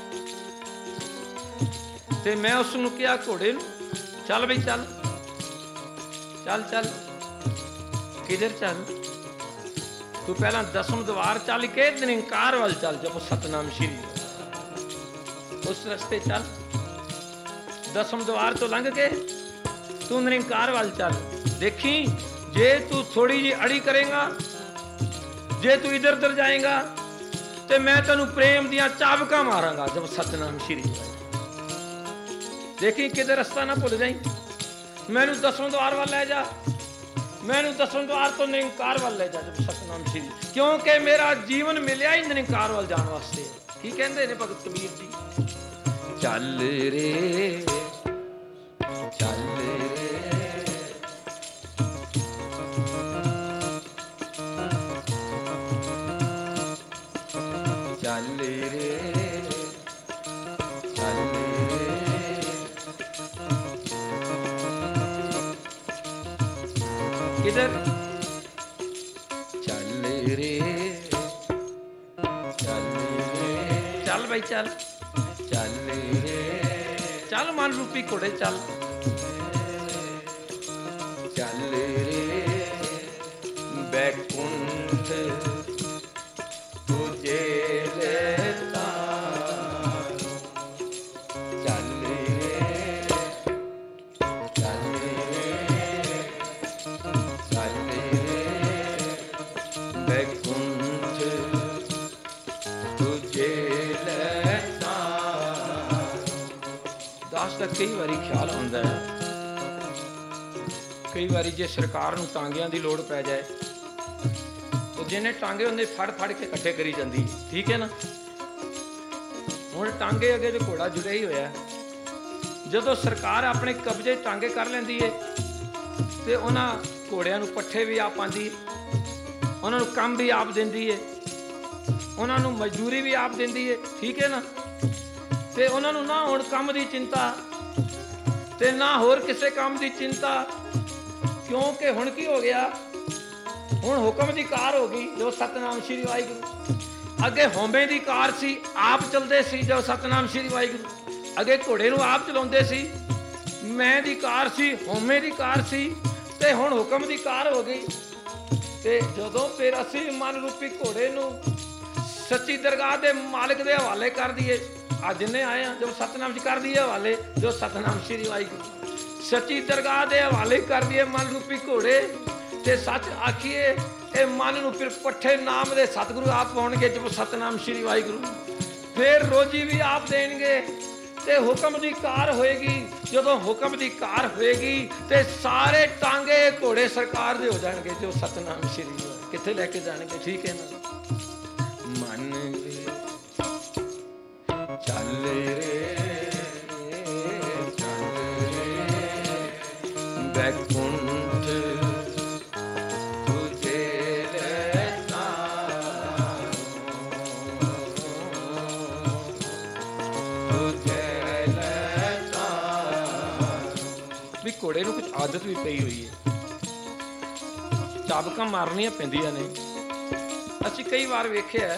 ਤੇ ਮੈਂ ਉਸ ਨੂੰ ਕਿਹਾ ਘੋੜੇ ਨੂੰ, ਚੱਲ ਬਈ ਚੱਲ ਚੱਲ ਚੱਲ। ਕਿਧਰ ਚੱਲ? ਤੂੰ ਪਹਿਲਾਂ ਦਸਮ ਦਵਾਰ ਚੱਲ ਕੇ ਨਿਰੰਕਾਰ ਵੱਲ ਚੱਲ। ਜਪੋ ਸਤਨਾਮ ਸ਼੍ਰੀ, ਉਸ ਰਸਤੇ ਚੱਲ। ਦਸਮ ਦਵਾਰ ਤੋਂ ਲੰਘ ਕੇ ਤੂੰ ਨਿਰੰਕਾਰ ਵੱਲ ਚੱਲ। ਦੇਖੀ ਜੇ ਤੂੰ ਥੋੜੀ ਜਿਹੀ ਅੜੀ ਕਰੇਗਾ, ਜੇ ਤੂੰ ਇਧਰ ਉਧਰ ਜਾਏਗਾ ਤੇ ਮੈਂ ਤੈਨੂੰ ਪ੍ਰੇਮ ਦੀਆਂ ਚਾਬਕਾਂ ਮਾਰਾਂਗਾ। ਜਬ ਸਤਨਾਮ ਸ਼੍ਰੀ, ਦੇਖੀ ਕਿਤੇ ਰਸਤਾ ਨਾ ਭੁੱਲ ਜਾਈ। ਮੈਨੂੰ ਦਸਮ ਦਵਾਰ ਵੱਲ ਲੈ ਜਾ, ਮੈਨੂੰ ਦਸਮ ਦਵਾਰ ਤੋਂ ਨਿਰੰਕਾਰ ਵੱਲ ਲੈ ਜਾ। ਜਬ ਸਤਨਾਮ ਸ਼੍ਰੀ, ਕਿਉਂਕਿ ਮੇਰਾ ਜੀਵਨ ਮਿਲਿਆ ਹੀ ਨਿਰੰਕਾਰ ਵੱਲ ਜਾਣ ਵਾਸਤੇ। ਕੀ ਕਹਿੰਦੇ ਨੇ ਭਗਤ ਕਬੀਰ ਜੀ? ਚੱਲ ਰੇ ਚੱਲ ਕਿਧਰ? ਚੱਲ ਰੇ ਚੱਲ ਰੇ, ਚੱਲ ਬਈ ਚੱਲ ਚੱਲ ਰੇ, ਚੱਲ ਮਨ ਰੂਪੀ ਘੋੜੇ ਚੱਲ। ਚੱਲ ਰੇ ਬੈਕੁੰਠ ਤੁਝੇ ਲੈਤਾ। ਚੱਲ ਰੇ ਚੱਲ ਰੇ ਚੱਲ ਰੇ ਬੈਕੁੰਠ ਤੁਝੇ ਲੈਤਾ। ਦਾਸ ਦਾ ਕਈ ਵਾਰੀ ਖਿਆਲ ਆਉਂਦਾ ਹੈ, ਕਈ ਵਾਰੀ ਜੇ ਸਰਕਾਰ ਨੂੰ ਟਾਂਗਿਆਂ ਦੀ ਲੋੜ ਪੈ ਜਾਏ, ਉਹ ਜਿਹਨੇ ਟਾਂਗੇ ਉਹਨੇ ਫੜ ਫੜ ਕੇ ਇਕੱਠੇ ਕਰੀ ਜਾਂਦੀ। ਠੀਕ ਹੈ ਨਾ? ਹੁਣ ਟਾਂਗੇ ਅੱਗੇ ਤੇ ਘੋੜਾ ਜੁੜਿਆ ਹੀ ਹੋਇਆ। ਜਦੋਂ ਸਰਕਾਰ ਆਪਣੇ ਕਬਜ਼ੇ ਟਾਂਗੇ ਕਰ ਲੈਂਦੀ ਏ ਤੇ ਉਹਨਾਂ ਘੋੜਿਆਂ ਨੂੰ ਪੱਠੇ ਵੀ ਆਪ ਪਾਉਂਦੀ, ਉਹਨਾਂ ਨੂੰ ਕੰਮ ਵੀ ਆਪ ਦਿੰਦੀ ਏ, ਉਹਨਾਂ ਨੂੰ ਮਜ਼ਦੂਰੀ ਵੀ ਆਪ ਦਿੰਦੀ ਏ। ਠੀਕ ਹੈ ਨਾ? ਤੇ ਉਹਨਾਂ ਨੂੰ ਨਾ ਹੁਣ ਕੰਮ ਦੀ ਚਿੰਤਾ ਤੇ ਨਾ ਹੋਰ ਕਿਸੇ ਕੰਮ ਦੀ ਚਿੰਤਾ, ਕਿਉਂਕਿ ਹੁਣ ਕੀ ਹੋ ਗਿਆ? ਹੁਣ ਹੁਕਮ ਦੀ ਕਾਰ ਹੋ ਗਈ। ਜੋ ਸਤਨਾਮ ਸ਼੍ਰੀ ਵਾਹਿਗੁਰੂ। ਅੱਗੇ ਹਉਮੈ ਦੀ ਕਾਰ ਸੀ, ਆਪ ਚਲਦੇ ਸੀ। ਜੋ ਸਤਨਾਮ ਸ਼੍ਰੀ ਵਾਹਿਗੁਰੂ। ਅੱਗੇ ਘੋੜੇ ਨੂੰ ਆਪ ਚਲਾਉਂਦੇ ਸੀ। ਮੈਂ ਦੀ ਕਾਰ ਸੀ, ਹਉਮੈ ਦੀ ਕਾਰ ਸੀ, ਤੇ ਹੁਣ ਹੁਕਮ ਦੀ ਕਾਰ ਹੋ ਗਈ। ਤੇ ਜਦੋਂ ਫਿਰ ਅਸੀਂ ਮਨ ਰੂਪੀ ਘੋੜੇ ਨੂੰ ਸੱਚੀ ਦਰਗਾਹ ਦੇ ਮਾਲਕ ਦੇ ਹਵਾਲੇ ਕਰ ਦਈਏ, ਅੱਜ ਜਿੰਨੇ ਆਏ ਆ ਜੋ ਸਤਨਾਮ ਜੀ ਕਰ ਦਈਏ ਹਵਾਲੇ। ਜੋ ਸਤਨਾਮ ਸ਼੍ਰੀ ਵਾਹਿਗੁਰੂ ਸੱਚੀ ਦਰਗਾਹ ਦੇ ਹਵਾਲੇ ਕਰ ਦਈਏ ਮਨ ਰੂਪੀ ਘੋੜੇ, ਤੇ ਸੱਚ ਆਖੀਏ ਇਹ ਮਨ ਨੂੰ ਫਿਰ ਪੱਠੇ ਨਾਮ ਦੇ ਸਤਿਗੁਰੂ ਆਪ ਪਾਉਣਗੇ। ਜੋ ਸਤਨਾਮ ਸ਼੍ਰੀ ਵਾਹਿਗੁਰੂ। ਫਿਰ ਰੋਜੀ ਵੀ ਆਪ ਦੇਣਗੇ ਤੇ ਹੁਕਮ ਦੀ ਕਾਰ ਹੋਏਗੀ। ਜਦੋਂ ਹੁਕਮ ਦੀ ਕਾਰ ਹੋਏਗੀ ਤੇ ਸਾਰੇ ਟਾਂਗੇ ਘੋੜੇ ਸਰਕਾਰ ਦੇ ਹੋ ਜਾਣਗੇ। ਜੋ ਸਤਨਾਮ ਸ਼੍ਰੀ ਵਾਹਿਗੁਰੂ ਕਿੱਥੇ ਲੈ ਕੇ ਜਾਣਗੇ? ਠੀਕ ਹੈ ਨਾ? ਮਨ ਚੱਲ ਰੇ ਚੱਲ ਰੇ ਬੈਕੁੰਠ ਤੁਝੇ ਲੈਤਾ। ਤੁਝੇ ਲੈਤਾ। ਵੀ ਘੋੜੇ ਨੂੰ ਕੁਝ ਆਦਤ ਵੀ ਪਈ ਹੋਈ ਹੈ, ਚਾਬਕਾਂ ਮਾਰਨੀਆਂ ਪੈਂਦੀਆਂ ਨੇ। ਅਸੀਂ ਕਈ ਵਾਰ ਵੇਖਿਆ,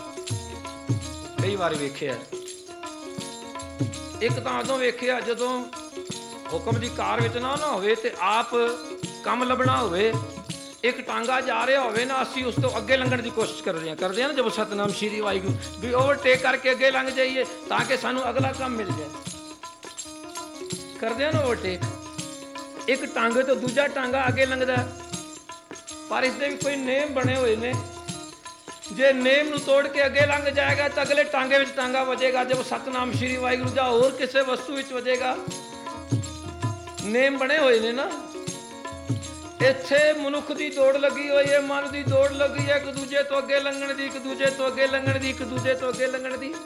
ਇੱਕ ਤਾਂ ਉਦੋਂ ਵੇਖਿਆ ਜਦੋਂ ਹੁਕਮ ਦੀ ਕਾਰ ਵਿੱਚ ਨਾ ਹੋਵੇ ਤੇ ਆਪ ਕੰਮ ਲੱਭਣਾ ਹੋਵੇ। ਇੱਕ ਟਾਂਗਾ ਜਾ ਰਿਹਾ ਹੋਵੇ ਨਾ, ਅਸੀਂ ਉਸ ਤੋਂ ਅੱਗੇ ਲੰਘਣ ਦੀ ਕੋਸ਼ਿਸ਼ ਕਰਦੇ ਹਾਂ ਨਾ। ਜਦੋਂ ਸਤਨਾਮ ਸ਼੍ਰੀ ਵਾਹਿਗੁਰੂ ਵੀ ਓਵਰਟੇਕ ਕਰਕੇ ਅੱਗੇ ਲੰਘ ਜਾਈਏ ਤਾਂ ਕਿ ਸਾਨੂੰ ਅਗਲਾ ਕੰਮ ਮਿਲ ਜਾਏ। ਕਰਦੇ ਹਾਂ ਨਾ ਓਵਰਟੇਕ। ਇੱਕ ਟਾਂਗੇ ਤੋਂ ਦੂਜਾ ਟਾਂਗਾ ਅੱਗੇ ਲੰਘਦਾ, ਪਰ ਇਸਦੇ ਵੀ ਕੋਈ ਨੇਮ ਬਣੇ ਹੋਏ ਨੇ। ਜੇ ਨੇਮ ਨੂੰ ਤੋੜ ਕੇ ਅੱਗੇ ਲੰਘ ਜਾਏਗਾ ਤਾਂ ਅਗਲੇ ਟਾਂਗੇ ਵਿੱਚ ਟਾਂਗਾ ਵੱਜੇਗਾ। ਜਦ ਸਤਨਾਮ ਸ਼੍ਰੀ ਵਾਹਿਗੁਰੂ ਜਾਂ ਹੋਰ ਕਿਸੇ ਵਸਤੂ ਵਿੱਚ ਵੱਜੇਗਾ। ਨੇਮ ਬਣੇ ਹੋਏ ਨੇ ਨਾ। ਇੱਥੇ ਮਨੁੱਖ ਦੀ ਦੌੜ ਲੱਗੀ ਹੋਈ ਹੈ, ਮਨ ਦੀ ਦੌੜ ਲੱਗੀ ਹੈ, ਇੱਕ ਦੂਜੇ ਤੋਂ ਅੱਗੇ ਲੰਘਣ ਦੀ, ਇੱਕ ਦੂਜੇ ਤੋਂ ਅੱਗੇ ਲੰਘਣ ਦੀ, ਇੱਕ ਦੂਜੇ ਤੋਂ ਅੱਗੇ ਲੰਘਣ ਦੀ।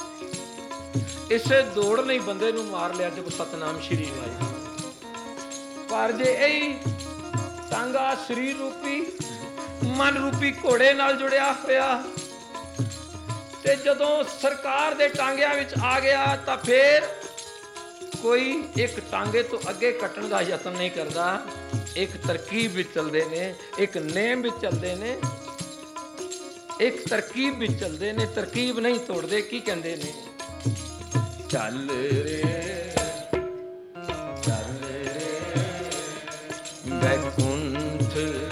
ਇਸੇ ਦੌੜ ਨੇ ਬੰਦੇ ਨੂੰ ਮਾਰ ਲਿਆ ਜਪ ਸਤਨਾਮ ਸ਼੍ਰੀ ਵਾਹਿਗੁਰੂ। ਪਰ ਜੇ ਇਹੀ ਟਾਂਗਾ ਸਰੀਰ ਰੂਪੀ ਮਨ ਰੂਪੀ ਘੋੜੇ ਨਾਲ ਜੁੜਿਆ ਹੋਇਆ, ਤੇ ਜਦੋਂ ਸਰਕਾਰ ਦੇ ਟਾਂਗਿਆਂ ਵਿੱਚ ਆ ਗਿਆ ਤਾਂ ਫੇਰ ਕੋਈ ਇੱਕ ਟਾਂਗੇ ਤੋਂ ਅੱਗੇ ਕੱਟਣ ਦਾ ਯਤਨ ਨਹੀਂ ਕਰਦਾ। ਇੱਕ ਤਰਕੀਬ ਵਿੱਚ ਚੱਲਦੇ ਨੇ, ਇੱਕ ਨੇਮ ਵਿੱਚ ਚੱਲਦੇ ਨੇ, ਇੱਕ ਤਰਕੀਬ ਵਿੱਚ ਚੱਲਦੇ ਨੇ, ਤਰਕੀਬ ਨਹੀਂ ਤੋੜਦੇ। ਕੀ ਕਹਿੰਦੇ ਨੇ? ਚੱਲ ਰੇ ਚੱਲ ਰੇ ਬੈਕੁੰਠ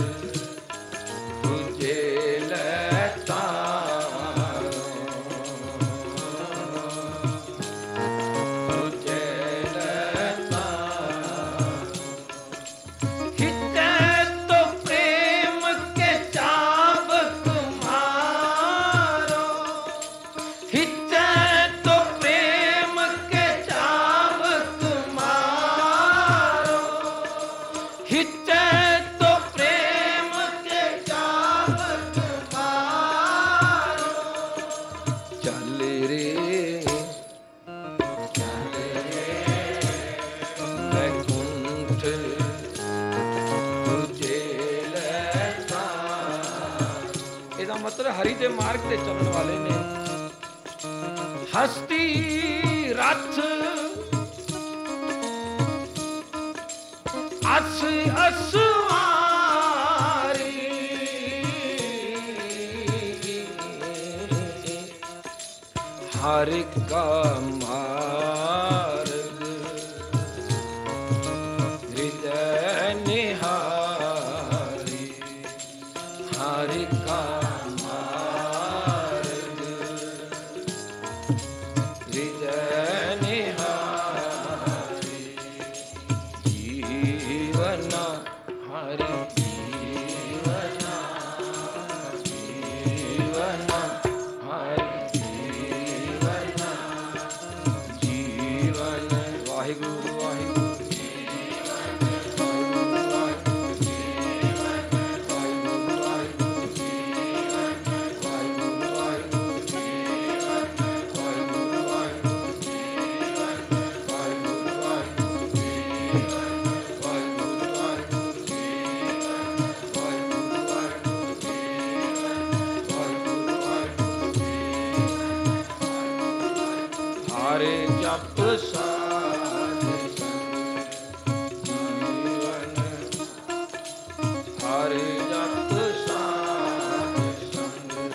ਤੁਝੇ ਲੈ ਤਾਰੋ, ਤੁਝੇ ਲੈ ਤਾਰੋ। ਹਿੱਤੇ ਤੋ ਪ੍ਰੇਮ ਕੇ ਚਾਬਕ ਮਾਰੋ, ਹਿੱਤੇ ਤੋ ਪ੍ਰੇਮ ਕੇ ਚਾਬਕ ਮਾਰੋ, ਹਿੱਤੇ ਤੋ ਪ੍ਰੇਮ ਕੇ ਚਾਬਕ ਮਾਰੋ। ਚੱਲ ਰੇ ਚੱਲ ਰੇ ਬੈਕੁੰਠ ਤੁਝੇ ਲੈ ਤਾਰੋ। ਇਹਦਾ ਮਤਲਬ ਹਰੀ ਦੇ ਮਾਰਗ ਤੇ ਚੱਲਣ ਵਾਲੇ ਨੇ। ਹਸਤੀ ਰਥ ਅਸ ਅਸਵਾਰੀ, ਹਰ ਕਾ ਮਾਰਗ ਹਿਰਦੈ ਨਿਹਾਰੀ, ਹਰ ਕਾ ਮਾਰਗ ਹਿਰਦੈ ਨਿਹਾਰੀ। ਜੀਵਨਾ ਹਰਿ ਜੀਵਨਾ, ਜੀਵਨਾ ਹਰਿ ਜੀਵਨਾ, ਜੀਵਨ ਵਾਹਿਗੁਰੂ ਵਾਹਿਗੁਰੂ। ਹਰੇ ਜਪ ਸਾਧ ਸੰਗ ਜੀਵਨ, ਹਰੇ ਜਪ ਸਾਧ ਸੰਗ।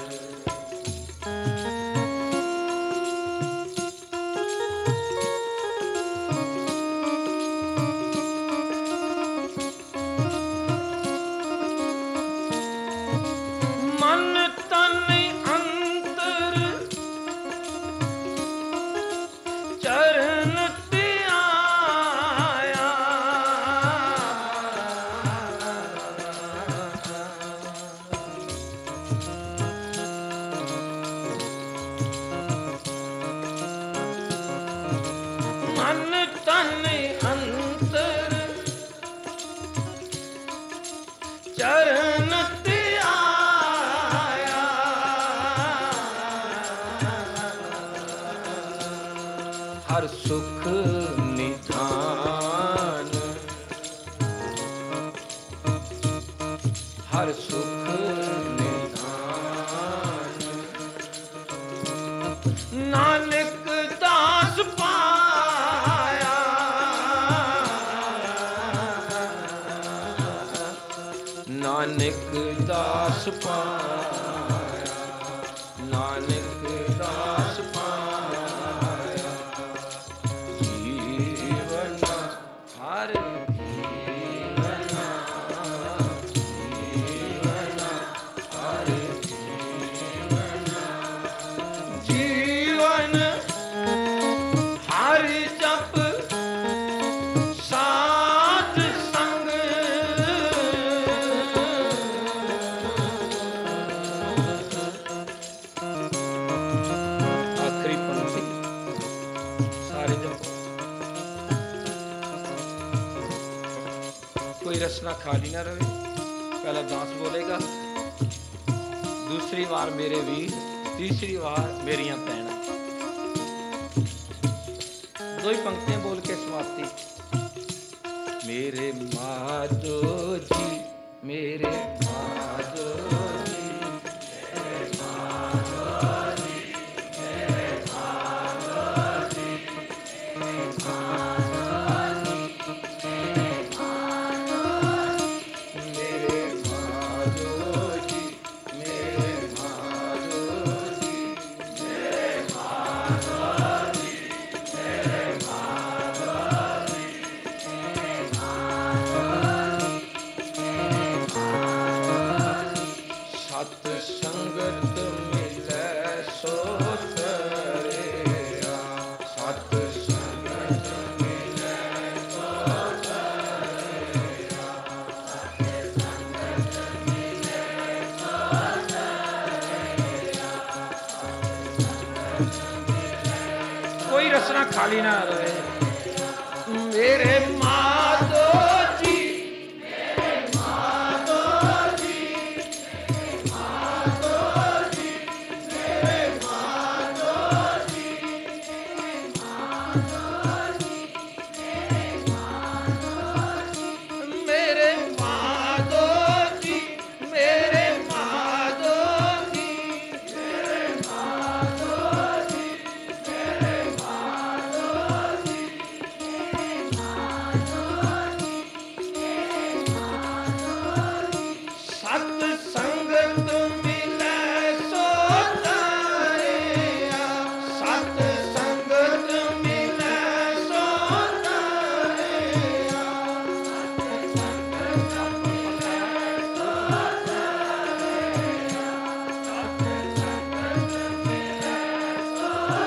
ਮਨ ਤਨ ਅੰਤਰ ਚਰਨ ਧਿਆਇਆ, ਮਨ ਤਨ ਅੰਤਰ ਚਰਨ ਧਿਆਇਆ, ਹਰ ਸੁਖ ਨਿਧਾਨ, ਹਰ ਸੁਖ ਨਿਧਾਨ। ਨਾਨਕ ਦਾਸ ਪਾਇਆ, ਨਾਨਕ ਦਾਸ ਪਾਇਆ, ਨਾਨਕ ਦਾਸ ਪਾਇਆ। ਜੀਵਨ ਹਰ ਜੀਵਨ, ਜੀਵਨ ਹਰ ਜੀਵਨ, ਜੀਵਨ ਹਰ ਜਪ ਸਾਧ ਸੰਗ। ਆਖਰੀ ਪੰਕਤੀ ਸਾਰੇ ਜਪ। ਕੋਈ रसना खाली ना रहे। पहला दास बोलेगा, दूसरी बार मेरे वीर, तीसरी बार मेरिया भैन। दो ही पंक्तियां बोल के समाप्ति। मेरे माधो जी, मेरे माधो जी, मेरे माधो जी, मेरे माधो जी, मेरे माधो जी, मेरे माधो जी, मेरे माधो जी, मेरे माधो जी, मेरे माधो जी, मेरे सत संगत मिलै सो तरिया, सत संगत मिलै सो तरिया, सत संगत मिलै सो तरिया, सत संगत मिलै। कोई रसना खाली ना रहे। मेरे माधो जी, मेरे माधो जी, मेरे माधो जी, मेरे माधो जी, मेरे माधो जी, मेरे माधो जी, मेरे माधो जी, मेरे माधो जी, मेरे माधो जी, मेरे माधो जी, सत संगत मिलै सो तरिया, सत संगत मिलै सो तरिया, सत संगत मिलै सो तरिया, सत संगत मिलै सो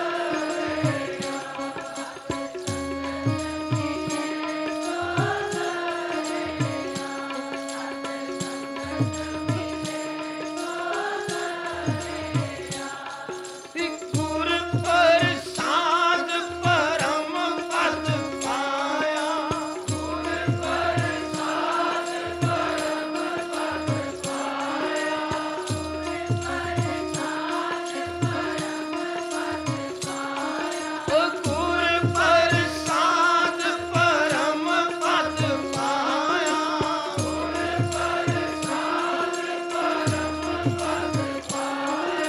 गुर प्रसाद परम पद पाया, गुर प्रसाद परम पद पाया, गुर प्रसाद परम पद पाया, गुर प्रसाद परम पद पाया, गुर प्रसाद परम पद पाया,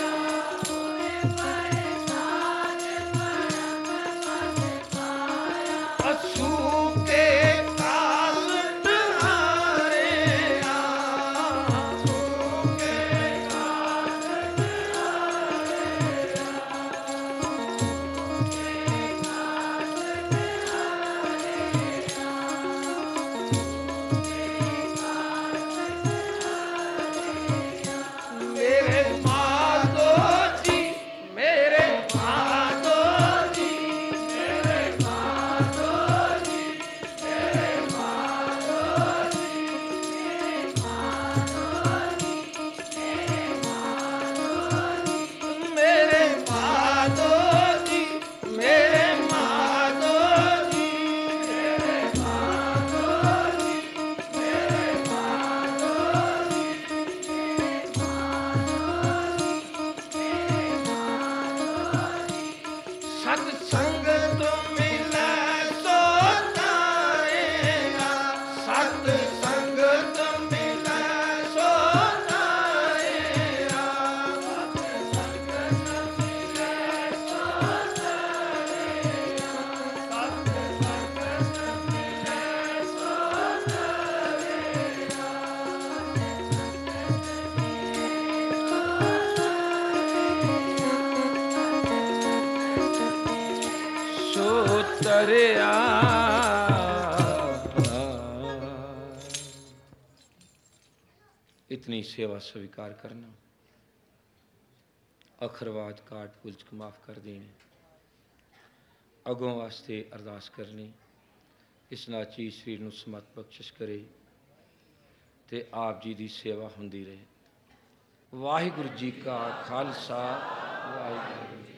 असू के काल हारे, असू के काल मेरे माधो जी, मेरे माधो जी, मेरे माधो जी, मेरे माधो जी, मेरे माधो जी, मेरे माधो जी, मेरे माधो जी, मेरे माधो जी, मेरे माधो जी, मेरे माधो जी, सत संगत मिलै सो तरिया, सत संगत मिलै सो तरिया, सत संगत मिलै सो तरिया, सत संगत मिलै सो सो तरिया। इतनी सेवा स्वीकार करना, अखरवाद काट पुलच माफ कर देने, अगों वास्ते अरदास करनी, इस नाची शरीर नूं समत बख्शिश करे ते आप जी दी सेवा हुंदी रहे। वाहिगुरू जी का खालसा, वाहिगुरू।